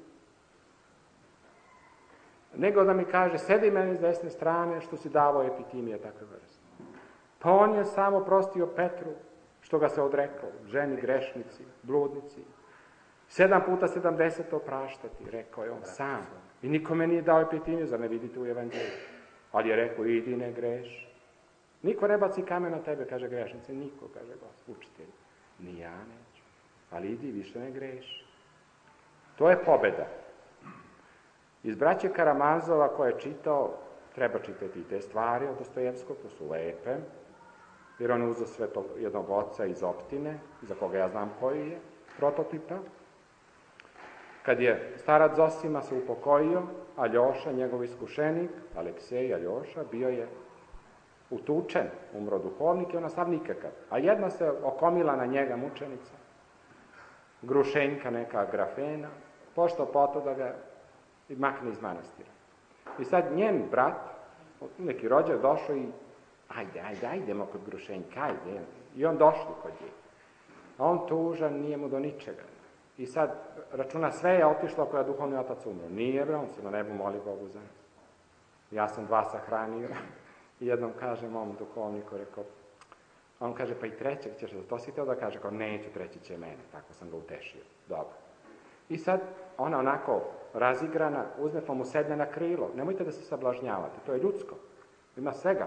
nego da mi kaže, sedi meni s desne strane, što si davao epitimije takve vrste. Pa on je samo prostio Petru, što ga se odrekao, ženi grešnici, bludnici. Sedam puta sedamdeset opraštati, rekao je on sam. I nikome nije dao epitimiju, zar ne vidite u evanđelju? Ali je rekao, idi ne greš. Niko ne baci kamen na tebe, kaže grešnice, niko, kaže Gospod, učitelj. Ni ja neću, ali idi, više ne greš. To je pobeda. Iz braće Karamazova koje je čitao, treba čitati i te stvari od Dostojevskog, to su lepe, jer on je uzeo sve to jednog oca iz Optine, za koga ja znam koji je, prototipa. Kad je starac Zosima se upokojio, Aljoša, njegov iskušenik, Aleksej Aljoša, bio je utučen, umro duhovnik i ona sav nikakav. A jedna se okomila na njega mučenica, Grušenjka neka Grafena, pošto poto da ga makne iz manastira. I sad njen brat, neki rođak, došao i ajde, ajde, ajdemo kod Grušenjka, ajde. I on došli kod nje. A on tužan, nije mu do ničega. I sad računa, sve je otišlo ako je duhovni otac umro. Nije, bre, on se na nebu moli Bogu za nas. Ja sam dva sahranio. I jednom kaže mom duhovniku, rekao, a on kaže, pa i trećeg ćeš, to si teo da kaže, kao neću, treći će mene, tako sam ga utešio. Dobro. I sad ona onako razigrana, uzme pa mu sedne na krilo. Nemojte da se sablažnjavate, to je ljudsko. Ima svega.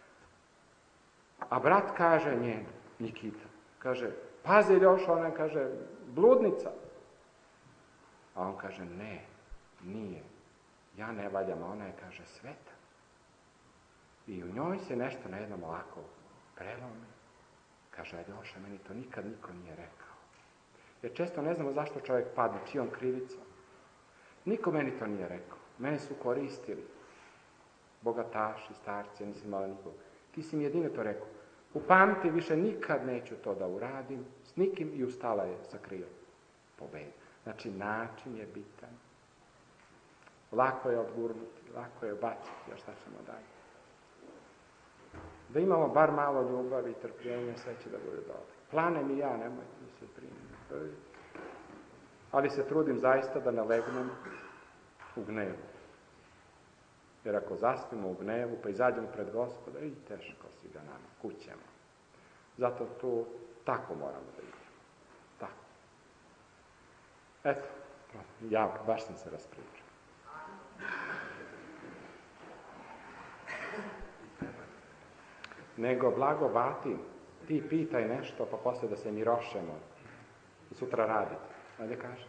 A brat kaže njen, Nikita, kaže, pazi Ljošo, ona kaže, bludnica. A on kaže, ne, nije. Ja ne valjam, a ona je, kaže, sveta. I u njoj se nešto na jednom ovako prelomi. Kaže, Aljoša, meni to nikad niko nije rekao. Jer često ne znamo zašto čovjek padne, čijom krivicom. Niko meni to nije rekao. Mene su koristili. Bogataši, starci, ja nisam imala nikog. Ti si mi jedino to rekao. Upamti, više nikad neću to da uradim, s nikim, i ustala je sa krilom. Pobeda. Znači, način je bitan. Lako je odgurnuti, lako je baciti, a šta ćemo dalje? Da imamo bar malo ljubavi i trpljenja, sve će da bude dobro. Planem i ja, nemojte mi se primiti. Ali se trudim zaista da ne legnem u gnevu. Jer ako zaspimo u gnevu, pa izađemo pred Gospoda, i teško si da nam kućemo. Zato tu tako moramo da idemo. Tako. Eto, ja baš sam se raspričao. Nego, blago Bati, ti pitaj nešto, pa posle da se mirošemo i sutra raditi. Ajde kaži.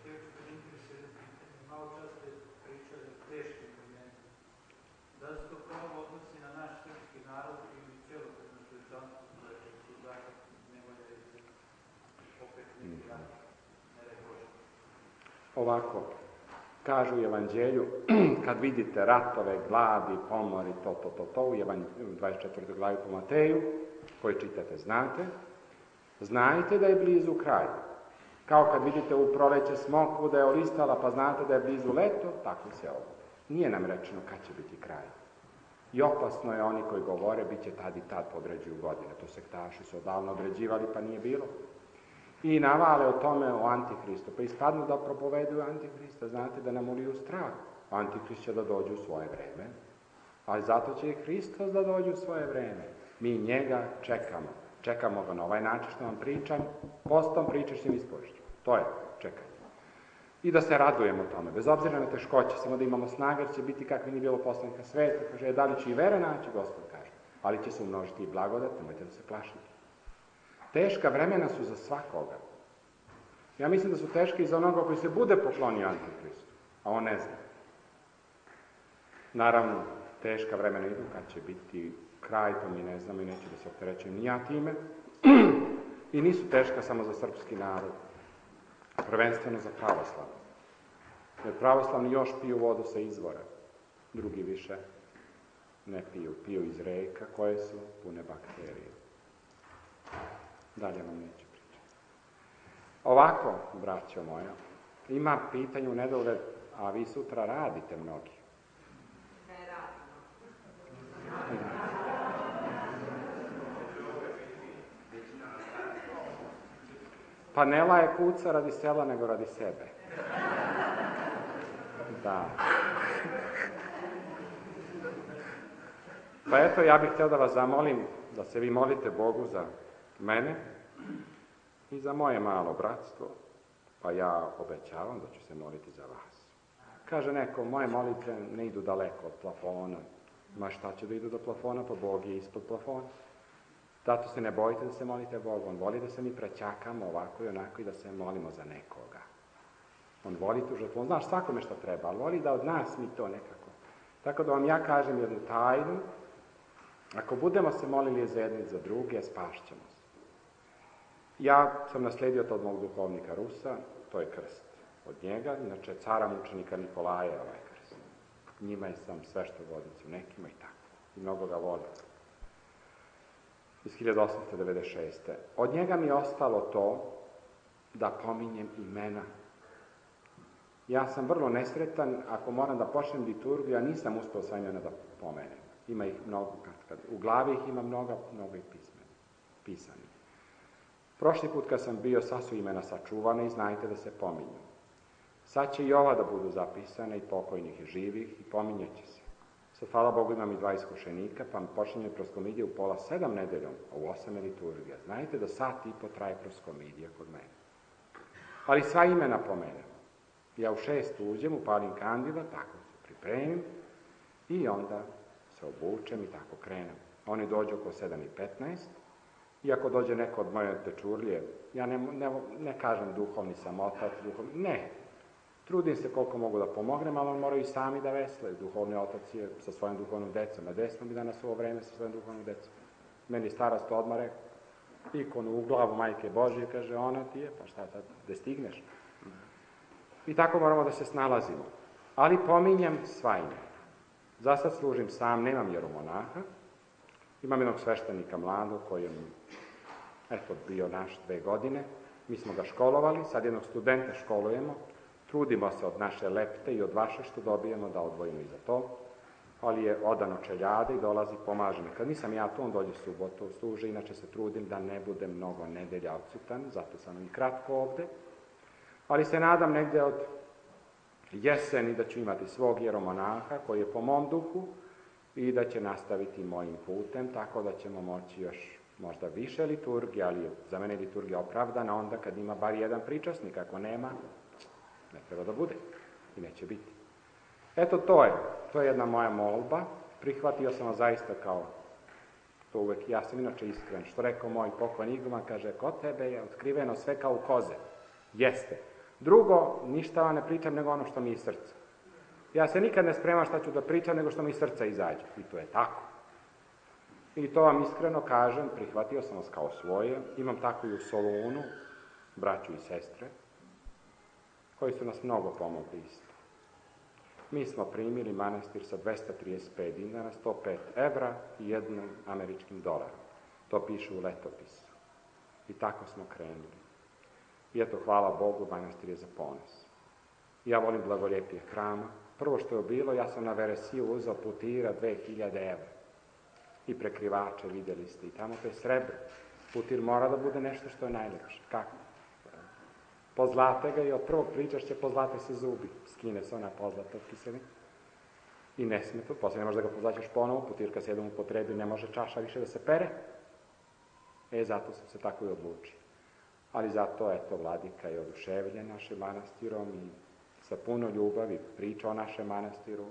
Malo čas ste pričali o teškim vremenima. Da li se to pravo odnosi na naš srpski narod ili celokupno čovječanstvo, koje su zašto nevolje opet neki rad, ne daj Bože? Ovako, kažu u Evanđelju, kad vidite ratove, gladi, pomori, to, to, to, to, u dvadeset četvrtoj glavi po Mateju, koji čitate, znate, znajte da je blizu kraj. Kao kad vidite u proleće smokvu da je olistala, pa znate da je blizu leto, tako se ovo. Nije nam rečeno kad će biti kraj. I opasno je oni koji govore, bit će tad i tad, određuju godine. To sektaši su odavno određivali, pa nije bilo. I navale o tome o Antihristu. Pa ispadnu da propoveduju Antihrista. Znate da nam uliju strah. Antihrist će da dođe u svoje vreme. Ali zato će i Hristos da dođe u svoje vreme. Mi njega čekamo. Čekamo ga na ovaj način što vam pričam. Postom, pričašćem i ispovešću. To je čekanje. I da se radujemo tome. Bez obzira na teškoće. Samo da imamo snaga, jer će biti kakvi nije bilo poslanika sveta. Kaže, e, da li će i vere naći, Gospod kaže. Ali će se umnožiti i blagodat, nemojte da se plašite. Teška vremena su za svakoga. Ja mislim da su teške i za onoga koji se bude poklonio Antihristu, a on ne zna. Naravno, teška vremena idu kad će biti kraj, to mi ne znamo i neću da se opterećujem ni ja time. I nisu teška samo za srpski narod, prvenstveno za pravoslavni. Jer pravoslavni još piju vodu sa izvora, drugi više ne piju. Piju iz reka koje su pune bakterije. Dalje vam neću pričati. Ovako, braćo moja, ima pitanje u nedogled, a vi sutra radite mnogi. Ne radimo. Pa ne laje kuca radi sela, nego radi sebe. Da. Pa eto, ja bih htio da vas zamolim da se vi molite Bogu za mene i za moje malo bratstvo, pa ja obećavam da ću se moliti za vas. Kaže neko, moje molitve ne idu daleko od plafona. Ma šta će da idu do plafona, pa Bog je ispod plafona. Zato se ne bojite da se molite Bogu. On voli da se mi prećakamo ovako i onako i da se molimo za nekoga. On voli tu žrtvu. On zna svakome što treba, ali voli da od nas mi to nekako. Tako da vam ja kažem jednu tajnu. Ako budemo se molili za jedni za druge, spašćemo se. Ja sam nasledio to od mog duhovnika Rusa, to je krst od njega, inače cara mučenika Nikolaja je ovaj krst. Njima je sam sveštogodicu, nekima i tako. I mnogo ga volim. Iz hiljadu osamsto devedeset šeste. Od njega mi je ostalo to da pominjem imena. Ja sam vrlo nesretan, ako moram da počnem liturgiju, ja nisam uspeo sva imena da pomenem. Ima ih mnogo, kad, kad, u glavi ih ima mnogo, mnogo i pismeni, pisani. Prošli put kad sam bio, sva su imena sačuvane i znajte da se pominju. Sad će i ova da budu zapisane, i pokojnih i živih, i pominjeće se. Sad, hvala Bogu, imam i dva iskušenika, pa počinje proskomidija u pola sedam nedeljom, a u osam je liturgija. Znajte da sat i po traje proskomidija kod mene. Ali sva imena pomenem. Ja u šest uđem, upalim kandila, tako se pripremim, i onda se obučem i tako krenem. Oni dođu oko sedam i petnaest, i ako dođe neko od moje dečurlije, ja ne, ne, ne kažem duhovni sam otac, duhovni, ne. Trudim se koliko mogu da pomognem, ali on moraju i sami da veslaju. Duhovni otac je sa svojim duhovnom decom, na desno mi danas u ovo vreme sa svojim duhovnom decom. Meni starost odmah rekao, ikonu u glavu Majke Božije, kaže, ona ti je, pa šta sad, da stigneš? I tako moramo da se snalazimo. Ali pominjem sva imena. Za sad služim sam, nemam jeromonaha. Imam jednog sveštenika mladog koji je, eto, bio naš dve godine. Mi smo ga školovali, sad jednog studenta školujemo. Trudimo se od naše lepte i od vaše što dobijemo da odvojimo i za to. Ali je odano čeljade i dolazi, pomaže mi. Kad nisam ja tu, on dođe subotu, služi, inače se trudim da ne bude mnogo nedelja odsutan, zato sam i kratko ovde. Ali se nadam negde od jeseni da ću imati svog jeromonaha koji je po mom duhu i da će nastaviti mojim putem, tako da ćemo moći još možda više liturgije, ali za mene je liturgija opravdana onda kad ima bar jedan pričasnik, ako nema, ne treba da bude i neće biti. Eto, to je, to je jedna moja molba, prihvatio sam vas zaista kao, to uvek, ja sam inače iskren, što rekao moj pokojni iguman, kaže, kod tebe je otkriveno sve kao u koze. Jeste. Drugo, ništa vam ne pričam nego ono što mi je iz srca. Ja se nikad ne spremam šta ću da pričam nego što mi iz srca izađe. I to je tako. I to vam iskreno kažem, prihvatio sam vas kao svoje. Imam tako i u Solunu, braću i sestre, koji su nas mnogo pomogli isto. Mi smo primili manastir sa dvesta trideset pet dinara, sto pet evra i jednim američkim dolarom. To piše u letopisu. I tako smo krenuli. I eto, hvala Bogu, manastir je za ponos. Ja volim blagoljepije hrama. Prvo što je bilo, ja sam na Veresiju uzao putira dve hiljade evra. I prekrivače, vidjeli ste, i tamo to je srebro. Putir mora da bude nešto što je najlepše. Kako? Pozlate ga i od prvog pričašća pozlate se zubi. Skine se ona pozlata od kiselina. I ne sme to, posle ne možeš da ga pozlaćeš ponovo, putir kad se jednom upotrebi ne može čaša više da se pere. E, zato sam se tako i odlučio. Ali zato, eto, vladika je oduševljen našim manastirom i sa puno ljubavi priča o našem manastiru.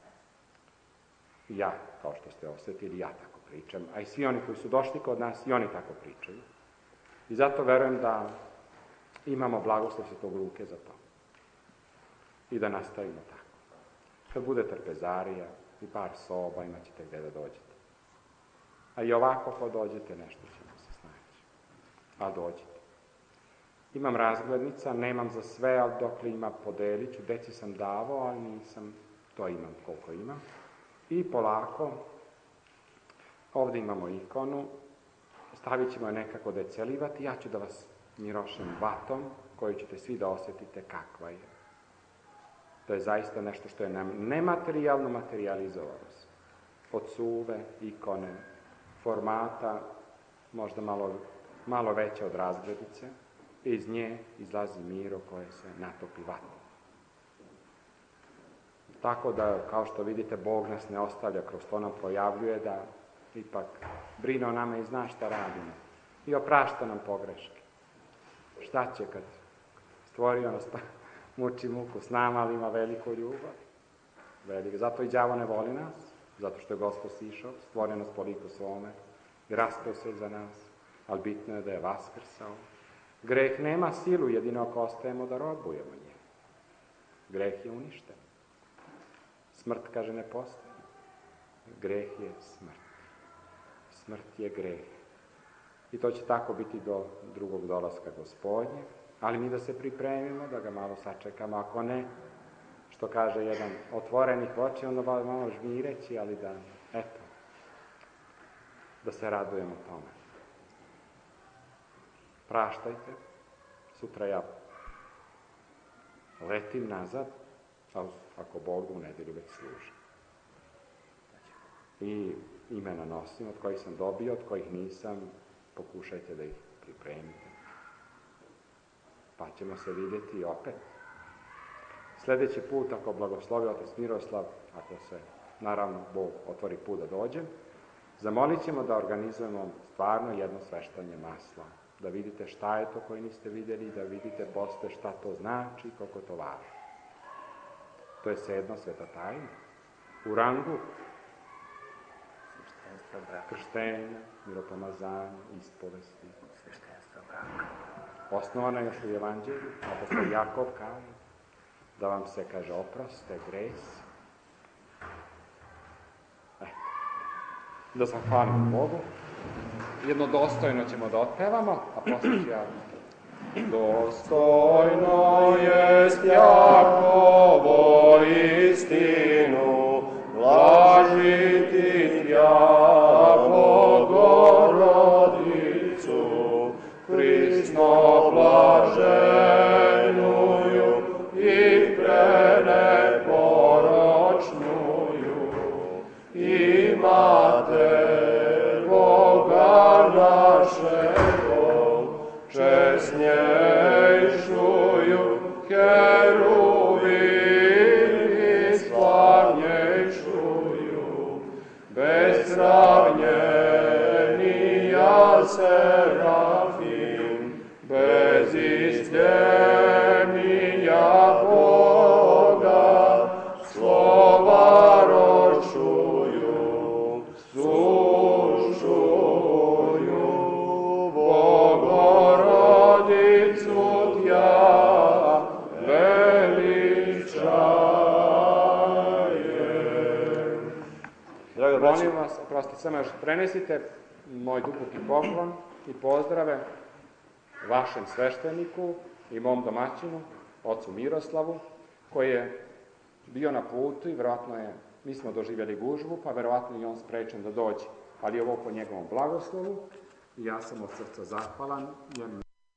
Ja, kao što ste osetili, ja tako pričam, a i svi oni koji su došli kod nas, i oni tako pričaju. I zato verujem da imamo blagoslov Svetog Luke za to. I da nastavimo tako. Kad bude trpezarija i par soba, imat ćete gde da dođete. A i ovako, ako dođete, nešto ćemo se snaći. A dođete. Imam razglednica, nemam za sve, ali dokle ima podelit ću. Deci sam davao, ali nisam, to imam koliko imam. I polako, ovde imamo ikonu, stavit ćemo je nekako decelivati, ja ću da vas mirošem vatom, koju ćete svi da osjetite kakva je. To je zaista nešto što je nematerijalno materializovalo se. Od suve, ikone, formata, možda malo, malo veća od razglednice, i iz nje izlazi miro koje se natopi vatom. Tako da, kao što vidite, Bog nas ne ostavlja, kroz to nam projavljuje da ipak brine o nama i zna šta radimo. I oprašta nam pogreške. Šta će kad stvorio nas pa muči muku s nama, ali ima veliku ljubav. Veliko. Zato i đavo ne voli nas, zato što je Gospod sišao, stvorio nas po liku svome i raspao se za nas, ali bitno je da je vaskrsao. Greh nema silu, jedino ako ostajemo da robujemo nje. Greh je uništen. Smrt, kaže, ne postoji. Greh je smrt. Smrt je greh. I to će tako biti do drugog dolaska Gospodnjeg, ali mi da se pripremimo, da ga malo sačekamo, ako ne, što kaže jedan, otvorenih oči, onda malo žmireći, ali da, eto, da se radujemo tome. Praštajte, sutra ja letim nazad, a ako Bog u nedelju već služi. I imena nosim, od kojih sam dobio, od kojih nisam, pokušajte da ih pripremite. Pa ćemo se vidjeti opet. Sljedeći put, ako blagoslovi otac Miroslav, ako se, naravno, Bog otvori put da dođem, zamolit ćemo da organizujemo stvarno jedno sveštanje masla. Da vidite šta je to koje niste vidjeli, da vidite posle šta to znači i koliko to važno. To je sedma sveta tajna. U rangu krštenja, miropomazanja, ispovesti. Osnovana još u Evanđelju, apostol Jakov kaže da vam se, kaže, oproste gresi. E, da zahvalimo Bogu. Jedno dostojno ćemo da otpevamo, a posle ću ja. Dostojno jest Jakovo istinu, blažiti tja Bogorodicu, prisno blaženuju i preneporočnuju, i Mater Boga našego, česnjejšuju kerubim i slavnjejšuju, bez sravnjenija serafim, bez istljenija Boga, slova ročuju, slušuju, Bogorodicu tja veličajem. Molim vas, prosti, samo još prenesite moj duboki poklon i pozdrave vašem svešteniku i mom domaćinu, ocu Miroslavu, koji je bio na putu i verovatno je, mi smo doživjeli gužvu, pa verovatno i on sprečen da dođe. Ali je ovo po njegovom blagoslovu i ja sam od srca zahvalan. Jer...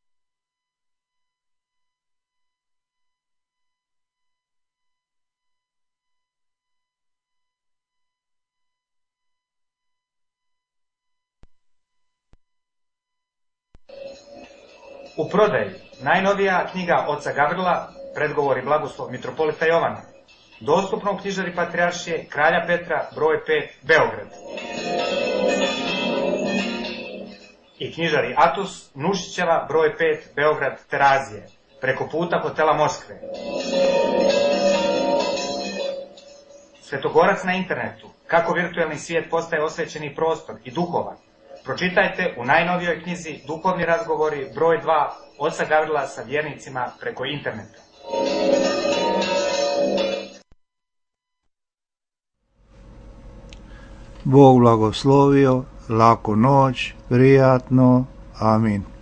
U prodaji najnovija knjiga oca Gavrila, Predgovori blagoslov mitropolita Jovana, dostupno u knjižari Patrijaršije Kralja Petra, broj pet, Beograd. I knjižari Atus, Nušićeva, broj pet, Beograd, Terazije, preko puta hotela Moskve. Svetogorac na internetu, kako virtuelni svijet postaje osvećeni prostor i duhovan. Pročitajte u najnovijoj knjizi Duhovni razgovori, broj dva, oca Gavrila sa vjernicima preko interneta. Bog blagoslovio, laku noć, prijatno, amin.